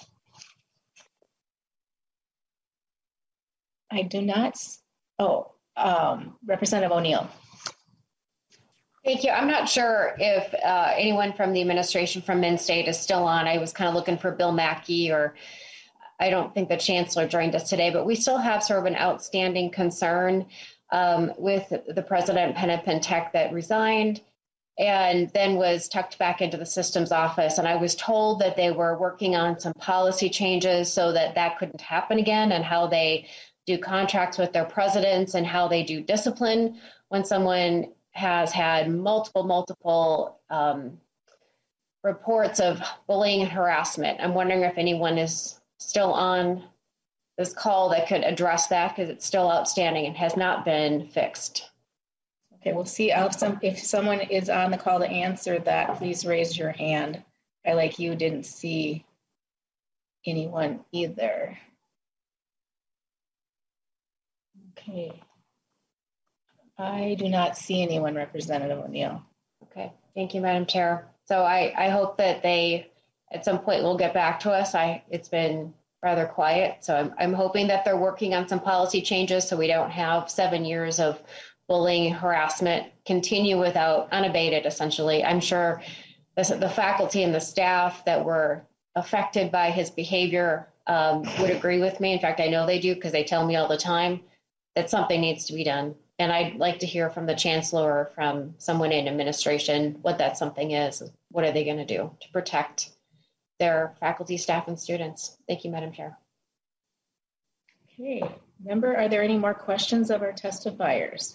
I do not. Oh, um, Representative O'Neill. Thank you. I'm not sure if uh, anyone from the administration from MnState is still on. I was kind of looking for Bill Mackey, or I don't think the chancellor joined us today, but we still have sort of an outstanding concern um, with the president Penn-Tech that resigned and then was tucked back into the systems office. And I was told that they were working on some policy changes so that that couldn't happen again, and how they do contracts with their presidents and how they do discipline when someone has had multiple, multiple um, reports of bullying and harassment. I'm wondering if anyone is still on this call that could address that, because it's still outstanding and has not been fixed. Okay, we'll see if, some, if someone is on the call to answer that, please raise your hand. I, like you, didn't see anyone either. Okay. I do not see anyone, Representative O'Neill. Okay, thank you, Madam Chair. So I, I hope that they, at some point, will get back to us. I, it's been rather quiet, so I'm, I'm hoping that they're working on some policy changes so we don't have seven years of bullying, harassment continue without, unabated, essentially. I'm sure this, the faculty and the staff that were affected by his behavior um, would agree with me. In fact, I know they do, because they tell me all the time that something needs to be done. And I'd like to hear from the chancellor or from someone in administration what that something is. What are they going to do to protect their faculty, staff, and students? Thank you, Madam Chair. Okay, member, are there any more questions of our testifiers?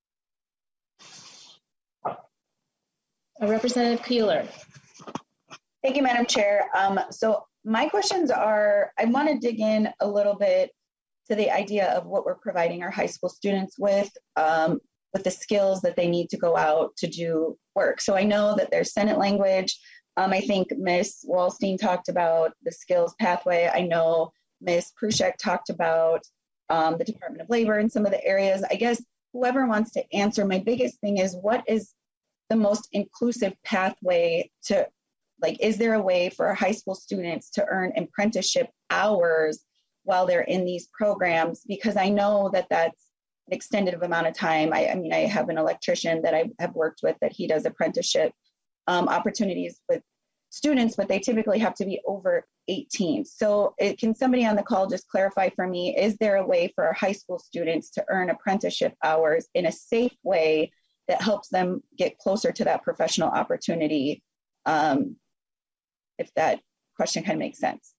Uh, Representative Keeler. Thank you, Madam Chair. Um, so my questions are, I want to dig in a little bit to the idea of what we're providing our high school students with, um, with the skills that they need to go out to do work. So I know that there's Senate language. Um, I think Miz Wallstein talked about the skills pathway. I know Miz Prushek talked about um, the Department of Labor and some of the areas. I guess whoever wants to answer, my biggest thing is, what is the most inclusive pathway to, like, is there a way for our high school students to earn apprenticeship hours while they're in these programs? Because I know that that's an extended amount of time. I, I mean, I have an electrician that I have worked with that he does apprenticeship um, opportunities with students, but they typically have to be over eighteen. So it, can somebody on the call just clarify for me, is there a way for our high school students to earn apprenticeship hours in a safe way that helps them get closer to that professional opportunity? Um, if that question kind of makes sense.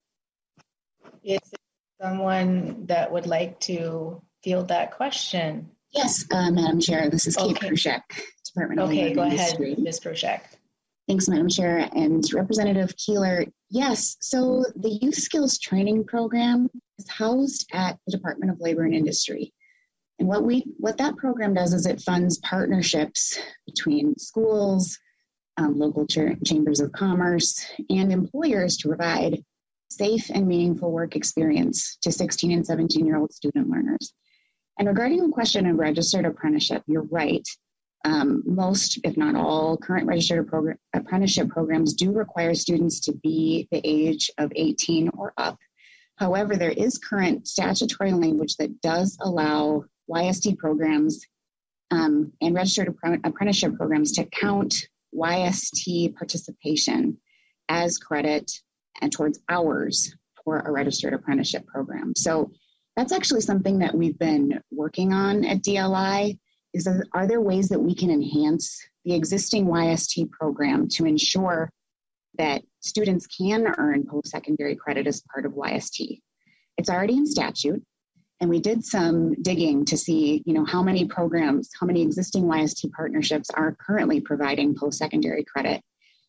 Is there someone that would like to field that question? Yes, uh, Madam Chair, this is Kate Okay. Prushek, Department of Okay, Labor go and ahead, Industry. Miz Prushek. Thanks, Madam Chair. And Representative Keeler, yes, so the Youth Skills Training Program is housed at the Department of Labor and Industry. And what we what that program does is it funds partnerships between schools, um, local ch- chambers of commerce, and employers to provide safe and meaningful work experience to sixteen and seventeen-year-old student learners. And regarding the question of registered apprenticeship, you're right. Um, most, if not all, current registered program, apprenticeship programs do require students to be the age of eighteen or up. However, there is current statutory language that does allow Y S T programs um, and registered appre- apprenticeship programs to count Y S T participation as credit and towards hours for a registered apprenticeship program. So that's actually something that we've been working on at D L I. Is that, are there ways that we can enhance the existing Y S T program to ensure that students can earn post-secondary credit as part of Y S T? It's already in statute, and we did some digging to see, you know, how many programs, how many existing Y S T partnerships are currently providing post-secondary credit.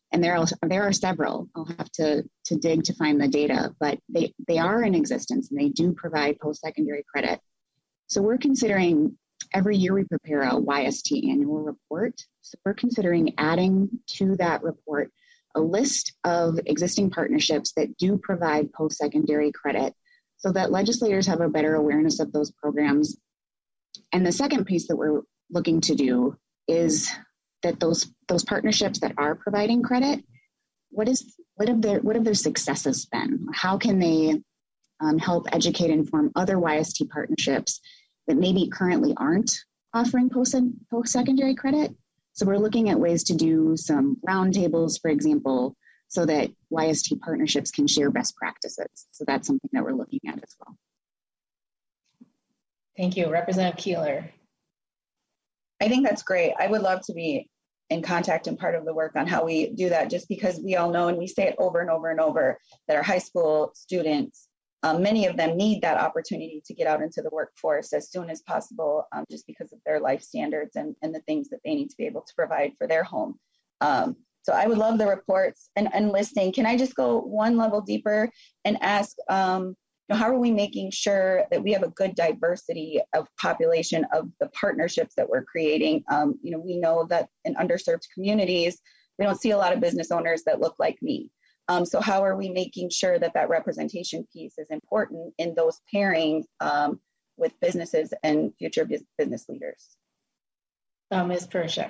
and there are, there are several. I'll have to, to dig to find the data, but they, they are in existence and they do provide post-secondary credit. So we're considering, every year we prepare a Y S T annual report. So we're considering adding to that report a list of existing partnerships that do provide post-secondary credit so that legislators have a better awareness of those programs. And the second piece that we're looking to do is that those those partnerships that are providing credit, what is what have their what have their successes been? How can they um, help educate and inform other Y S T partnerships that maybe currently aren't offering post post-secondary credit? So we're looking at ways to do some roundtables, for example, so that Y S T partnerships can share best practices. So that's something that we're looking at as well. Thank you. Representative Keeler. I think that's great. I would love to be in contact and part of the work on how we do that, just because we all know, and we say it over and over and over, that our high school students, um, many of them need that opportunity to get out into the workforce as soon as possible, um, just because of their life standards and, and the things that they need to be able to provide for their home. Um, so I would love the reports and, and listing. Can I just go one level deeper and ask, um, you know, how are we making sure that we have a good diversity of population of the partnerships that we're creating? Um, you know, we know that in underserved communities, we don't see a lot of business owners that look like me. Um, so how are we making sure that that representation piece is important in those pairings um, with businesses and future business leaders? Uh, Miz Pershek.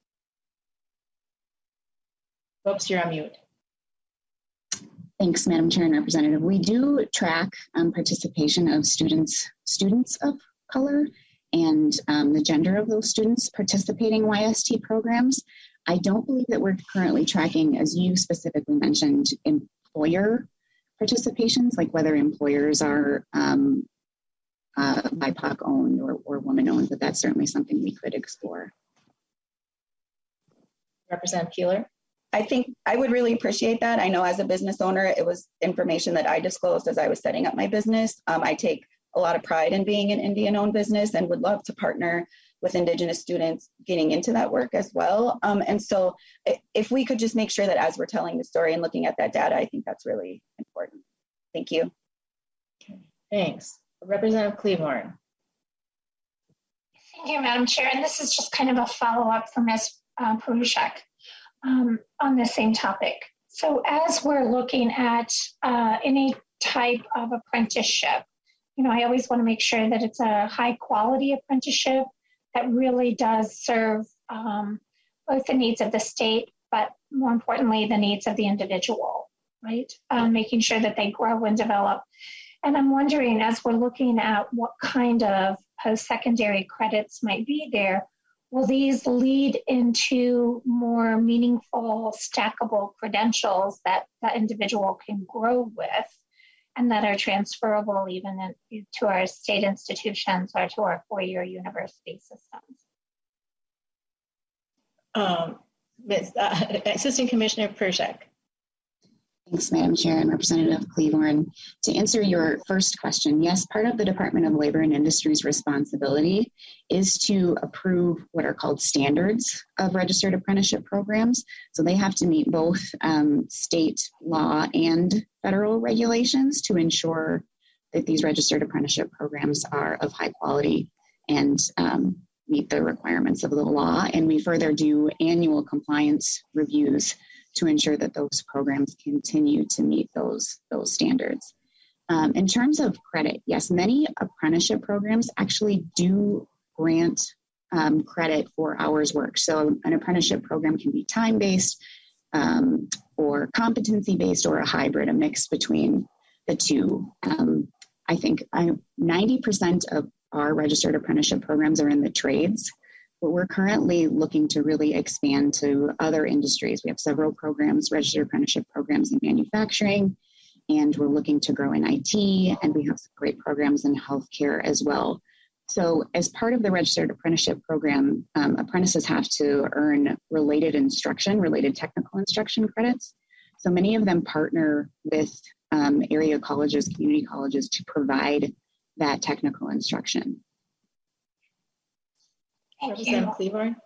Oops, you're on mute. Thanks, Madam Chair and Representative. We do track um, participation of students, students of color and um, the gender of those students participating in Y S T programs. I don't believe that we're currently tracking, as you specifically mentioned, employer participations, like whether employers are um, uh, B I P O C owned or, or woman owned, but that's certainly something we could explore. Representative Keeler. I think I would really appreciate that. I know as a business owner, it was information that I disclosed as I was setting up my business. Um, I take a lot of pride in being an Indian-owned business and would love to partner with Indigenous students getting into that work as well. Um, and so if we could just make sure that as we're telling the story and looking at that data, I think that's really important. Thank you. Okay, thanks. Representative Cleaborn. Thank you, Madam Chair. And this is just kind of a follow-up for Miz Uh, Perushek. Um, on the same topic. So as we're looking at uh, any type of apprenticeship, you know, I always want to make sure that it's a high quality apprenticeship that really does serve um, both the needs of the state, but more importantly, the needs of the individual, right? Um, making sure that they grow and develop. And I'm wondering, as we're looking at what kind of post-secondary credits might be there, will these lead into more meaningful, stackable credentials that that individual can grow with and that are transferable even in, to our state institutions or to our four-year university systems? Um, Miz Uh, Assistant Commissioner Pershek. Thanks, Madam Chair and Representative Cleaborn. To answer your first question, yes, part of the Department of Labor and Industry's responsibility is to approve what are called standards of registered apprenticeship programs. So they have to meet both um, state law and federal regulations to ensure that these registered apprenticeship programs are of high quality and um, meet the requirements of the law. And we further do annual compliance reviews to ensure that those programs continue to meet those, those standards. Um, in terms of credit, yes, many apprenticeship programs actually do grant um, credit for hours worked. So an apprenticeship program can be time-based um, or competency-based or a hybrid, a mix between the two. Um, I think I, ninety percent of our registered apprenticeship programs are in the trades. But we're currently looking to really expand to other industries. We have several programs, registered apprenticeship programs in manufacturing, and we're looking to grow in I T, and we have some great programs in healthcare as well. So as part of the registered apprenticeship program, um, apprentices have to earn related instruction, related technical instruction credits. So many of them partner with um, area colleges, community colleges to provide that technical instruction. Thank you. Cleaborn.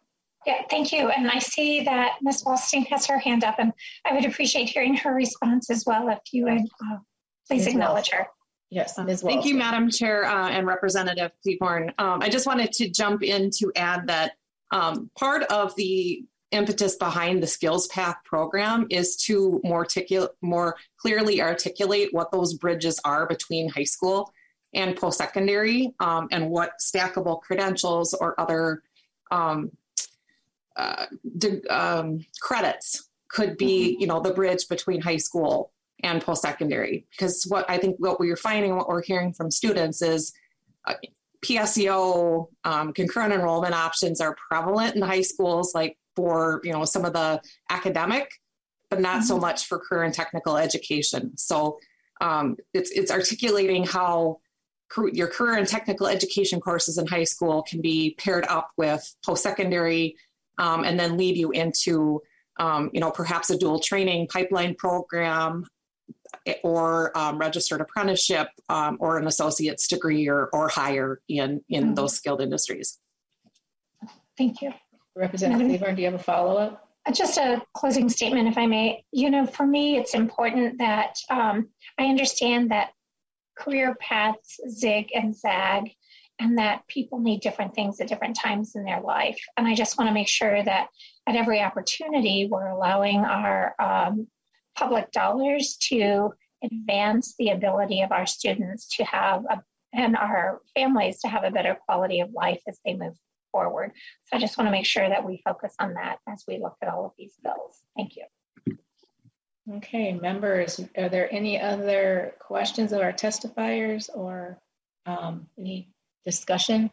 Yeah, thank you. And I see that Miz Wallstein has her hand up, and I would appreciate hearing her response as well if you would uh, please Miz acknowledge Wallstein. her. Yes, Miz Thank you, Wallstein. Madam Chair uh, and Representative Cleghorn. Um, I just wanted to jump in to add that um, part of the impetus behind the Skills Path program is to more, articul- more clearly articulate what those bridges are between high school and post-secondary, um, and what stackable credentials or other um, uh, de- um, credits could be, you know, the bridge between high school and post-secondary. Because what I think what we're finding, what we're hearing from students is uh, P S E O um, concurrent enrollment options are prevalent in high schools, like for, you know, some of the academic, but not mm-hmm. so much for career and technical education. So um, it's it's articulating how your career and technical education courses in high school can be paired up with post-secondary um, and then lead you into, um, you know, perhaps a dual training pipeline program or um, registered apprenticeship um, or an associate's degree or, or higher in, in mm-hmm. those skilled industries. Thank you. Representative Cleghorn, do you have a follow-up? Just a closing statement, if I may. You know, for me, it's important that um, I understand that career paths zig and zag, and that people need different things at different times in their life. And I just want to make sure that at every opportunity, we're allowing our um, public dollars to advance the ability of our students to have, a, and our families to have a better quality of life as they move forward. So I just want to make sure that we focus on that as we look at all of these bills. Thank you. Okay, members, are there any other questions of our testifiers or um, any discussion?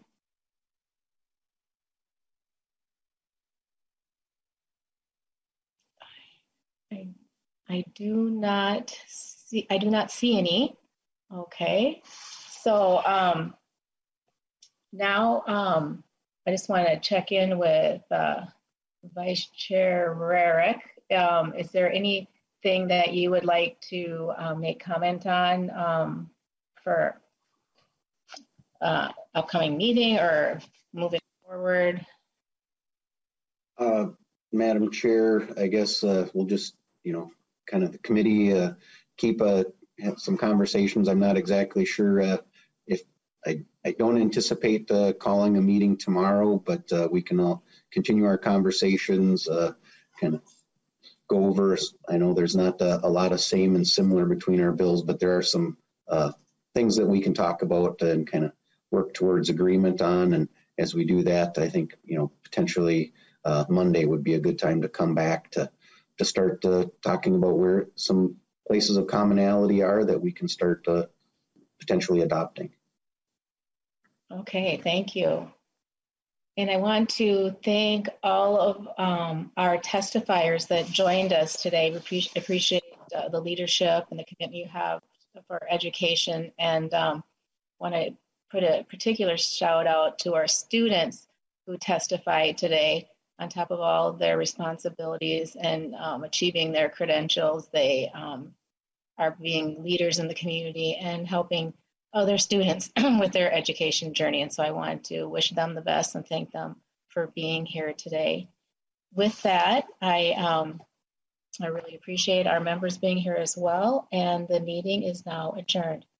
I, I do not see, I do not see any. Okay, so um, now um, I just want to check in with uh, Vice Chair Rarick. Um, is there any thing that you would like to um, make comment on um, for uh, upcoming meeting or moving forward? Uh, Madam Chair, I guess uh, we'll just, you know, kind of the committee uh, keep uh, have some conversations. I'm not exactly sure uh, if I, I don't anticipate uh, calling a meeting tomorrow, but uh, we can all continue our conversations, uh, kind of go over. I know there's not a, a lot of same and similar between our bills, but there are some uh, things that we can talk about and kind of work towards agreement on. And as we do that, I think, you know, potentially uh, Monday would be a good time to come back to, to start uh, talking about where some places of commonality are that we can start uh, potentially adopting. Okay, thank you. And I want to thank all of um, our testifiers that joined us today. We appreciate, appreciate uh, the leadership and the commitment you have for education, and um, want to put a particular shout out to our students who testified today. On top of all of their responsibilities and um, achieving their credentials, they um, are being leaders in the community and helping other students with their education journey. And so I wanted to wish them the best and thank them for being here today. With that, I, um, I really appreciate our members being here as well. And the meeting is now adjourned.